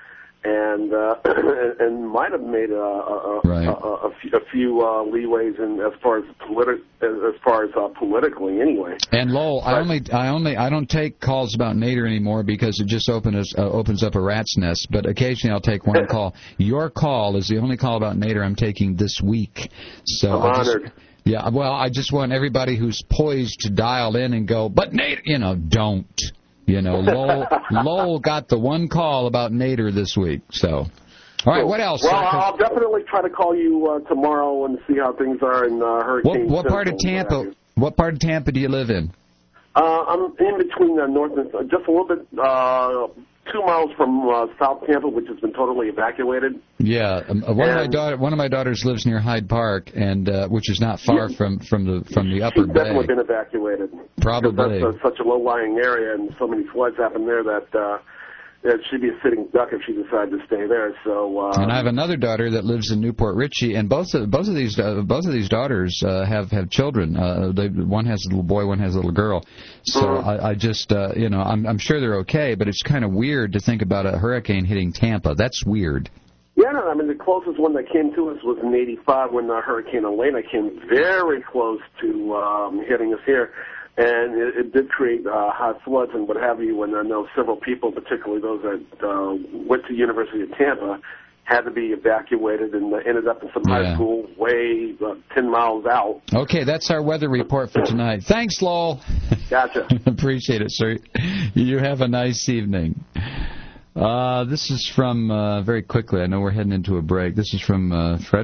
and uh, and might have made a a, right. a, a, a few, a few uh, leeways in as far as politi- as far as uh, politically anyway. And Lowell, but, I only I only I don't take calls about Nader anymore because it just opens uh, opens up a rat's nest. But occasionally I'll take one call. Your call is the only call about Nader I'm taking this week. So I'm I just, honored. Yeah, well, I just want everybody who's poised to dial in and go, but Nader, you know, don't. You know, Lowell, Lowell got the one call about Nader this week. So, all right, what else? Well, I'll definitely try to call you uh, tomorrow and see how things are in uh, Hurricane What, what part of Central, Tampa? What part of Tampa do you live in? Uh, I'm in between uh, north and uh, just a little bit, uh, two miles from uh, South Tampa, which has been totally evacuated. Yeah, um, one and of my daughter, one of my daughters lives near Hyde Park, and uh, which is not far yeah, from, from the from the Upper she's Bay. definitely been evacuated. Probably. That's uh, such a low-lying area, and so many floods happen there that. Uh, Yeah, she'd be a sitting duck if she decided to stay there. So, uh, and I have another daughter that lives in Newport Richey, and both of, both of these uh, both of these daughters uh, have have children. Uh, they, one has a little boy, one has a little girl. So mm. I, I just uh, you know I'm I'm sure they're okay, but it's kind of weird to think about a hurricane hitting Tampa. That's weird. Yeah, no, I mean the closest one that came to us was in eighty-five when uh, Hurricane Elena came very close to um, hitting us here. And it, it did create uh, hot floods and what have you, and I know several people, particularly those that uh, went to the University of Tampa, had to be evacuated and uh, ended up in some yeah. high school way uh, ten miles out. Okay, that's our weather report for tonight. Thanks, Lowell. Gotcha. Appreciate it, sir. You have a nice evening. Uh, this is from, uh, very quickly, I know we're heading into a break. This is from uh, Frederick.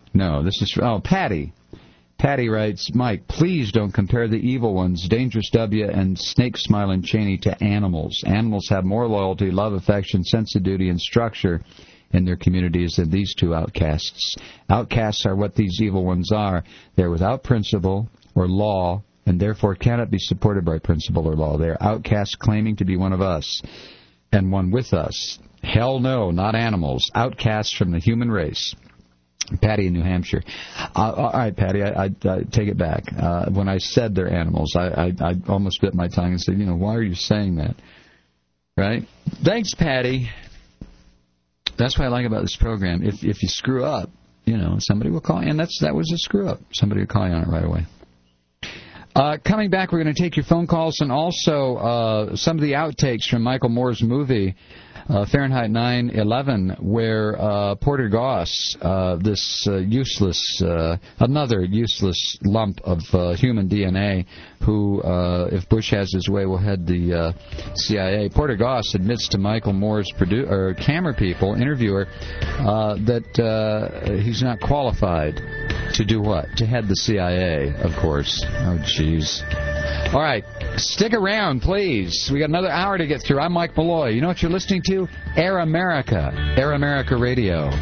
No, this is... Oh, Patty. Patty writes, Mike, please don't compare the evil ones, Dangerous W and Snake Smiling Cheney, to animals. Animals have more loyalty, love, affection, sense of duty, and structure in their communities than these two outcasts. Outcasts are what these evil ones are. They're without principle or law, and therefore cannot be supported by principle or law. They're outcasts claiming to be one of us and one with us. Hell no, not animals. Outcasts from the human race. Patty in New Hampshire. Uh, all right, Patty, I, I, I take it back. Uh, when I said they're animals, I, I, I almost bit my tongue and said, you know, why are you saying that? Right? Thanks, Patty. That's what I like about this program. If if you screw up, you know, somebody will call you, and that's that was a screw up. Somebody will call you on it right away. Uh, coming back, we're going to take your phone calls and also uh, some of the outtakes from Michael Moore's movie, uh, Fahrenheit nine eleven, where uh, Porter Goss, uh, this uh, useless, uh, another useless lump of uh, human D N A, who, uh, if Bush has his way, will head the uh, C I A. Porter Goss admits to Michael Moore's produ- or camera people, interviewer, uh, that uh, he's not qualified to do what? To head the C I A, of course. Oh, jeez. All right, stick around, please. We got another hour to get through. I'm Mike Malloy. You know what you're listening to? Air America. Air America Radio.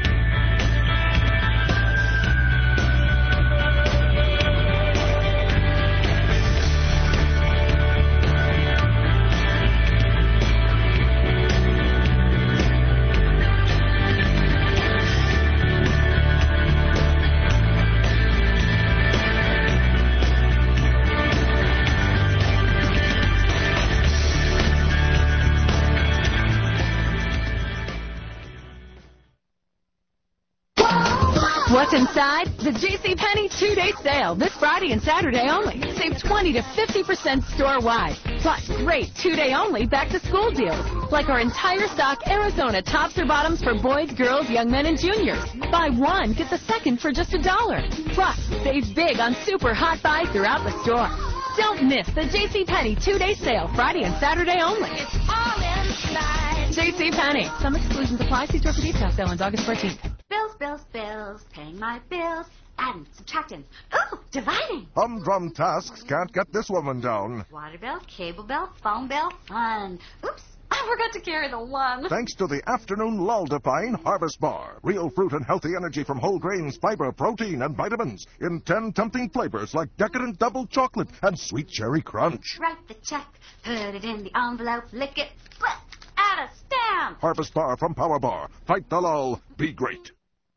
What's inside? The JCPenney two-day sale this Friday and Saturday only. Save twenty to fifty percent store-wide. Plus, great two-day only back-to-school deals, like our entire stock Arizona tops or bottoms for boys, girls, young men, and juniors. Buy one, get the second for just a dollar. Plus, save big on super hot buys throughout the store. Don't miss the JCPenney two-day sale Friday and Saturday only. It's all inside. JCPenney. Some exclusions apply. See store for details. Sale ends August fourteenth. Bills, bills, bills, paying my bills, adding, subtracting, ooh, dividing. Humdrum tasks can't get this woman down. Water bill, cable bill, phone bill, fun. Oops, I forgot to carry the one. Thanks to the afternoon Laldepine Harvest Bar. Real fruit and healthy energy from whole grains, fiber, protein, and vitamins. In ten tempting flavors like decadent double chocolate and sweet cherry crunch. Write the check, put it in the envelope, lick it, flip, add a stamp. Harvest Bar from Power Bar. Fight the lull, be great.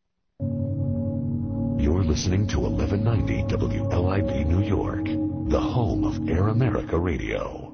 You're listening to eleven ninety W L I B New York, the home of Air America Radio.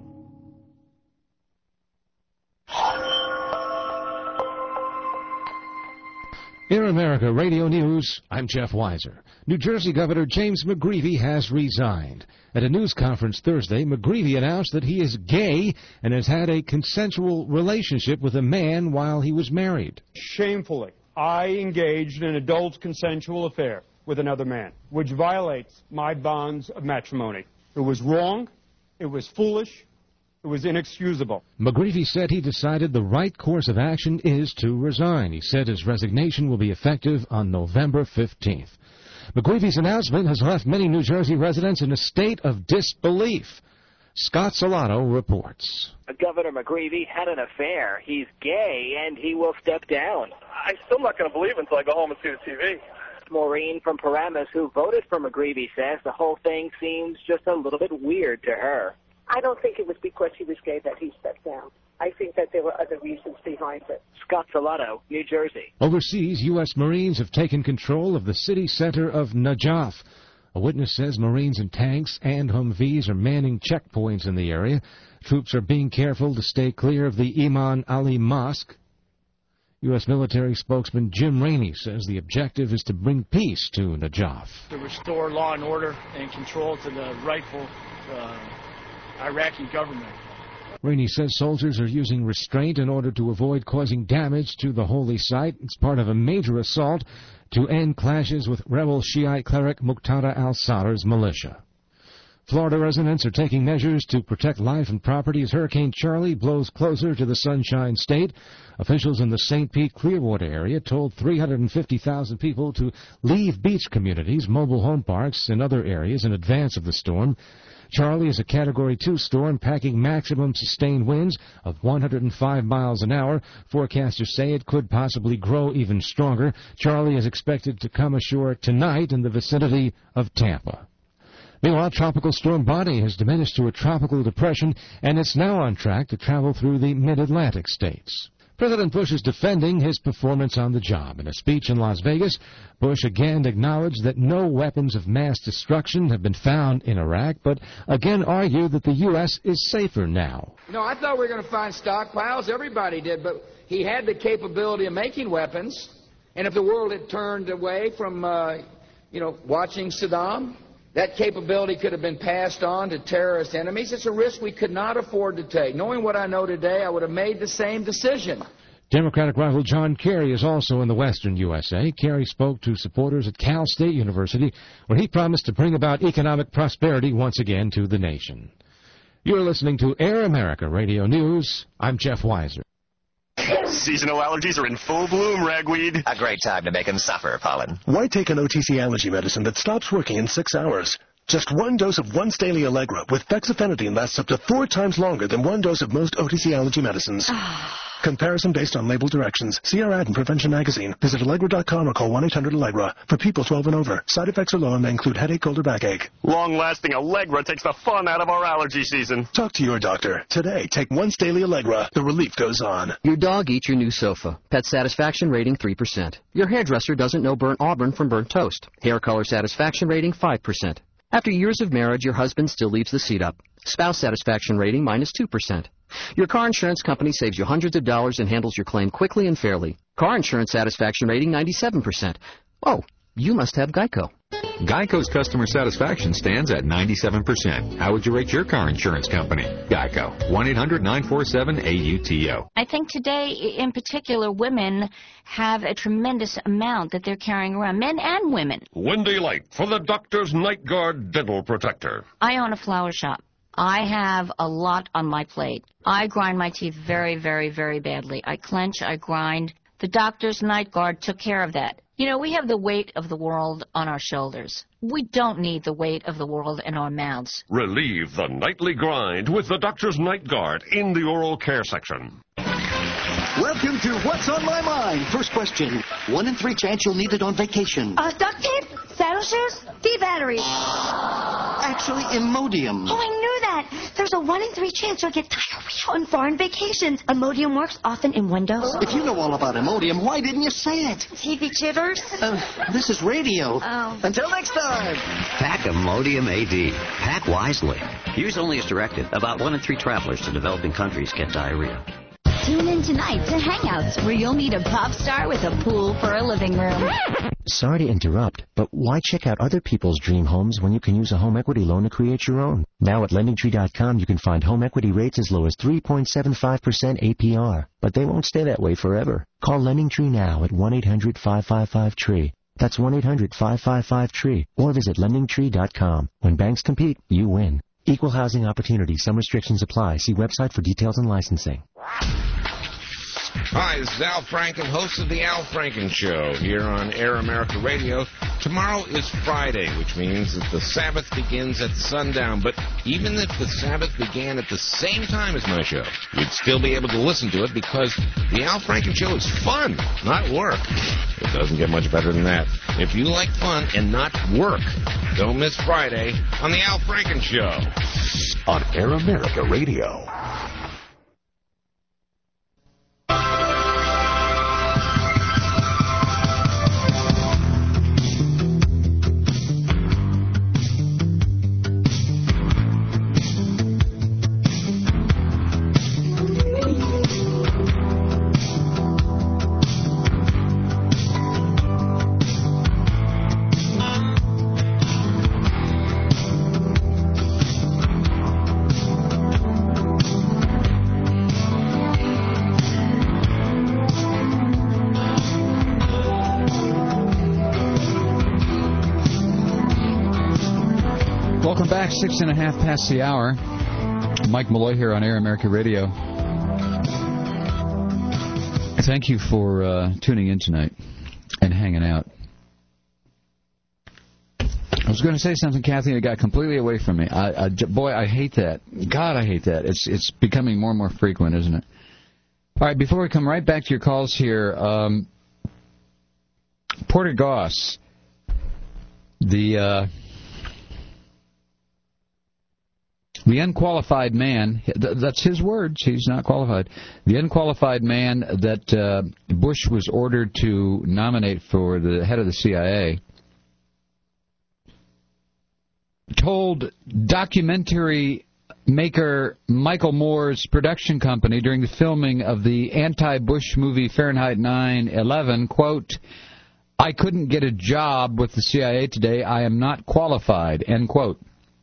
Air America Radio News, I'm Jeff Weiser. New Jersey Governor James McGreevey has resigned. At a news conference Thursday, McGreevey announced that he is gay and has had a consensual relationship with a man while he was married. Shamefully, I engaged in an adult consensual affair with another man, which violates my bonds of matrimony. It was wrong, it was foolish, it was inexcusable. McGreevey said he decided the right course of action is to resign. He said his resignation will be effective on November fifteenth. McGreevey's announcement has left many New Jersey residents in a state of disbelief. Scott Salato reports. Governor McGreevey had an affair. He's gay, and he will step down. I'm still not going to believe until I go home and see the T V. Maureen from Paramus, who voted for McGreevey, says the whole thing seems just a little bit weird to her. I don't think it was because he was gay that he stepped down. I think that there were other reasons behind it. Scott Salato, New Jersey. Overseas, U S Marines have taken control of the city center of Najaf. A witness says Marines in tanks and Humvees are manning checkpoints in the area. Troops are being careful to stay clear of the Iman Ali Mosque. U S military spokesman Jim Rainey says the objective is to bring peace to Najaf. To restore law and order and control to the rightful uh, Iraqi government. Rainey says soldiers are using restraint in order to avoid causing damage to the holy site. It's part of a major assault to end clashes with rebel Shiite cleric Muqtada al-Sadr's militia. Florida residents are taking measures to protect life and property as Hurricane Charlie blows closer to the Sunshine State. Officials in the Saint Pete Clearwater area told three hundred fifty thousand people to leave beach communities, mobile home parks, and other areas in advance of the storm. Charlie is a Category two storm packing maximum sustained winds of one hundred five miles an hour. Forecasters say it could possibly grow even stronger. Charlie is expected to come ashore tonight in the vicinity of Tampa. Meanwhile, Tropical Storm Bonnie has diminished to a tropical depression, and it's now on track to travel through the mid-Atlantic states. President Bush is defending his performance on the job. In a speech in Las Vegas, Bush again acknowledged that no weapons of mass destruction have been found in Iraq, but again argued that the U S is safer now. No, I thought we were going to find stockpiles. Everybody did, but he had the capability of making weapons, and if the world had turned away from, uh, you know, watching Saddam, that capability could have been passed on to terrorist enemies. It's a risk we could not afford to take. Knowing what I know today, I would have made the same decision. Democratic rival John Kerry is also in the western U S A. Kerry spoke to supporters at Cal State University, where he promised to bring about economic prosperity once again to the nation. You're listening to Air America Radio News. I'm Jeff Weiser. Seasonal allergies are in full bloom, ragweed. A great time to make them suffer, Pollen. Why take an O T C allergy medicine that stops working in six hours? Just one dose of once daily Allegra with fexofenadine lasts up to four times longer than one dose of most O T C allergy medicines. Comparison based on label directions. See our ad in Prevention Magazine. Visit Allegra dot com or call one eight hundred Allegra. For people twelve and over. Side effects are low and may include headache, cold, or backache. Long-lasting Allegra takes the fun out of our allergy season. Talk to your doctor. Today, take once daily Allegra. The relief goes on. Your dog eats your new sofa. Pet satisfaction rating three percent. Your hairdresser doesn't know burnt auburn from burnt toast. Hair color satisfaction rating five percent. After years of marriage, your husband still leaves the seat up. Spouse satisfaction rating minus two percent. Your car insurance company saves you hundreds of dollars and handles your claim quickly and fairly. Car insurance satisfaction rating ninety-seven percent. Oh, you must have Geico. Geico's customer satisfaction stands at ninety-seven percent. How would you rate your car insurance company? Geico. one eight hundred nine four seven A U T O. I think today, in particular, women have a tremendous amount that they're carrying around, men and women. Wendy Light for the Doctor's Night Guard Dental Protector. I own a flower shop. I have a lot on my plate. I grind my teeth very, very, very badly. I clench, I grind. The Doctor's Night Guard took care of that. You know, we have the weight of the world on our shoulders. We don't need the weight of the world in our mouths. Relieve the nightly grind with the Doctor's Night Guard in the oral care section. Welcome to What's on My Mind. First question. One in three chance you'll need it on vacation. Uh, duct tape? Saddle shoes? D-batteries. Actually, Imodium. Oh, I knew that. There's a one in three chance you'll get diarrhea on foreign vacations. Imodium works often in windows. If you know all about Imodium, why didn't you say it? T V jitters? Uh, this is radio. Oh. Until next time. Pack Imodium A D. Pack wisely. Use only as directed. About one in three travelers to developing countries get diarrhea. Tune in tonight to Hangouts, where you'll meet a pop star with a pool for a living room. Sorry to interrupt, but why check out other people's dream homes when you can use a home equity loan to create your own? Now at lending tree dot com, you can find home equity rates as low as three point seven five percent A P R. But they won't stay that way forever. Call LendingTree now at one eight hundred five five five tree. That's one eight hundred five five five tree. Or visit lending tree dot com. When banks compete, you win. Equal housing opportunity. Some restrictions apply. See website for details and licensing. Hi, this is Al Franken, host of The Al Franken Show here on Air America Radio. Tomorrow is Friday, which means that the Sabbath begins at sundown. But even if the Sabbath began at the same time as my show, you'd still be able to listen to it because The Al Franken Show is fun, not work. It doesn't get much better than that. If you like fun and not work, don't miss Friday on The Al Franken Show on Air America Radio. Welcome back, six and a half past the hour. Mike Malloy here on Air America Radio. Thank you for uh, tuning in tonight and hanging out. I was going to say something, Kathy, that got completely away from me. I, I, boy, I hate that. God, I hate that. It's it's becoming more and more frequent, isn't it? All right, before we come right back to your calls here, um, Porter Goss, the... Uh, The unqualified man, that's his words, he's not qualified. The unqualified man that uh, Bush was ordered to nominate for the head of the C I A told documentary maker Michael Moore's production company during the filming of the anti-Bush movie Fahrenheit nine eleven, quote, "I couldn't get a job with the C I A today. I am not qualified," end quote.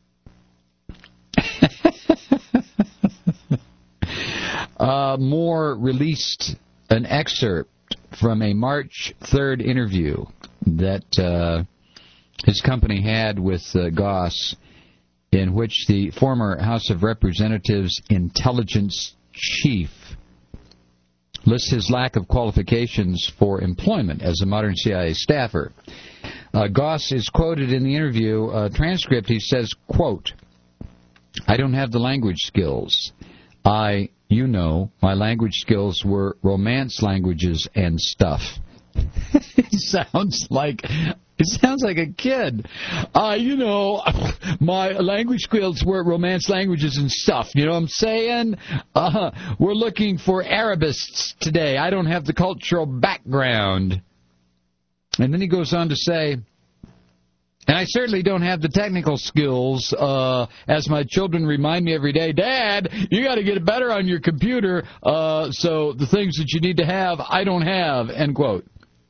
Uh, Moore released an excerpt from a March third interview that uh, his company had with uh, Goss, in which the former House of Representatives intelligence chief lists his lack of qualifications for employment as a modern C I A staffer. Uh, Goss is quoted in the interview uh, transcript. He says, quote, "I don't have the language skills. I, you know, my language skills were romance languages and stuff." It sounds like it sounds like a kid. Uh, you know, my language skills were romance languages and stuff. You know what I'm saying? Uh, we're looking for Arabists today. I don't have the cultural background. And then he goes on to say, "And I certainly don't have the technical skills, uh, as my children remind me every day, Dad, you got to get better on your computer, uh, so the things that you need to have, I don't have," end quote.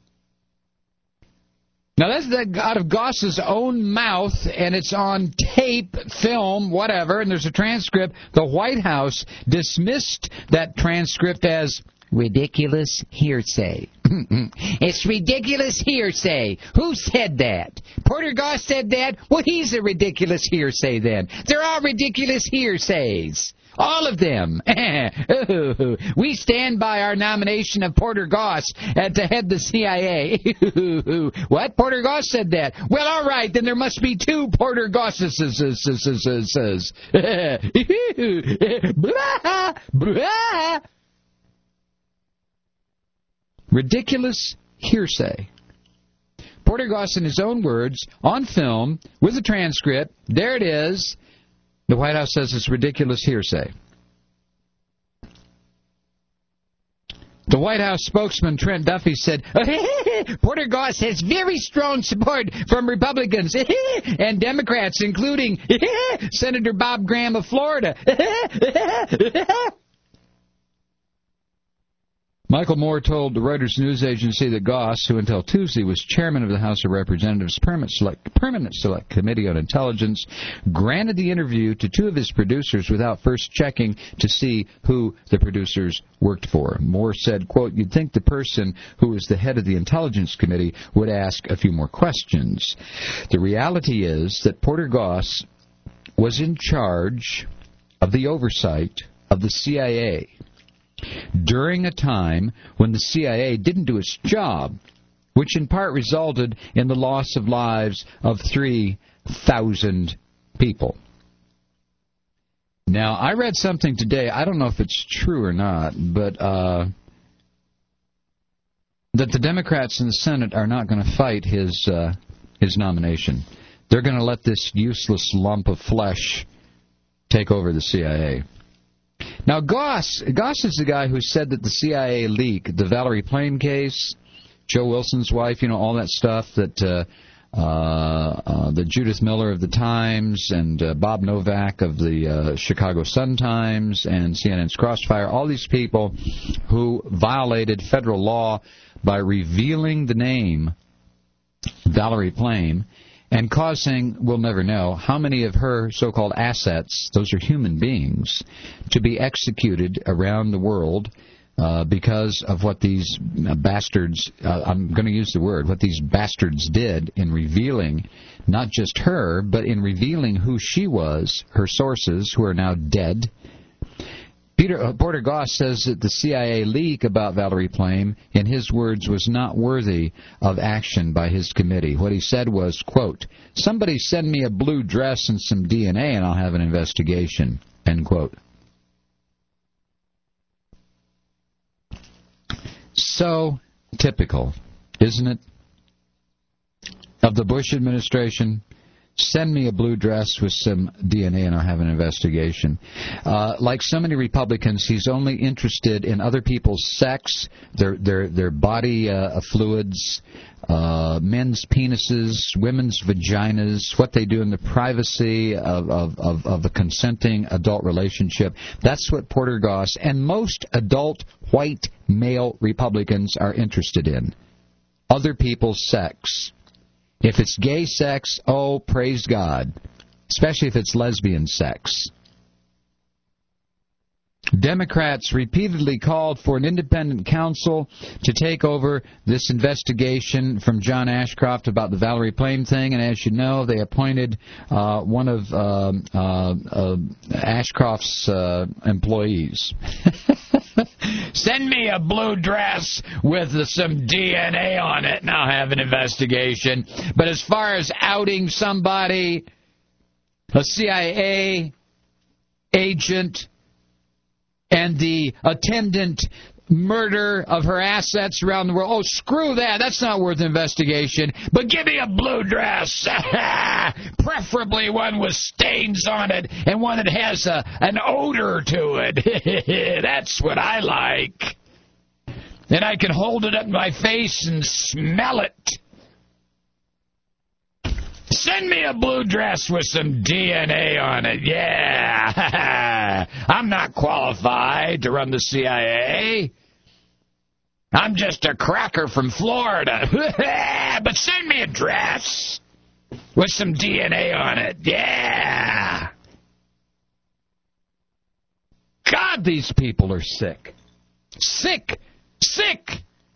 Now, that's that out of Goss's own mouth, and it's on tape, film, whatever, and there's a transcript. The White House dismissed that transcript as ridiculous hearsay. It's ridiculous hearsay. Who said that? Porter Goss said that? Well, he's a ridiculous hearsay then. They're all ridiculous hearsays. All of them. We stand by our nomination of Porter Goss to head the C I A. What? Porter Goss said that? Well, all right, then there must be two Porter Gosses. Ridiculous hearsay. Porter Goss, in his own words, on film, with a transcript, there it is. The White House says it's ridiculous hearsay. The White House spokesman, Trent Duffy, said, Porter Goss has very strong support from Republicans and Democrats, including Senator Bob Graham of Florida. Michael Moore told the Reuters news agency that Goss, who until Tuesday was chairman of the House of Representatives' Permanent Select, Permanent Select Committee on Intelligence, granted the interview to two of his producers without first checking to see who the producers worked for. Moore said, quote, "You'd think the person who is the head of the Intelligence Committee would ask a few more questions." The reality is that Porter Goss was in charge of the oversight of the C I A during a time when the C I A didn't do its job, which in part resulted in the loss of lives of three thousand people. Now, I read something today, I don't know if it's true or not, but uh, that the Democrats in the Senate are not going to fight his, uh, his nomination. They're going to let this useless lump of flesh take over the C I A. Now, Goss, Goss is the guy who said that the C I A leak, the Valerie Plame case, Joe Wilson's wife, you know, all that stuff, that uh, uh, uh, the Judith Miller of the Times and uh, Bob Novak of the uh, Chicago Sun-Times and C N N's Crossfire, all these people who violated federal law by revealing the name Valerie Plame and causing, we'll never know, how many of her so-called assets, those are human beings, to be executed around the world uh, because of what these bastards, uh, I'm going to use the word, what these bastards did in revealing not just her, but in revealing who she was, her sources, who are now dead. Peter uh, Porter Goss says that the C I A leak about Valerie Plame, in his words, was not worthy of action by his committee. What he said was, quote, "Somebody send me a blue dress and some D N A and I'll have an investigation," end quote. So typical, isn't it, of the Bush administration? Send me a blue dress with some D N A and I'll have an investigation. Uh, like so many Republicans, he's only interested in other people's sex, their their their body uh, fluids, uh, men's penises, women's vaginas, what they do in the privacy of, of, of, of a consenting adult relationship. That's what Porter Goss and most adult white male Republicans are interested in. Other people's sex. If it's gay sex, oh, praise God, especially if it's lesbian sex. Democrats repeatedly called for an independent counsel to take over this investigation from John Ashcroft about the Valerie Plame thing, and as you know, they appointed uh, one of uh, uh, uh, Ashcroft's uh, employees. Send me a blue dress with some D N A on it and I'll have an investigation. But as far as outing somebody, a C I A agent, and the attendant murder of her assets around the world, oh, screw that. That's not worth investigation. But give me a blue dress. Preferably one with stains on it and one that has a, an odor to it. That's what I like. And I can hold it up in my face and smell it. Send me a blue dress with some D N A on it. Yeah. I'm not qualified to run the C I A. I'm just a cracker from Florida. But send me a dress with some D N A on it. Yeah. God, these people are sick. Sick. Sick.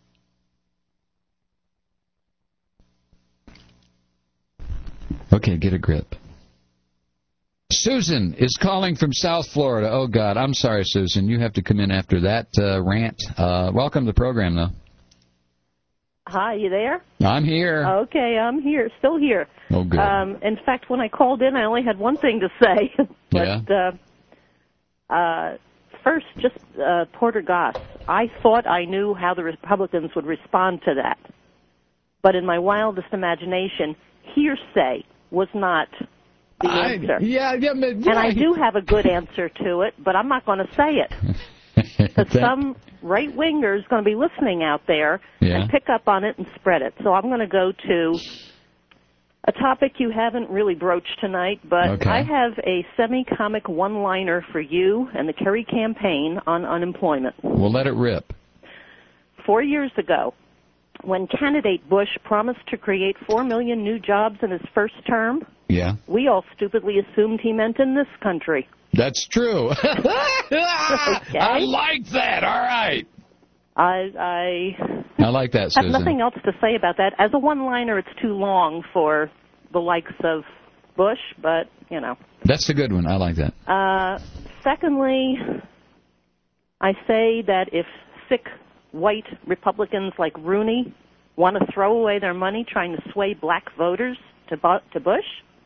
Okay, get a grip. Susan is calling from South Florida. Oh, God, I'm sorry, Susan. You have to come in after that uh, rant. Uh, welcome to the program, though. Hi, you there? I'm here. Okay, I'm here, still here. Oh, good. Um, in fact, when I called in, I only had one thing to say. but, yeah? Uh, uh, first, just uh, Porter Goss. I thought I knew how the Republicans would respond to that. But in my wildest imagination, hearsay was not the answer. I, yeah, yeah, yeah, and I do have a good answer to it, but I'm not going to say it. Because some right-winger is going to be listening out there yeah. and pick up on it and spread it. So I'm going to go to a topic you haven't really broached tonight, but okay. I have a semi-comic one-liner for you and the Kerry campaign on unemployment. We'll let it rip. Four years ago, when candidate Bush promised to create four million new jobs in his first term, yeah, we all stupidly assumed he meant in this country. That's true. Okay. I like that. All right. I I, I like that, Susan. have nothing else to say about that. As a one-liner, it's too long for the likes of Bush, but, you know. That's a good one. I like that. Uh, secondly, I say that if sick white Republicans like Rooney want to throw away their money trying to sway black voters to, to Bush,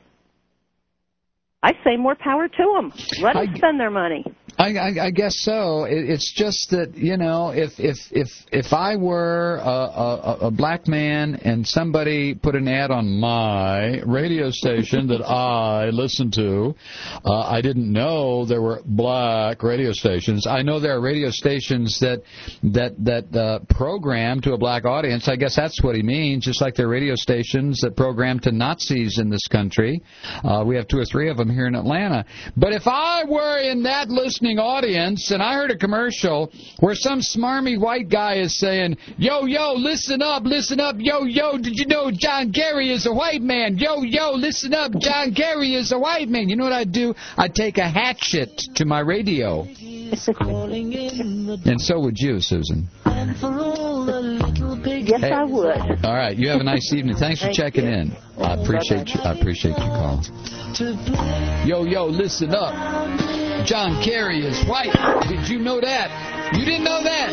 I say more power to them. Let them I, spend their money. I, I, I guess so. It, it's just that, you know, if if if if I were a, a, a black man and somebody put an ad on my radio station that I listened to, uh, I didn't know there were black radio stations. I know there are radio stations that that that uh, program to a black audience. I guess that's what he means. Just like there are radio stations that program to Nazis in this country. Uh, we have two or three of them here in Atlanta. But if I were in that listening audience and I heard a commercial where some smarmy white guy is saying, yo, yo, listen up, listen up, yo, yo, did you know John Kerry is a white man? Yo, yo, listen up, John Kerry is a white man. You know what I'd do? I'd take a hatchet to my radio And so would you, Susan. Yes, Hey. I would. All right, you have a nice evening. Thanks for Thank checking you. in. I appreciate you. I appreciate your call. Yo, yo, listen up. John Kerry is white. Did you know that? You didn't know that?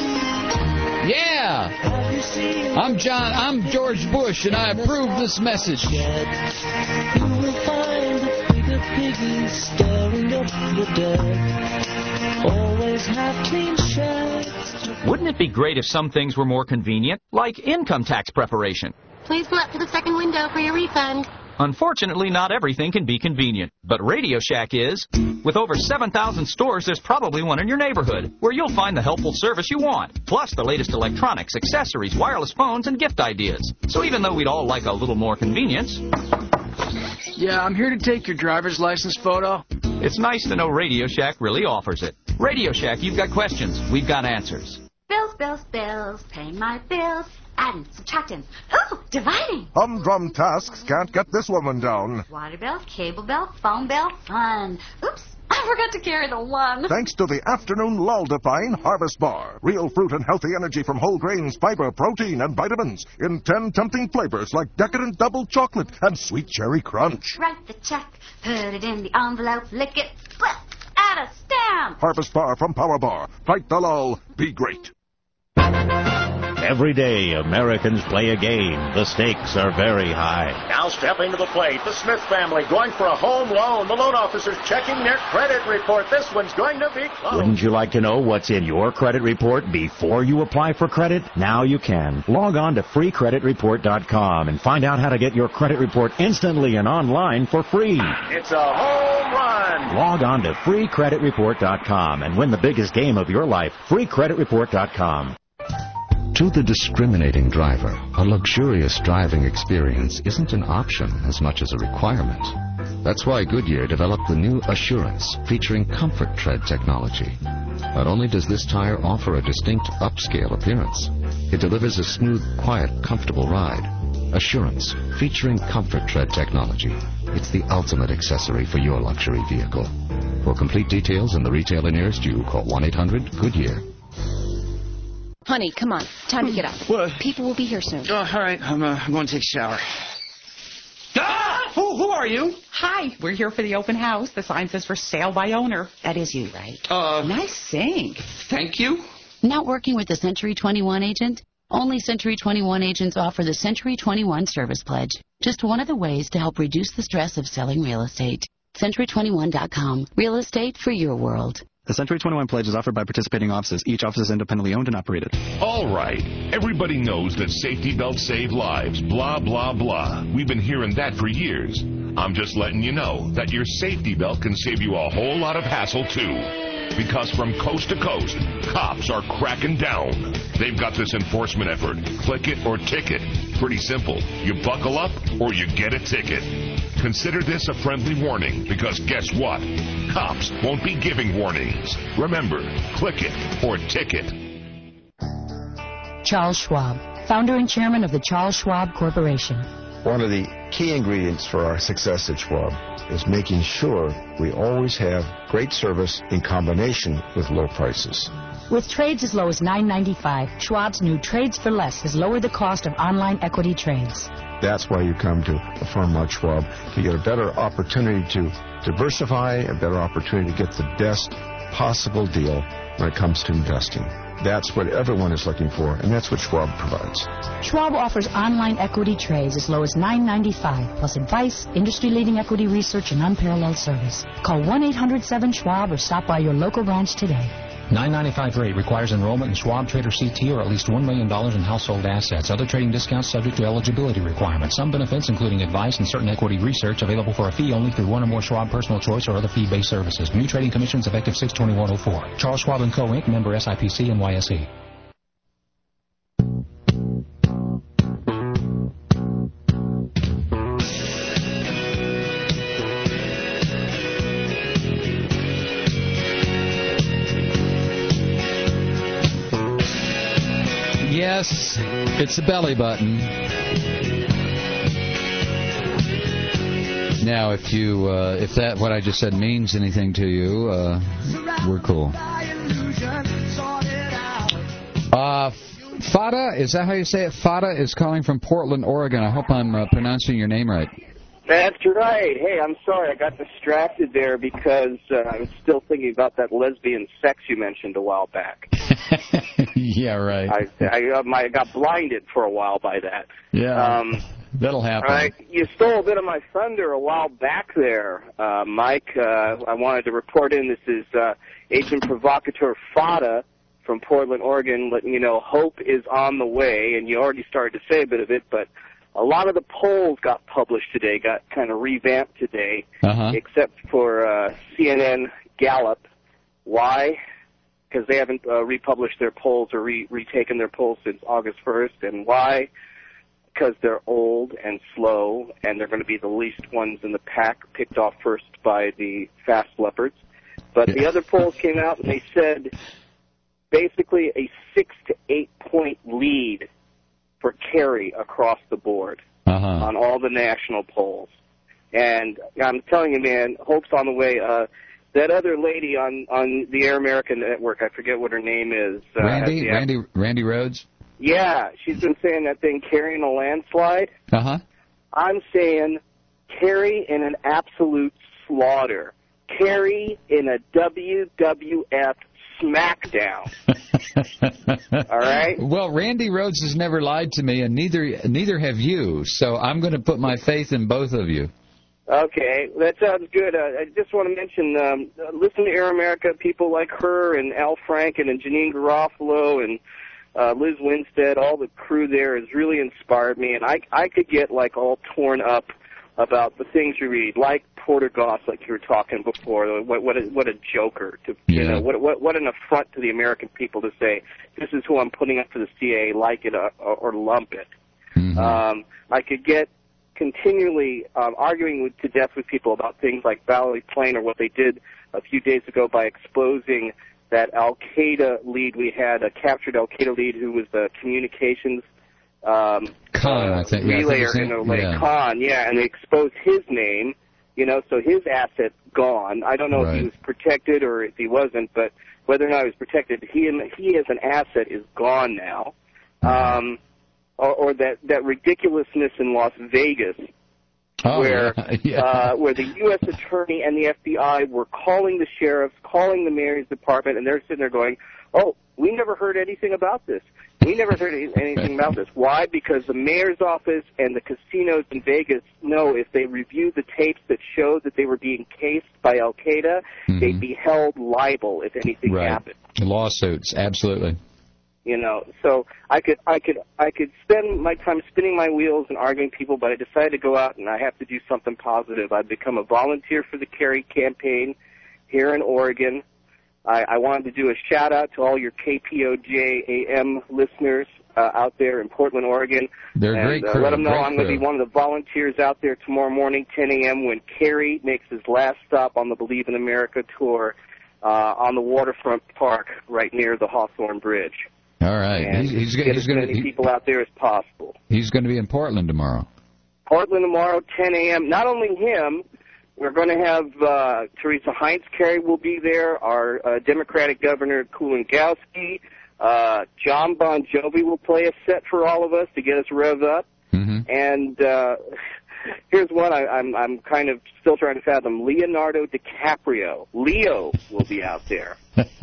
Yeah. I'm John. I'm George Bush, and I approve this message. You will find the bigger piggies stirring up the dirt. Always have clean shirts. Wouldn't it be great if some things were more convenient, like income tax preparation? Please come up to the second window for your refund. Unfortunately, not everything can be convenient, but Radio Shack is. With over seven thousand stores, there's probably one in your neighborhood, where you'll find the helpful service you want, plus the latest electronics, accessories, wireless phones, and gift ideas. So even though we'd all like a little more convenience... Yeah, I'm here to take your driver's license photo. It's nice to know Radio Shack really offers it. Radio Shack, you've got questions, we've got answers. Bills, bills, bills, pay my bills. Adding, subtracting. Ooh, dividing. Humdrum tasks can't get this woman down. Water bill, cable bill, phone bill, fun. Oops, I forgot to carry the one. Thanks to the afternoon lull-defying Harvest Bar. Real fruit and healthy energy from whole grains, fiber, protein, and vitamins. In ten tempting flavors like decadent double chocolate and sweet cherry crunch. Write the check, put it in the envelope, lick it, flip, add a stamp. Harvest Bar from Power Bar. Fight the lull. Be great. Every day, Americans play a game. The stakes are very high. Now stepping to the plate, the Smith family going for a home loan. The loan officers checking their credit report. This one's going to be close. Wouldn't you like to know what's in your credit report before you apply for credit? Now you can. Log on to free credit report dot com and find out how to get your credit report instantly and online for free. It's a home run. Log on to free credit report dot com and win the biggest game of your life. free credit report dot com. To the discriminating driver, a luxurious driving experience isn't an option as much as a requirement. That's why Goodyear developed the new Assurance, featuring Comfort Tread technology. Not only does this tire offer a distinct upscale appearance, it delivers a smooth, quiet, comfortable ride. Assurance, featuring Comfort Tread technology. It's the ultimate accessory for your luxury vehicle. For complete details and the retailer nearest you, call one eight hundred Goodyear. Honey, come on. Time to get up. What? People will be here soon. Oh, all right. I'm, uh, I'm going to take a shower. Ah! Who, who are you? Hi. We're here for the open house. The sign says for sale by owner. That is you, right? Uh, nice sink. Thank you. Not working with the Century twenty-one agent? Only Century twenty-one agents offer the Century twenty-one Service Pledge. Just one of the ways to help reduce the stress of selling real estate. Century twenty-one dot com. Real estate for your world. The Century twenty-one Pledge is offered by participating offices. Each office is independently owned and operated. All right. Everybody knows that safety belts save lives. Blah, blah, blah. We've been hearing that for years. I'm just letting you know that your safety belt can save you a whole lot of hassle, too. Because from coast to coast, cops are cracking down. They've got this enforcement effort. Click it or ticket. Pretty simple. You buckle up or you get a ticket. Consider this a friendly warning, because guess what? Cops won't be giving warnings. Remember, click it or ticket. Charles Schwab, founder and chairman of the Charles Schwab Corporation. One of the key ingredients for our success at Schwab is making sure we always have great service in combination with low prices. With trades as low as nine ninety-five, Schwab's new Trades for Less has lowered the cost of online equity trades. That's why you come to a firm like Schwab, to get a better opportunity to diversify, a better opportunity to get the best possible deal when it comes to investing. That's what everyone is looking for, and that's what Schwab provides. Schwab offers online equity trades as low as nine ninety-five, plus advice, industry-leading equity research, and unparalleled service. Call one eight hundred seven Schwab or stop by your local branch today. nine ninety-five rate requires enrollment in Schwab Trader C T or at least one million dollars in household assets. Other trading discounts subject to eligibility requirements. Some benefits, including advice and certain equity research, available for a fee only through one or more Schwab Personal Choice or other fee-based services. New trading commissions effective six twenty-one oh four. Charles Schwab and Co. Incorporated, member S I P C and Y S E. Yes, it's a belly button. Now, if you, uh, if that what I just said means anything to you, uh, we're cool. Uh, Fada, is that how you say it? Fada is calling from Portland, Oregon. I hope I'm uh, pronouncing your name right. That's right. Hey, I'm sorry. I got distracted there because uh, I was still thinking about that lesbian sex you mentioned a while back. Yeah, right. I, I, uh, my, I got blinded for a while by that. Yeah, um, that'll happen. All right. You stole a bit of my thunder a while back there, uh, Mike. Uh, I wanted to report in. This is uh, Agent Provocateur Fada from Portland, Oregon, letting you know hope is on the way. And you already started to say a bit of it, but a lot of the polls got published today, got kind of revamped today, uh-huh. except for uh, C N N Gallup. Why? Because they haven't uh, republished their polls or re- retaken their polls since August first. And why? Because they're old and slow, and they're going to be the least ones in the pack, picked off first by the fast leopards. But the other polls came out, and they said basically a six to eight point lead for Kerry across the board uh-huh. on all the national polls. And I'm telling you, man, hope's on the way. Uh, that other lady on, on the Air America Network, I forget what her name is. Uh, Randy, the, Randy, Randy Rhodes? Yeah, she's been saying that thing, Kerry in a landslide. Uh-huh. I'm saying Kerry in an absolute slaughter. Kerry in a W W F smackdown. All right? Well, Randy Rhodes has never lied to me, and neither neither have you, so I'm going to put my faith in both of you. Okay, that sounds good. Uh, I just want to mention, um, listen to Air America, people like her and Al Franken and Janine Garofalo and uh, Liz Winstead, all the crew there has really inspired me, and I, I could get, like, all torn up about the things you read, like Porter Goss, like you were talking before. What what a, what a joker! To you yeah. know, what what what an affront to the American people to say this is who I'm putting up for the C I A, like it or, or lump it. Mm-hmm. Um, I could get continually um, arguing with, to death with people about things like Valley Plain or what they did a few days ago by exposing that Al Qaeda lead we had, a captured Al Qaeda lead who was the communications. Um, Khan, uh, I think. Yeah, relayer I think in L A, yeah. Khan, yeah, and they exposed his name, you know, so his asset's gone. I don't know right. if he was protected or if he wasn't, but whether or not he was protected, he he as an asset is gone now. Um, or, or that, that ridiculousness in Las Vegas, oh, where yeah. Yeah. Uh, where the U S attorney and the F B I were calling the sheriffs, calling the mayor's department, and they're sitting there going, oh, we never heard anything about this. We never heard anything about this. Why? Because the mayor's office and the casinos in Vegas know if they reviewed the tapes that showed that they were being cased by Al Qaeda, mm-hmm. they'd be held liable if anything right. happened. Lawsuits, absolutely. You know, so I could, I could, I could spend my time spinning my wheels and arguing people, but I decided to go out and I have to do something positive. I've become a volunteer for the Kerry campaign here in Oregon. I, I wanted to do a shout-out to all your K P O J A M listeners uh, out there in Portland, Oregon. They're a and, great uh, crew. let them know great I'm going to be crew. one of the volunteers out there tomorrow morning, ten a.m., when Kerry makes his last stop on the Believe in America tour uh, on the waterfront park right near the Hawthorne Bridge. All right. And he's he's, get he's as going many to people out there as possible. He's going to be in Portland tomorrow. Portland tomorrow, ten a.m. Not only him, we're going to have uh, Teresa Heinz Kerry will be there, our uh, Democratic Governor Kulongoski. Uh, John Bon Jovi will play a set for all of us to get us revved up. Mm-hmm. And uh, here's one I, I'm, I'm kind of still trying to fathom. Leonardo DiCaprio. Leo will be out there.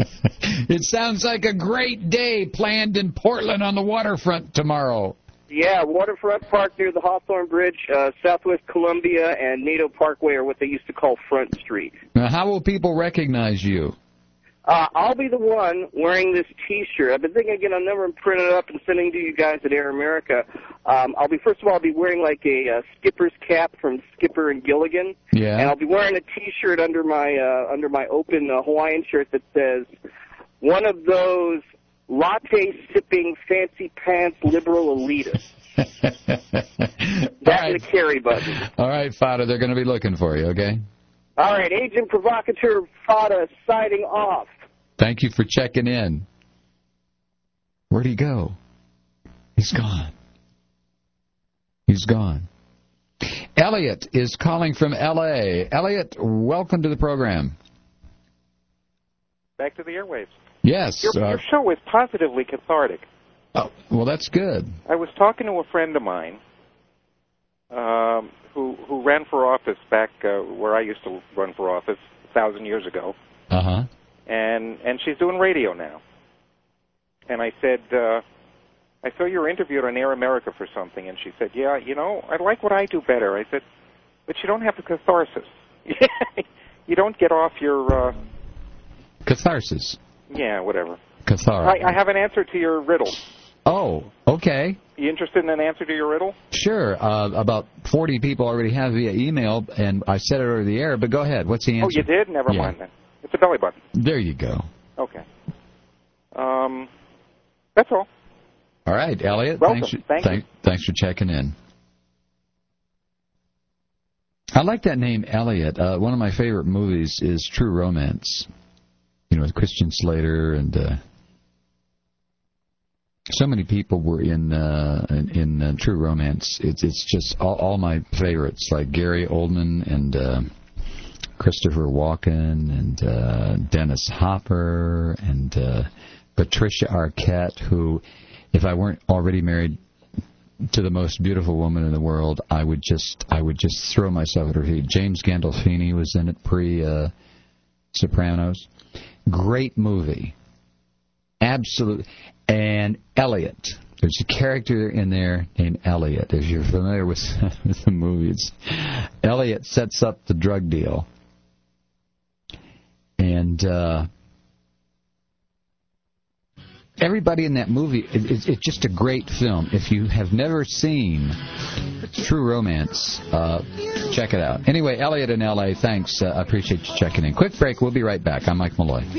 It sounds like a great day planned in Portland on the waterfront tomorrow. Yeah, Waterfront Park near the Hawthorne Bridge, uh, Southwest Columbia, and Nato Parkway are what they used to call Front Street. Now, how will people recognize you? Uh, I'll be the one wearing this T-shirt. I've been thinking of getting a number and print it up and sending to you guys at Air America. Um, I'll be, first of all, I'll be wearing like a uh, skipper's cap from Skipper and Gilligan. Yeah. And I'll be wearing a T-shirt under my, uh, under my open uh, Hawaiian shirt that says, one of those latte-sipping, fancy-pants liberal elitists. That's right. The Kerry button. All right, Fada, they're going to be looking for you, okay? All right, Agent Provocateur Fada signing off. Thank you for checking in. Where'd he go? He's gone. He's gone. Elliot is calling from L A Elliot, welcome to the program. Back to the airwaves. Yes. Your, uh, your show is positively cathartic. Oh, well, that's good. I was talking to a friend of mine um, who who ran for office back uh, where I used to run for office a thousand years ago. Uh huh. And and she's doing radio now. And I said, uh, I saw you were interviewed on Air America for something, and she said, yeah, you know, I like what I do better. I said, but you don't have the catharsis. You don't get off your... Uh, Catharsis. Yeah, whatever. Cathar. I, I have an answer to your riddle. Oh, okay. You interested in an answer to your riddle? Sure. Uh, about forty people already have via email, and I said it over the air, but go ahead. What's the answer? Oh, you did? Never yeah. mind then. It's a belly button. There you go. Okay. Um, that's all. All right, Elliot. Welcome. Thanks, Thank th- you. Thanks for checking in. I like that name, Elliot. Uh, one of my favorite movies is True Romance. You know, with Christian Slater and uh, so many people were in uh, in, in uh, True Romance. It's it's just all, all my favorites, like Gary Oldman and uh, Christopher Walken and uh, Dennis Hopper and uh, Patricia Arquette, who, if I weren't already married to the most beautiful woman in the world, I would just I would just throw myself at her feet. James Gandolfini was in it pre uh, Sopranos. Great movie. Absolutely. And Elliot. There's a character in there named Elliot. If you're familiar with, with the movie, it's Elliot sets up the drug deal. And uh, everybody in that movie, it, it, it's just a great film. If you have never seen True Romance, uh, check it out. Anyway, Elliot in L A, thanks. Uh, I appreciate you checking in. Quick break. We'll be right back. I'm Mike Malloy.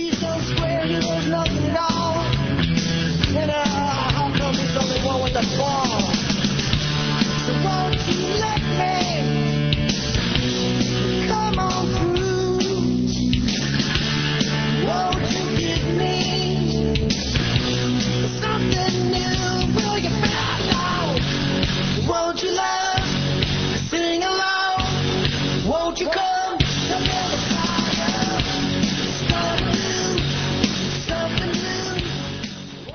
Won't you love, sing along, won't you come, another fire, start anew, something new.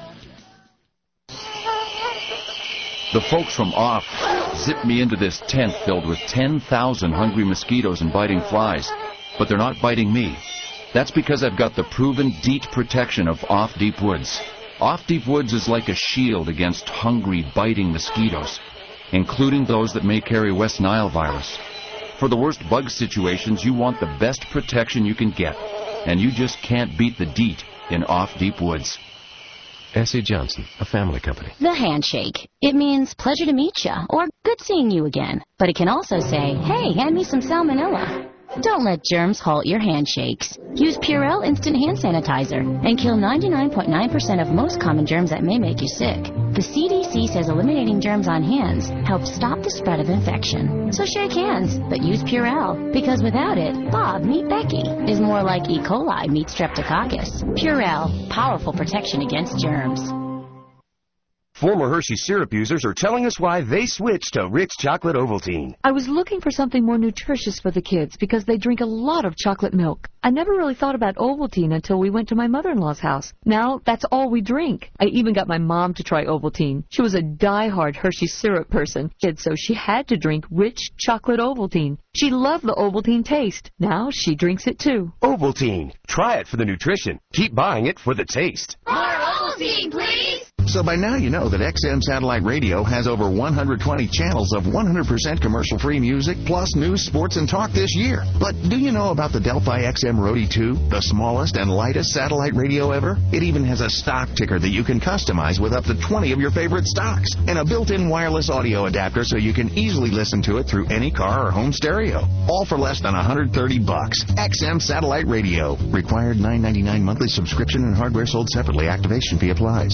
The folks from Off zipped me into this tent filled with ten thousand hungry mosquitoes and biting flies, but they're not biting me. That's because I've got the proven DEET protection of Off Deep Woods. Off Deep Woods is like a shield against hungry, biting mosquitoes, including those that may carry West Nile virus. For the worst bug situations, you want the best protection you can get, and you just can't beat the DEET in Off Deep Woods. S C Johnson, a family company. The handshake. It means pleasure to meet ya, or good seeing you again. But it can also say, hey, hand me some salmonella. Don't let germs halt your handshakes. Use Purell Instant Hand Sanitizer and kill ninety-nine point nine percent of most common germs that may make you sick. The C D C says eliminating germs on hands helps stop the spread of infection. So shake hands, but use Purell, because without it, Bob, meet Becky, is more like E. coli meets Streptococcus. Purell, powerful protection against germs. Former Hershey syrup users are telling us why they switched to Rich Chocolate Ovaltine. I was looking for something more nutritious for the kids because they drink a lot of chocolate milk. I never really thought about Ovaltine until we went to my mother-in-law's house. Now, that's all we drink. I even got my mom to try Ovaltine. She was a die-hard Hershey syrup person, so she had to drink Rich Chocolate Ovaltine. She loved the Ovaltine taste. Now she drinks it too. Ovaltine. Try it for the nutrition. Keep buying it for the taste. More Ovaltine, please! So by now you know that X M Satellite Radio has over one hundred twenty channels of one hundred percent commercial-free music, plus news, sports, and talk this year. But do you know about the Delphi X M Roadie two, the smallest and lightest satellite radio ever? It even has a stock ticker that you can customize with up to twenty of your favorite stocks, and a built-in wireless audio adapter so you can easily listen to it through any car or home stereo. All for less than one hundred thirty bucks. X M Satellite Radio. Required nine ninety-nine monthly subscription and hardware sold separately. Activation fee applies.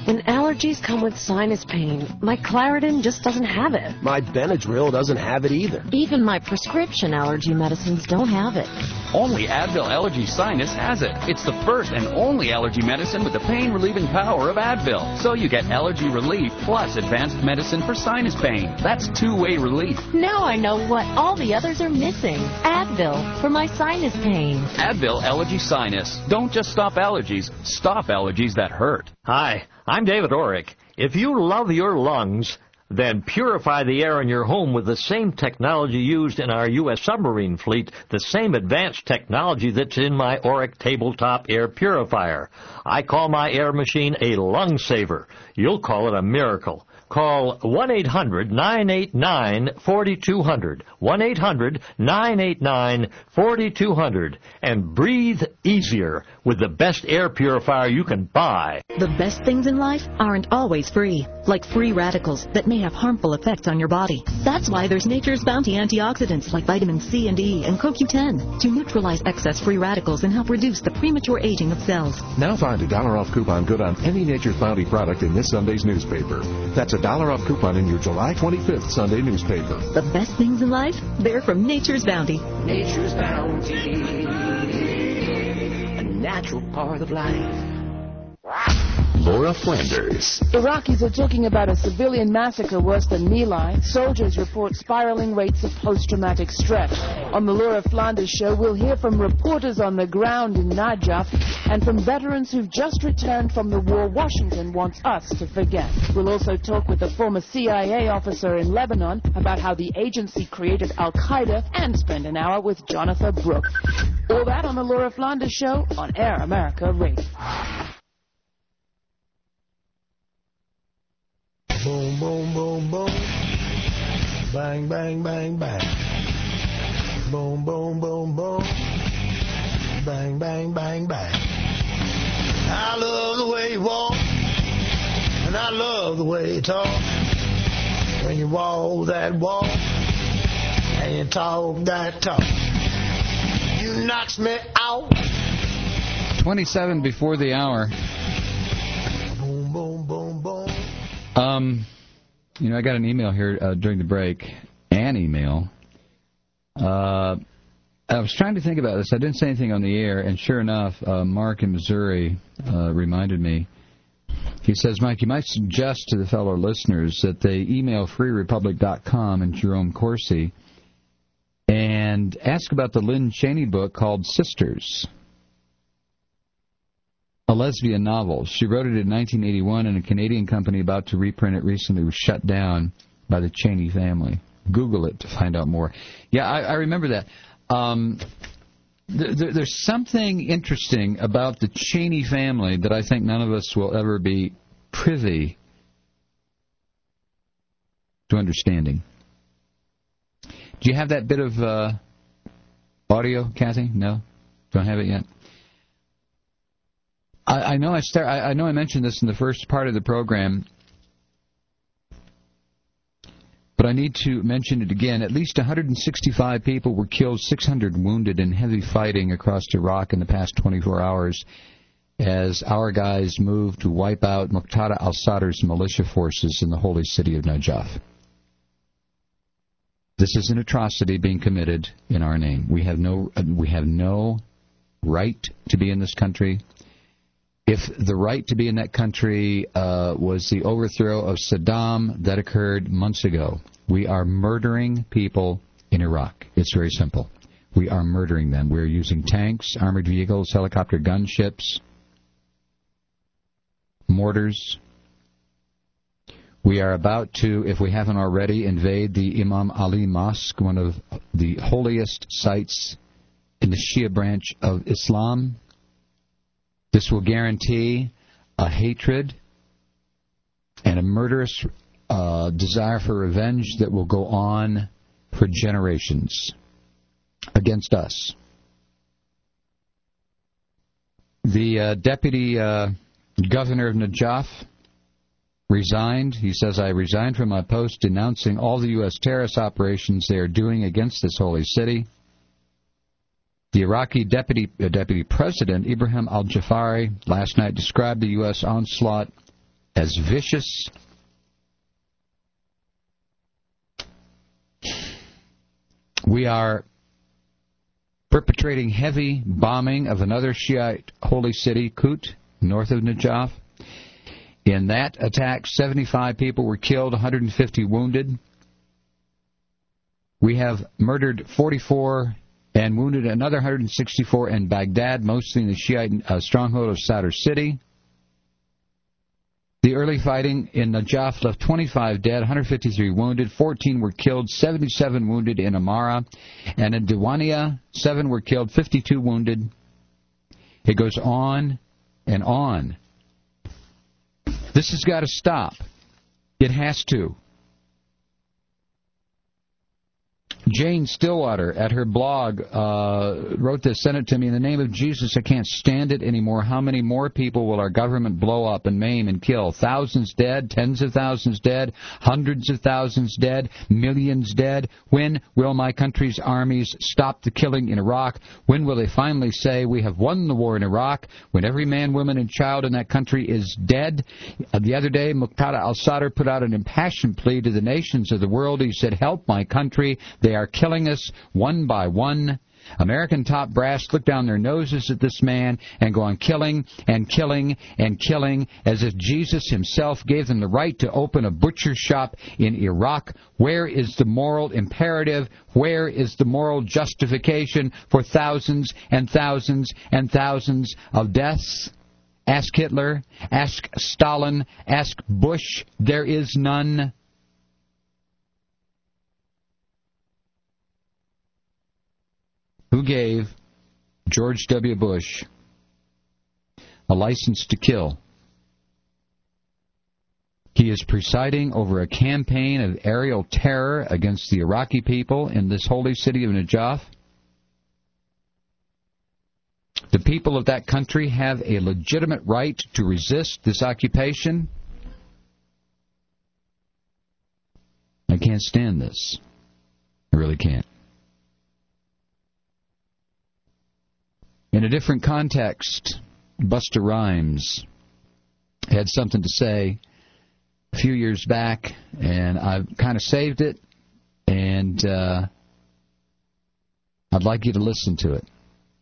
When allergies come with sinus pain, my Claritin just doesn't have it. My Benadryl doesn't have it either. Even my prescription allergy medicines don't have it. Only Advil Allergy Sinus has it. It's the first and only allergy medicine with the pain-relieving power of Advil. So you get allergy relief plus advanced medicine for sinus pain. That's two-way relief. Now I know what all the others are missing. Advil for my sinus pain. Advil Allergy Sinus. Don't just stop allergies. Stop allergies that hurt. Hi, I'm David Orrick. If you love your lungs, then purify the air in your home with the same technology used in our U S submarine fleet, the same advanced technology that's in my Orrick tabletop air purifier. I call my air machine a lung saver. You'll call it a miracle. Call one eight hundred nine eight nine four two zero zero, one eight hundred nine eight nine four two zero zero, and breathe easier with the best air purifier you can buy. The best things in life aren't always free, like free radicals that may have harmful effects on your body. That's why there's Nature's Bounty antioxidants like vitamin C and E and C O Q ten to neutralize excess free radicals and help reduce the premature aging of cells. Now find a dollar off coupon good on any Nature's Bounty product in this Sunday's newspaper. That's a dollar off coupon in your July twenty-fifth Sunday newspaper. The best things in life, they're from Nature's Bounty. Nature's Bounty, a natural part of life. Laura Flanders. Iraqis are talking about a civilian massacre worse than My Lai. Soldiers report spiraling rates of post-traumatic stress. On the Laura Flanders show, we'll hear from reporters on the ground in Najaf and from veterans who've just returned from the war Washington wants us to forget. We'll also talk with a former C I A officer in Lebanon about how the agency created Al-Qaeda and spend an hour with Jonathan Brooke. All that on the Laura Flanders show on Air America Radio. Boom, boom, boom, boom. Bang, bang, bang, bang. Boom, boom, boom, boom. Bang, bang, bang, bang. I love the way you walk, and I love the way you talk. When you walk that walk, and you talk that talk, you knocks me out. twenty-seven before the hour. Boom, boom, boom, boom. Um, you know, I got an email here uh, during the break, an email. Uh, I was trying to think about this. I didn't say anything on the air, and sure enough, uh, Mark in Missouri uh, reminded me. He says, Mike, you might suggest to the fellow listeners that they email free republic dot com and Jerome Corsi and ask about the Lynn Cheney book called Sisters, a lesbian novel. She wrote it in nineteen eighty-one, and a Canadian company about to reprint it recently was shut down by the Cheney family. Google it to find out more. Yeah, I, I remember that. Um, th- th- there's something interesting about the Cheney family that I think none of us will ever be privy to understanding. Do you have that bit of uh, audio, Kathy? No? Don't have it yet? I, I know I start. I, I know I mentioned this in the first part of the program, but I need to mention it again. At least one hundred sixty-five people were killed, six hundred wounded in heavy fighting across Iraq in the past twenty-four hours as our guys moved to wipe out Muqtada al-Sadr's militia forces in the holy city of Najaf. This is an atrocity being committed in our name. We have no, we have no right to be in this country. If the right to be in that country uh, was the overthrow of Saddam, that occurred months ago. We are murdering people in Iraq. It's very simple. We are murdering them. We're using tanks, armored vehicles, helicopter gunships, mortars. We are about to, if we haven't already, invade the Imam Ali Mosque, one of the holiest sites in the Shia branch of Islam. This will guarantee a hatred and a murderous uh, desire for revenge that will go on for generations against us. The uh, deputy uh, governor of Najaf resigned. He says, I resigned from my post denouncing all the U S terrorist operations they are doing against this holy city. The Iraqi deputy uh, deputy president, Ibrahim al-Jafari, last night described the U S onslaught as vicious. We are perpetrating heavy bombing of another Shiite holy city, Kut, north of Najaf. In that attack, seventy-five people were killed, one hundred fifty wounded. We have murdered forty-four and wounded another one hundred sixty-four in Baghdad, mostly in the Shiite uh, stronghold of Sadr City. The early fighting in Najaf left twenty-five dead, one hundred fifty-three wounded, fourteen were killed, seventy-seven wounded in Amara. And in Diwania, seven were killed, fifty-two wounded. It goes on and on. This has got to stop. It has to. Jane Stillwater, at her blog, uh, wrote this, sent it to me. In the name of Jesus, I can't stand it anymore. How many more people will our government blow up and maim and kill? Thousands dead, tens of thousands dead, hundreds of thousands dead, millions dead. When will my country's armies stop the killing in Iraq? When will they finally say we have won the war in Iraq? When every man, woman, and child in that country is dead? Uh, the other day, Muqtada al-Sadr put out an impassioned plea to the nations of the world. He said, help my country. They are killing us one by one. American top brass look down their noses at this man and go on killing and killing and killing as if Jesus himself gave them the right to open a butcher shop in Iraq. Where is the moral imperative? Where is the moral justification for thousands and thousands and thousands of deaths? Ask Hitler, ask Stalin, ask Bush. There is none. Who gave George W. Bush a license to kill? He is presiding over a campaign of aerial terror against the Iraqi people in this holy city of Najaf. The people of that country have a legitimate right to resist this occupation. I can't stand this. I really can't. In a different context, Busta Rhymes had something to say a few years back, and I kind of saved it, and uh, I'd like you to listen to it.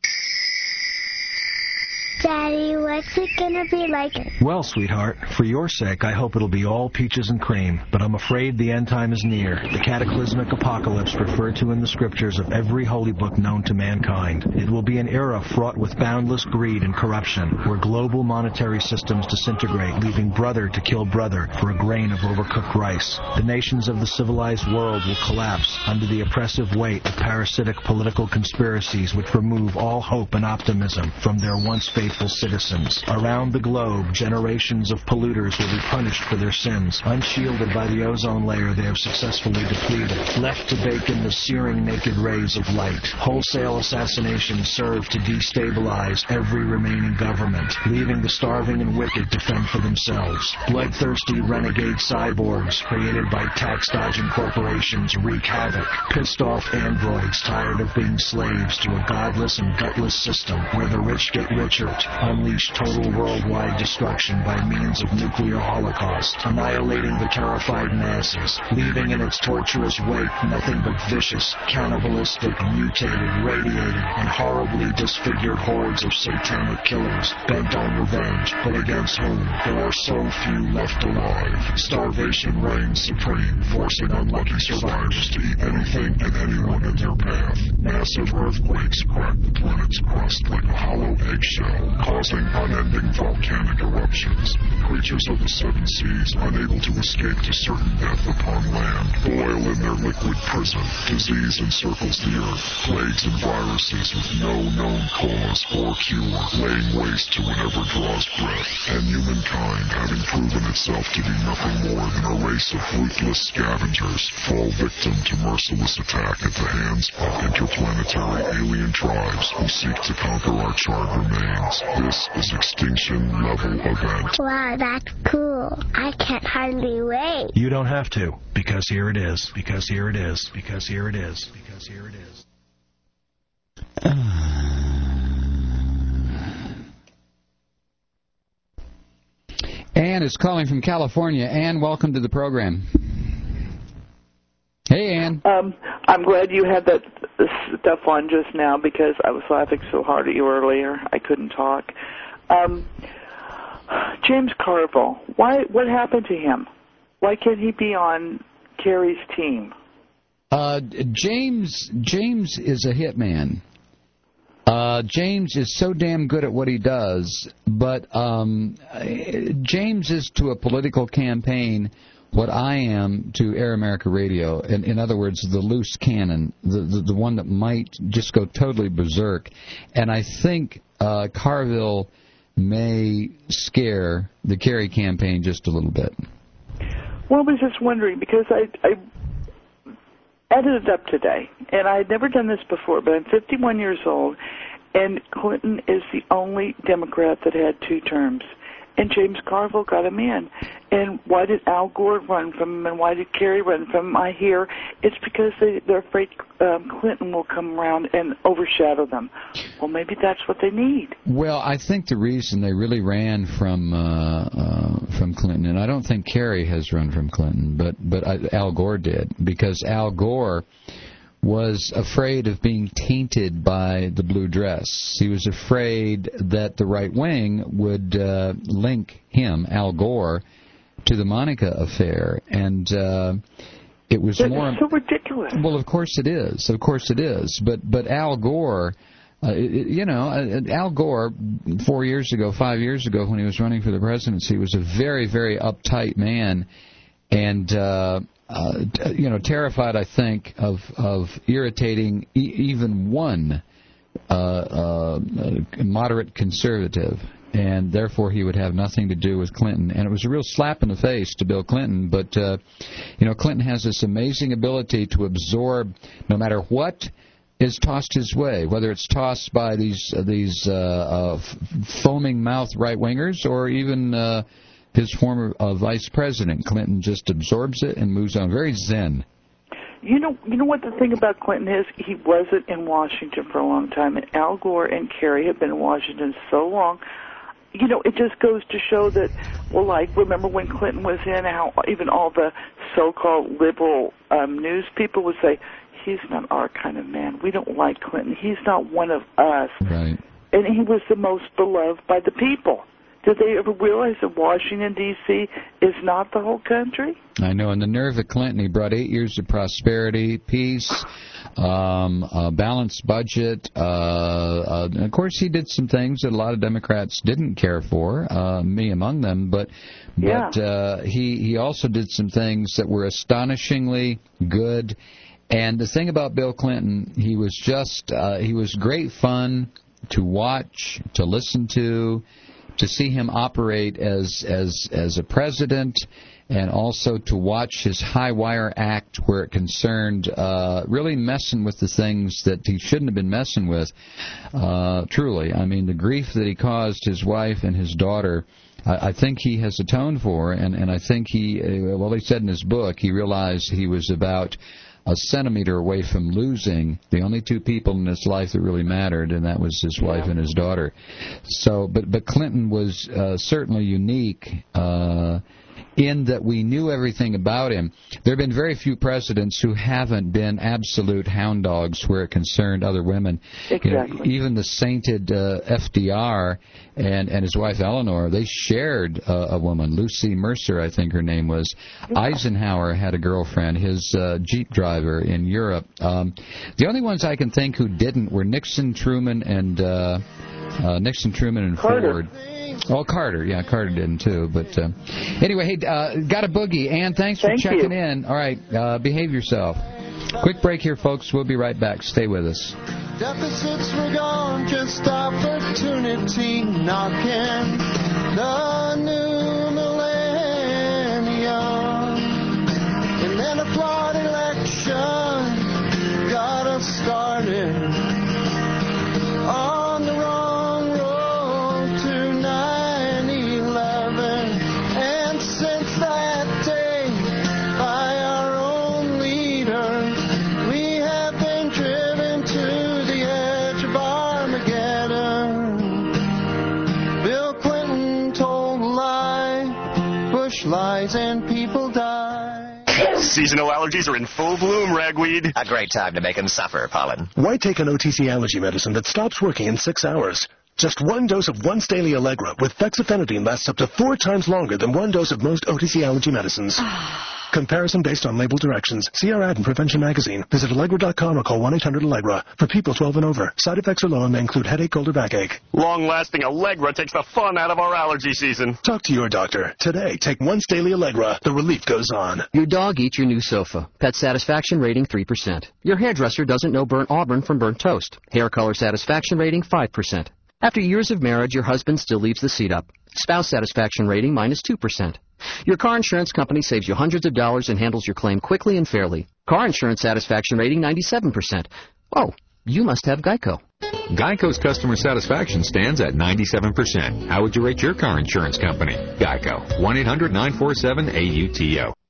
Daddy, what's it gonna be like? Well, sweetheart, for your sake, I hope it'll be all peaches and cream. But I'm afraid the end time is near. The cataclysmic apocalypse referred to in the scriptures of every holy book known to mankind. It will be an era fraught with boundless greed and corruption, where global monetary systems disintegrate, leaving brother to kill brother for a grain of overcooked rice. The nations of the civilized world will collapse under the oppressive weight of parasitic political conspiracies which remove all hope and optimism from their once faithful citizens. Around the globe, generations of polluters will be punished for their sins. Unshielded by the ozone layer they have successfully depleted, left to bake in the searing naked rays of light. Wholesale assassinations serve to destabilize every remaining government, leaving the starving and wicked to fend for themselves. Bloodthirsty renegade cyborgs created by tax-dodging corporations wreak havoc. Pissed-off androids tired of being slaves to a godless and gutless system where the rich get richer, unleash total worldwide destruction by means of nuclear holocaust, annihilating the terrified masses, leaving in its torturous wake nothing but vicious, cannibalistic, mutated, radiated, and horribly disfigured hordes of satanic killers bent on revenge, but against whom there are so few left alive. Starvation reigns supreme, forcing unlucky survivors to eat anything and anyone in their path. Massive earthquakes crack the planet's crust like a hollow eggshell, causing unending volcanic eruptions. Creatures of the seven seas, unable to escape to certain death upon land, boil in their liquid prison. Disease encircles the earth, plagues and viruses with no known cause or cure, laying waste to whatever draws breath. And humankind, having proven itself to be nothing more than a race of ruthless scavengers, fall victim to merciless attack at the hands of interplanetary alien tribes who seek to conquer our charred remains. This is Extinction Level Event. Wow, that's cool. I can't hardly wait. You don't have to, because here it is, because here it is, because here it is, because here it is. And is calling from California. Ann, welcome to the program. Hey, Ann. Um, I'm glad you had that stuff on just now because I was laughing so hard at you earlier. I couldn't talk. Um, James Carville, why? What happened to him? Why can't he be on Kerry's team? Uh, James James is a hitman. Uh, James is so damn good at what he does, but um, James is to a political campaign what I am to Air America Radio. In, in other words, the loose cannon, the, the the one that might just go totally berserk. And I think uh, Carville may scare the Kerry campaign just a little bit. Well, I was just wondering, because I, I added it up today, and I had never done this before, but I'm fifty-one years old, and Clinton is the only Democrat that had two terms. And James Carville got him in. And why did Al Gore run from him, and why did Kerry run from him? I hear it's because they, they're afraid um, Clinton will come around and overshadow them. Well, maybe that's what they need. Well, I think the reason they really ran from uh, uh, from Clinton, and I don't think Kerry has run from Clinton, but, but I, Al Gore did, because Al Gore was afraid of being tainted by the blue dress. He was afraid that the right wing would uh, link him, Al Gore, to the Monica affair, and uh, it was That's more so ridiculous. Well, of course it is. Of course it is. But but Al Gore, uh, it, you know, uh, Al Gore, four years ago, five years ago, when he was running for the presidency, was a very very uptight man, and. Uh, Uh, you know, terrified, I think, of of irritating e- even one uh, uh, moderate conservative, and therefore he would have nothing to do with Clinton. And it was a real slap in the face to Bill Clinton. But uh, you know, Clinton has this amazing ability to absorb no matter what is tossed his way, whether it's tossed by these uh, these uh, uh, foaming mouth right wingers or even. Uh, His former uh, vice president, Clinton, just absorbs it and moves on. Very zen. You know, you know what the thing about Clinton is? He wasn't in Washington for a long time, and Al Gore and Kerry have been in Washington so long. You know, it just goes to show that, well, like, remember when Clinton was in, how even all the so-called liberal um, news people would say, he's not our kind of man. We don't like Clinton. He's not one of us. Right. And he was the most beloved by the people. Did they ever realize that Washington, D C is not the whole country? I know. And the nerve of Clinton, he brought eight years of prosperity, peace, um, a balanced budget. Uh, uh, and of course, he did some things that a lot of Democrats didn't care for, uh, me among them. But but yeah. uh, he, he also did some things that were astonishingly good. And the thing about Bill Clinton, he was just, uh, he was great fun to watch, to listen to. To see him operate as as as a president, and also to watch his high wire act where it concerned uh, really messing with the things that he shouldn't have been messing with. Uh, truly, I mean, the grief that he caused his wife and his daughter, I, I think he has atoned for, and and I think he, uh, well, he said in his book, he realized he was about a centimeter away from losing the only two people in his life that really mattered, and that was his yeah. wife and his daughter. So, but but Clinton was uh, certainly unique uh, in that we knew everything about him. There have been very few presidents who haven't been absolute hound dogs where it concerned other women. Exactly. You know, even the sainted uh, F D R and, and his wife Eleanor, they shared uh, a woman, Lucy Mercer, I think her name was. Yeah. Eisenhower had a girlfriend, his uh, Jeep driver in Europe. Um, the only ones I can think who didn't were Nixon, Truman, and uh, uh, Nixon, Truman, and Carter. Ford. Oh, Carter. Yeah, Carter didn't, too. But uh, anyway, hey, uh, got a boogie. Ann, thanks Thank for checking you. in. All right, uh, behave yourself. Quick break here, folks. We'll be right back. Stay with us. Deficits were gone, just opportunity knocking the new millennium. And then a flawed election got us started on the wrong road to nine eleven. And since that day, by our own leader, we have been driven to the edge of Armageddon. Bill Clinton told lies. dies and people die. Seasonal allergies are in full bloom, ragweed. A great time to make them suffer, Pollen. Why take an O T C allergy medicine that stops working in six hours? Just one dose of once daily Allegra with fexofenadine lasts up to four times longer than one dose of most O T C allergy medicines. Comparison based on label directions. See our ad in Prevention Magazine. Visit Allegra dot com or call one eight hundred Allegra. For people twelve and over. Side effects are low and may include headache, cold, or backache. Long-lasting Allegra takes the fun out of our allergy season. Talk to your doctor. Today, take once daily Allegra. The relief goes on. Your dog eats your new sofa. Pet satisfaction rating three percent. Your hairdresser doesn't know burnt auburn from burnt toast. Hair color satisfaction rating five percent. After years of marriage, your husband still leaves the seat up. Spouse satisfaction rating minus two percent. Your car insurance company saves you hundreds of dollars and handles your claim quickly and fairly. Car insurance satisfaction rating ninety-seven percent. Oh, you must have Geico. Geico's customer satisfaction stands at ninety-seven percent. How would you rate your car insurance company? Geico. one eight hundred nine four seven A U T O.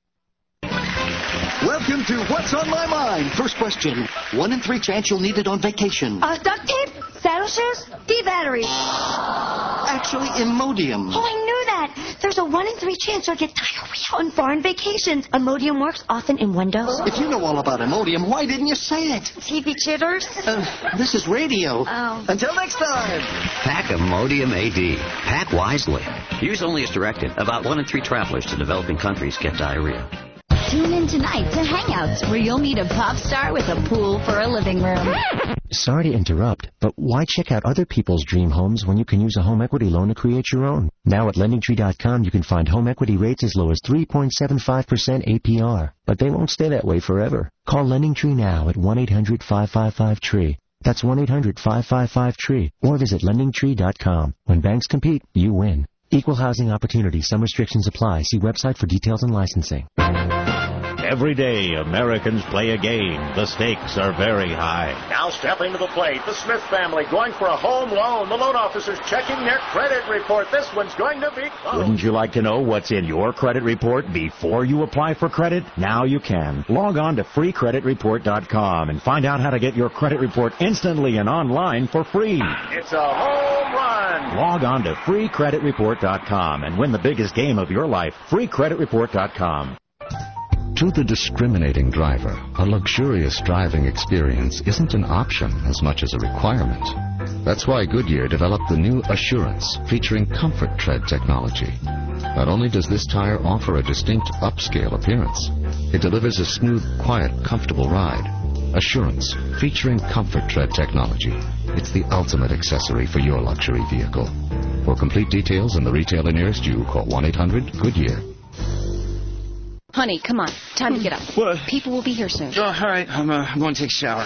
Welcome to What's on My Mind. First question. One in three chance you'll need it on vacation. Uh, duct tape? Saddle shoes? D-batteries. Actually, Imodium. Oh, I knew that. There's a one in three chance you'll get diarrhea on foreign vacations. Imodium works often in one dose. If you know all about Imodium, why didn't you say it? T V chitters? Uh, this is radio. Oh. Until next time. Pack Imodium A D. Pack wisely. Use only as directed. About one in three travelers to developing countries get diarrhea. Tune in tonight to Hangouts, where you'll meet a pop star with a pool for a living room. Sorry to interrupt, but why check out other people's dream homes when you can use a home equity loan to create your own? Now at Lending Tree dot com, you can find home equity rates as low as three point seven five percent A P R. But they won't stay that way forever. Call Lending Tree now at one eight hundred five five five tree. That's one eight hundred five five five tree. Or visit Lending Tree dot com. When banks compete, you win. Equal housing opportunity. Some restrictions apply. See website for details and licensing. Every day, Americans play a game. The stakes are very high. Now stepping to the plate, the Smith family going for a home loan. The loan officers checking their credit report. This one's going to be close. Wouldn't you like to know what's in your credit report before you apply for credit? Now you can. Log on to free credit report dot com and find out how to get your credit report instantly and online for free. It's a home run. Log on to free credit report dot com and win the biggest game of your life. free credit report dot com. To the discriminating driver, a luxurious driving experience isn't an option as much as a requirement. That's why Goodyear developed the new Assurance, featuring Comfort Tread technology. Not only does this tire offer a distinct upscale appearance, it delivers a smooth, quiet, comfortable ride. Assurance, featuring Comfort Tread technology. It's the ultimate accessory for your luxury vehicle. For complete details and the retailer nearest you, call one eight hundred Goodyear. Honey, come on. Time to get up. What? People will be here soon. Oh, all right. I'm, uh, I'm going to take a shower.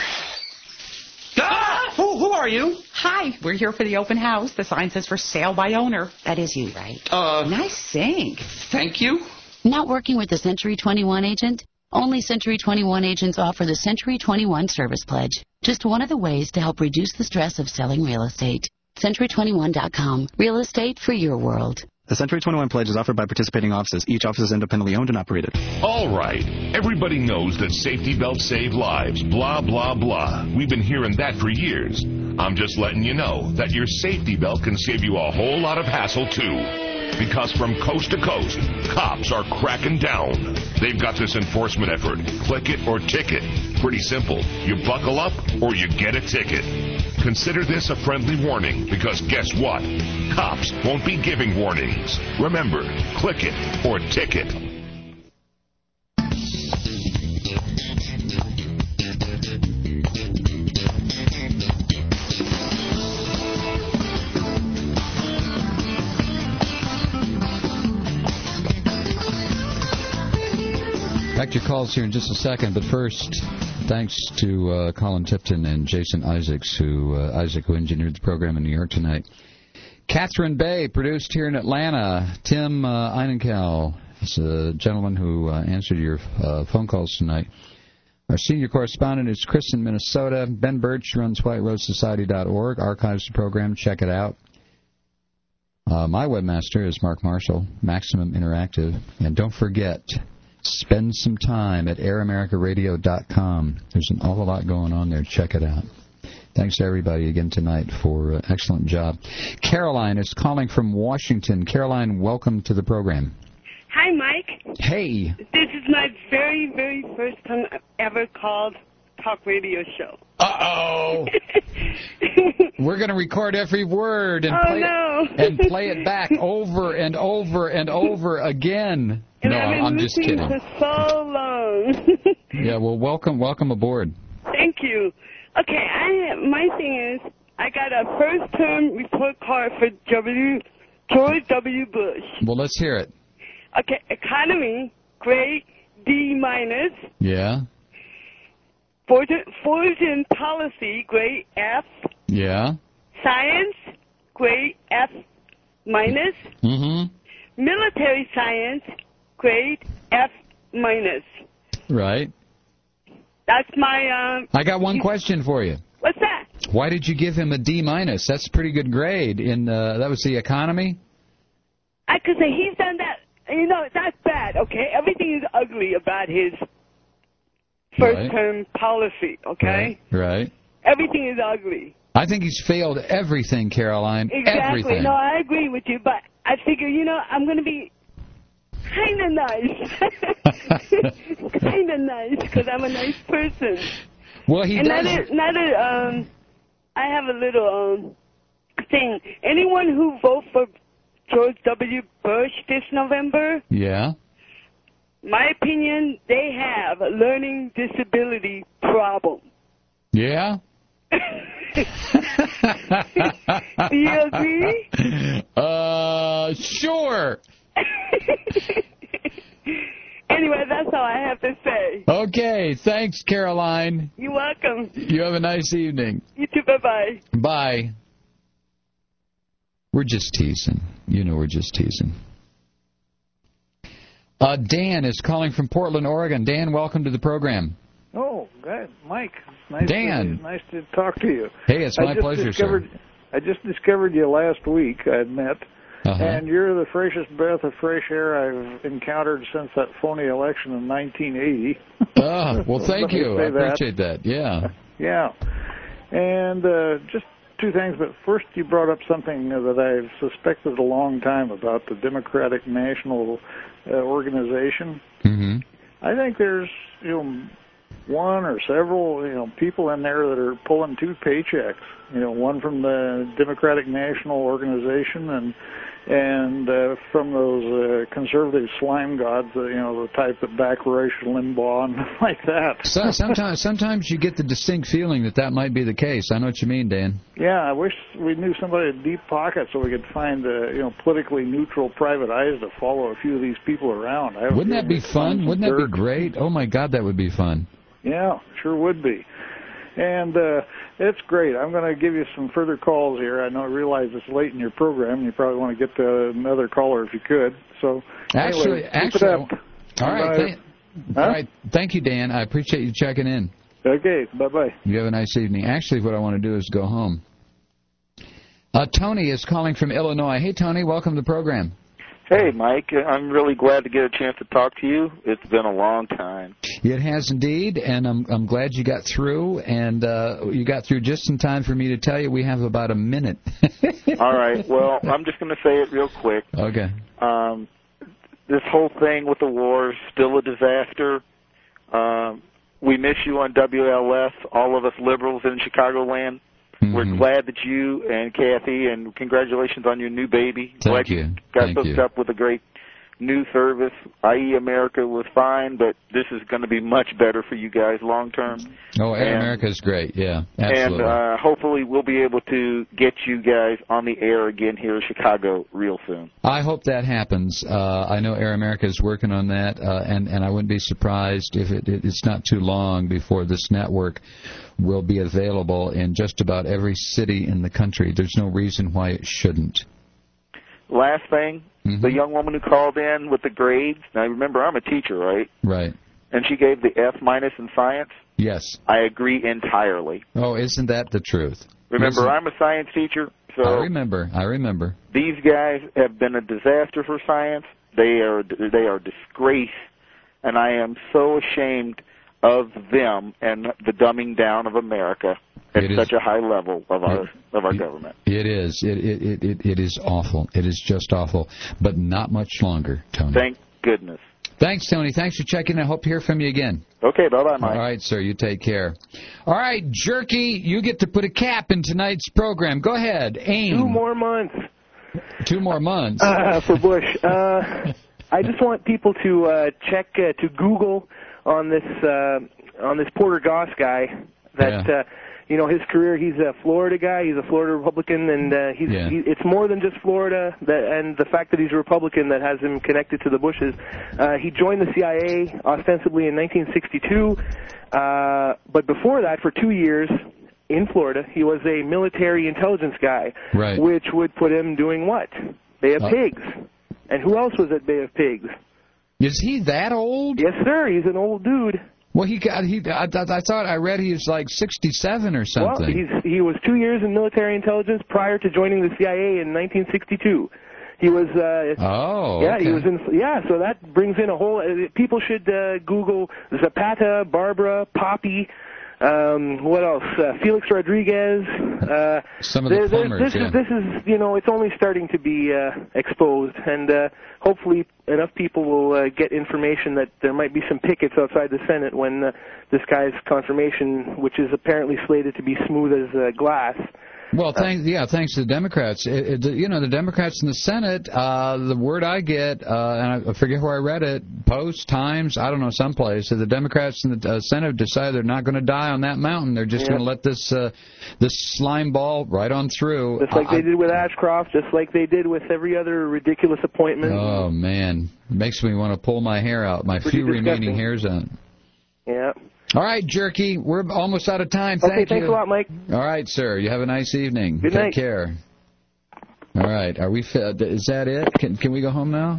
Ah! Who, who are you? Hi. We're here for the open house. The sign says for sale by owner. That is you, right? Uh. Nice sink. Thank you. Not working with a Century twenty-one agent? Only Century twenty-one agents offer the Century twenty-one Service Pledge. Just one of the ways to help reduce the stress of selling real estate. Century twenty-one dot com. Real estate for your world. The Century twenty-one Pledge is offered by participating offices. Each office is independently owned and operated. All right. Everybody knows that safety belts save lives. Blah, blah, blah. We've been hearing that for years. I'm just letting you know that your safety belt can save you a whole lot of hassle, too. Because from coast to coast, cops are cracking down. They've got this enforcement effort. Click it or ticket. Pretty simple. You buckle up or you get a ticket. Consider this a friendly warning, because guess what? Cops won't be giving warnings. Remember, click it or ticket. Back to your calls here in just a second, but first, thanks to uh, Colin Tipton and Jason Isaacs, who uh, Isaac, who engineered the program in New York tonight. Catherine Bay, produced here in Atlanta. Tim uh, Einenkel is a gentleman who uh, answered your uh, phone calls tonight. Our senior correspondent is Chris in Minnesota. Ben Birch runs white rose society dot org, archives the program. Check it out. Uh, my webmaster is Mark Marshall, Maximum Interactive. And don't forget, spend some time at air america radio dot com. There's an awful lot going on there. Check it out. Thanks to everybody again tonight for an uh, excellent job. Caroline is calling from Washington. Caroline, welcome to the program. Hi, Mike. Hey. This is my very, very first time I've ever called talk radio show. Uh-oh. We're going to record every word and, oh, play no. it, and play it back over and over and over again. And no, I've been I'm just listening kidding. for so long. Yeah, well, welcome, welcome aboard. Thank you. Okay, I my thing is, I got a first-term report card for W. George W. Bush. Well, let's hear it. Okay, economy, grade D minus. Yeah. Foreign, foreign policy, grade F. Yeah. Science, grade F minus. Mm-hmm. Military science, grade F minus. Right. That's my... Um, I got one question for you. What's that? Why did you give him a D minus? That's a pretty good grade. In uh, that was the economy? I could say he's done that. You know, that's bad, okay? Everything is ugly about his first-term right. policy, okay? Right. right. Everything is ugly. I think he's failed everything, Caroline. Exactly. Everything. No, I agree with you, but I figure, you know, I'm going to be kind of nice. kind of nice, because I'm a nice person. Well, he and does. Another, another, um, I have a little um, thing. Anyone who votes for George W. Bush this November, yeah, my opinion, they have a learning disability problem. Yeah? Do you agree? Uh, sure. Anyway, that's all I have to say. Okay, thanks, Caroline. You're welcome. You have a nice evening. You too, bye-bye. Bye. We're just teasing. You know we're just teasing. Uh, Dan is calling from Portland, Oregon. Dan, welcome to the program. Oh, good. Mike, nice Dan. To, nice to talk to you. Hey, it's my I just pleasure, discovered, sir. I just discovered you last week, I admit. Uh-huh. And you're the freshest breath of fresh air I've encountered since that phony election in nineteen eighty. Oh, well, thank you. I appreciate that. that. Yeah. Yeah. And uh, just two things. But first, you brought up something that I've suspected a long time about the Democratic National uh, Organization. Mm-hmm. I think there's, you know, one or several, you know, people in there that are pulling two paychecks. You know, one from the Democratic National Organization and and uh, from those uh, conservative slime gods, uh, you know, the type that back Rush Limbaugh and like that. So, sometimes, sometimes you get the distinct feeling that that might be the case. I know what you mean, Dan. Yeah, I wish we knew somebody with deep pockets so we could find, uh, you know, politically neutral private eyes to follow a few of these people around. I Wouldn't that be fun? Wouldn't that be great? Oh my God, that would be fun. Yeah, sure would be. And uh, it's great. I'm going to give you some further calls here. I know I realize it's late in your program, and you probably want to get to another caller if you could. So actually, anyway, actually, all all right, th- huh? all right. Thank you, Dan. I appreciate you checking in. Okay, bye bye. You have a nice evening. Actually, what I want to do is go home. Uh, Tony is calling from Illinois. Hey, Tony, welcome to the program. Hey, Mike. I'm really glad to get a chance to talk to you. It's been a long time. It has indeed, and I'm I'm glad you got through, and uh, you got through just in time for me to tell you we have about a minute. All right. Well, I'm just going to say it real quick. Okay. Um, this whole thing with the war is still a disaster. Um, we miss you on W L S, all of us liberals in Chicagoland. Mm-hmm. We're glad that you and Kathy, and congratulations on your new baby. Thank glad you. got Thank hooked you. up with a great new service. I E America was fine, but this is going to be much better for you guys long term. Oh, Air America is great. Yeah, absolutely. And uh, hopefully we'll be able to get you guys on the air again here in Chicago real soon. I hope that happens. Uh, I know Air America is working on that, uh, and, and I wouldn't be surprised if it, it, it's not too long before this network will be available in just about every city in the country. There's no reason why it shouldn't. Last thing, mm-hmm. the young woman who called in with the grades, now remember I'm a teacher, right? Right. And she gave the F minus in science? Yes. I agree entirely. Oh, isn't that the truth? Remember, isn't... I'm a science teacher, so I remember. I remember. These guys have been a disaster for science. They are they are disgrace, and I am so ashamed of them and the dumbing down of America at such a high level of our it, of our it, government. It is. It, it it it is awful. It is just awful. But not much longer, Tony. Thank goodness. Thanks, Tony. Thanks for checking in. I hope to hear from you again. Okay, bye-bye, Mike. All right, sir. You take care. All right, Jerky, you get to put a cap in tonight's program. Go ahead. Aim. Two more months. Two more months. Uh, for Bush. Uh, I just want people to uh, check, uh, to Google on this uh, on this Porter Goss guy. That Yeah. uh, you know, his career. He's a Florida guy. He's a Florida Republican, and uh, he's Yeah. he, it's more than just Florida. That, and the fact that he's a Republican that has him connected to the Bushes. Uh, he joined the C I A ostensibly in nineteen sixty-two, uh, but before that, for two years. In Florida, he was a military intelligence guy, right. which would put him doing what? Bay of Uh, Pigs. And who else was at Bay of Pigs? Is he that old? Yes, sir. He's an old dude. Well, he got he. I, I thought I read he was like sixty-seven or something. Well, he's, he was two years in military intelligence prior to joining the C I A in nineteen sixty-two. He was. Uh, oh. Yeah, okay. he was in. Yeah, so that brings in a whole. Uh, people should uh, Google Zapata, Barbara, Poppy. Um, what else? Uh, Felix Rodriguez. Uh, Some of the there, there, plumbers, this yeah. is this is you know it's only starting to be uh, exposed, and uh, hopefully enough people will uh, get information that there might be some pickets outside the Senate when uh, this guy's confirmation, which is apparently slated to be smooth as uh, glass. Well, thanks. Yeah, thanks to the Democrats. It, it, you know, the Democrats in the Senate. Uh, the word I get, uh, and I forget where I read it, Post, Times, I don't know, someplace. That the Democrats in the uh, Senate decided they're not going to die on that mountain. They're just Yeah. going to let this uh, this slime ball right on through. Just like I, they did with Ashcroft, just like they did with every other ridiculous appointment. Oh man, it makes me want to pull my hair out, my Pretty few remaining disgusting. hairs out. Yeah. All right, Jerky, we're almost out of time. Okay, Thank thanks you. a lot, Mike. All right, sir. You have a nice evening. Good Take night. care. All right. Are we? Fi- is that it? Can Can we go home now?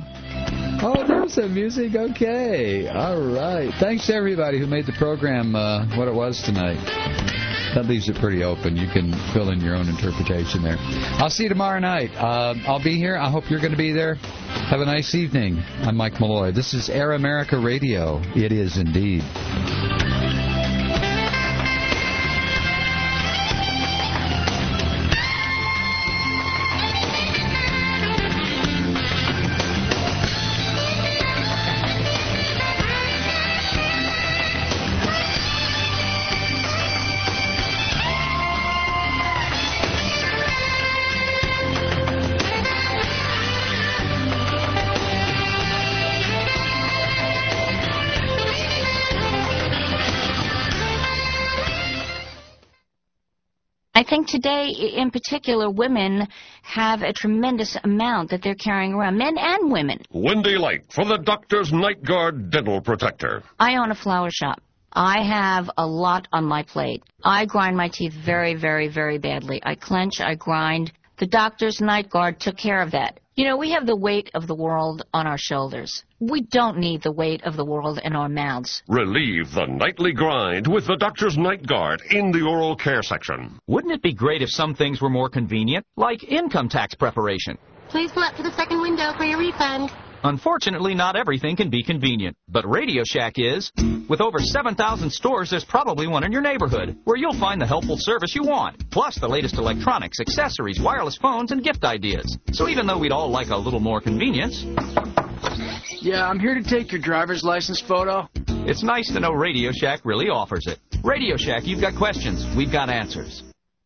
Oh, there's some music. Okay. All right. Thanks to everybody who made the program uh, what it was tonight. That leaves it pretty open. You can fill in your own interpretation there. I'll see you tomorrow night. Uh, I'll be here. I hope you're going to be there. Have a nice evening. I'm Mike Malloy. This is Air America Radio. It is indeed. I think today, in particular, women have a tremendous amount that they're carrying around, men and women. Wendy Light for the Doctor's Night Guard Dental Protector. I own a flower shop. I have a lot on my plate. I grind my teeth very, very, very badly. I clench, I grind. The Doctor's Night Guard took care of that. You know, we have the weight of the world on our shoulders. We don't need the weight of the world in our mouths. Relieve the nightly grind with the Doctor's Night Guard in the oral care section. Wouldn't it be great if some things were more convenient, like income tax preparation? Please pull up to the second window for your refund. Unfortunately, not everything can be convenient, but Radio Shack is. With over seven thousand stores, there's probably one in your neighborhood, where you'll find the helpful service you want, plus the latest electronics, accessories, wireless phones, and gift ideas. So even though we'd all like a little more convenience... Yeah, I'm here to take your driver's license photo. It's nice to know Radio Shack really offers it. Radio Shack, you've got questions, we've got answers.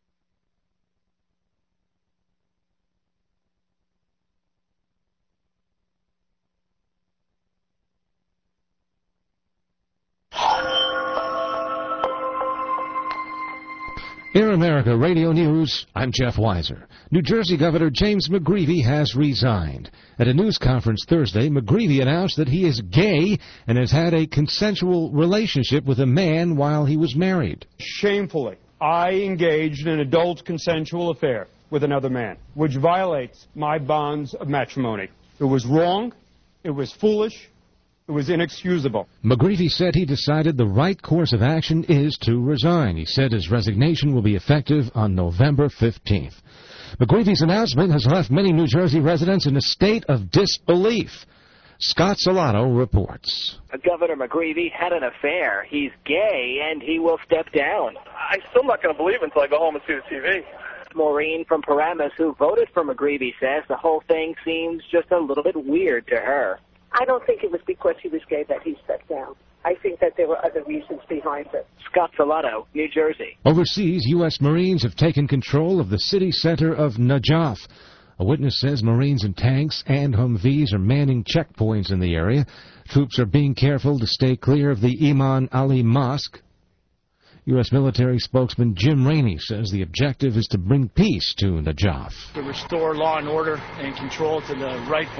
Air America Radio News, I'm Jeff Weiser. New Jersey Governor James McGreevey has resigned. At a news conference Thursday, McGreevey announced that he is gay and has had a consensual relationship with a man while he was married. Shamefully, I engaged in an adult consensual affair with another man, which violates my bonds of matrimony. It was wrong, it was foolish, it was inexcusable. McGreevey said he decided the right course of action is to resign. He said his resignation will be effective on November fifteenth. McGreevey's announcement has left many New Jersey residents in a state of disbelief. Scott Salato reports. Governor McGreevey had an affair. He's gay, and he will step down. I'm still not going to believe it until I go home and see the T V. Maureen from Paramus, who voted for McGreevey, says the whole thing seems just a little bit weird to her. I don't think it was because he was gay that he stepped down. I think that there were other reasons behind it. Scott Filato, New Jersey. Overseas, U S Marines have taken control of the city center of Najaf. A witness says Marines in tanks and Humvees are manning checkpoints in the area. Troops are being careful to stay clear of the Iman Ali Mosque. U S military spokesman Jim Rainey says the objective is to bring peace to Najaf. To restore law and order and control to the rightful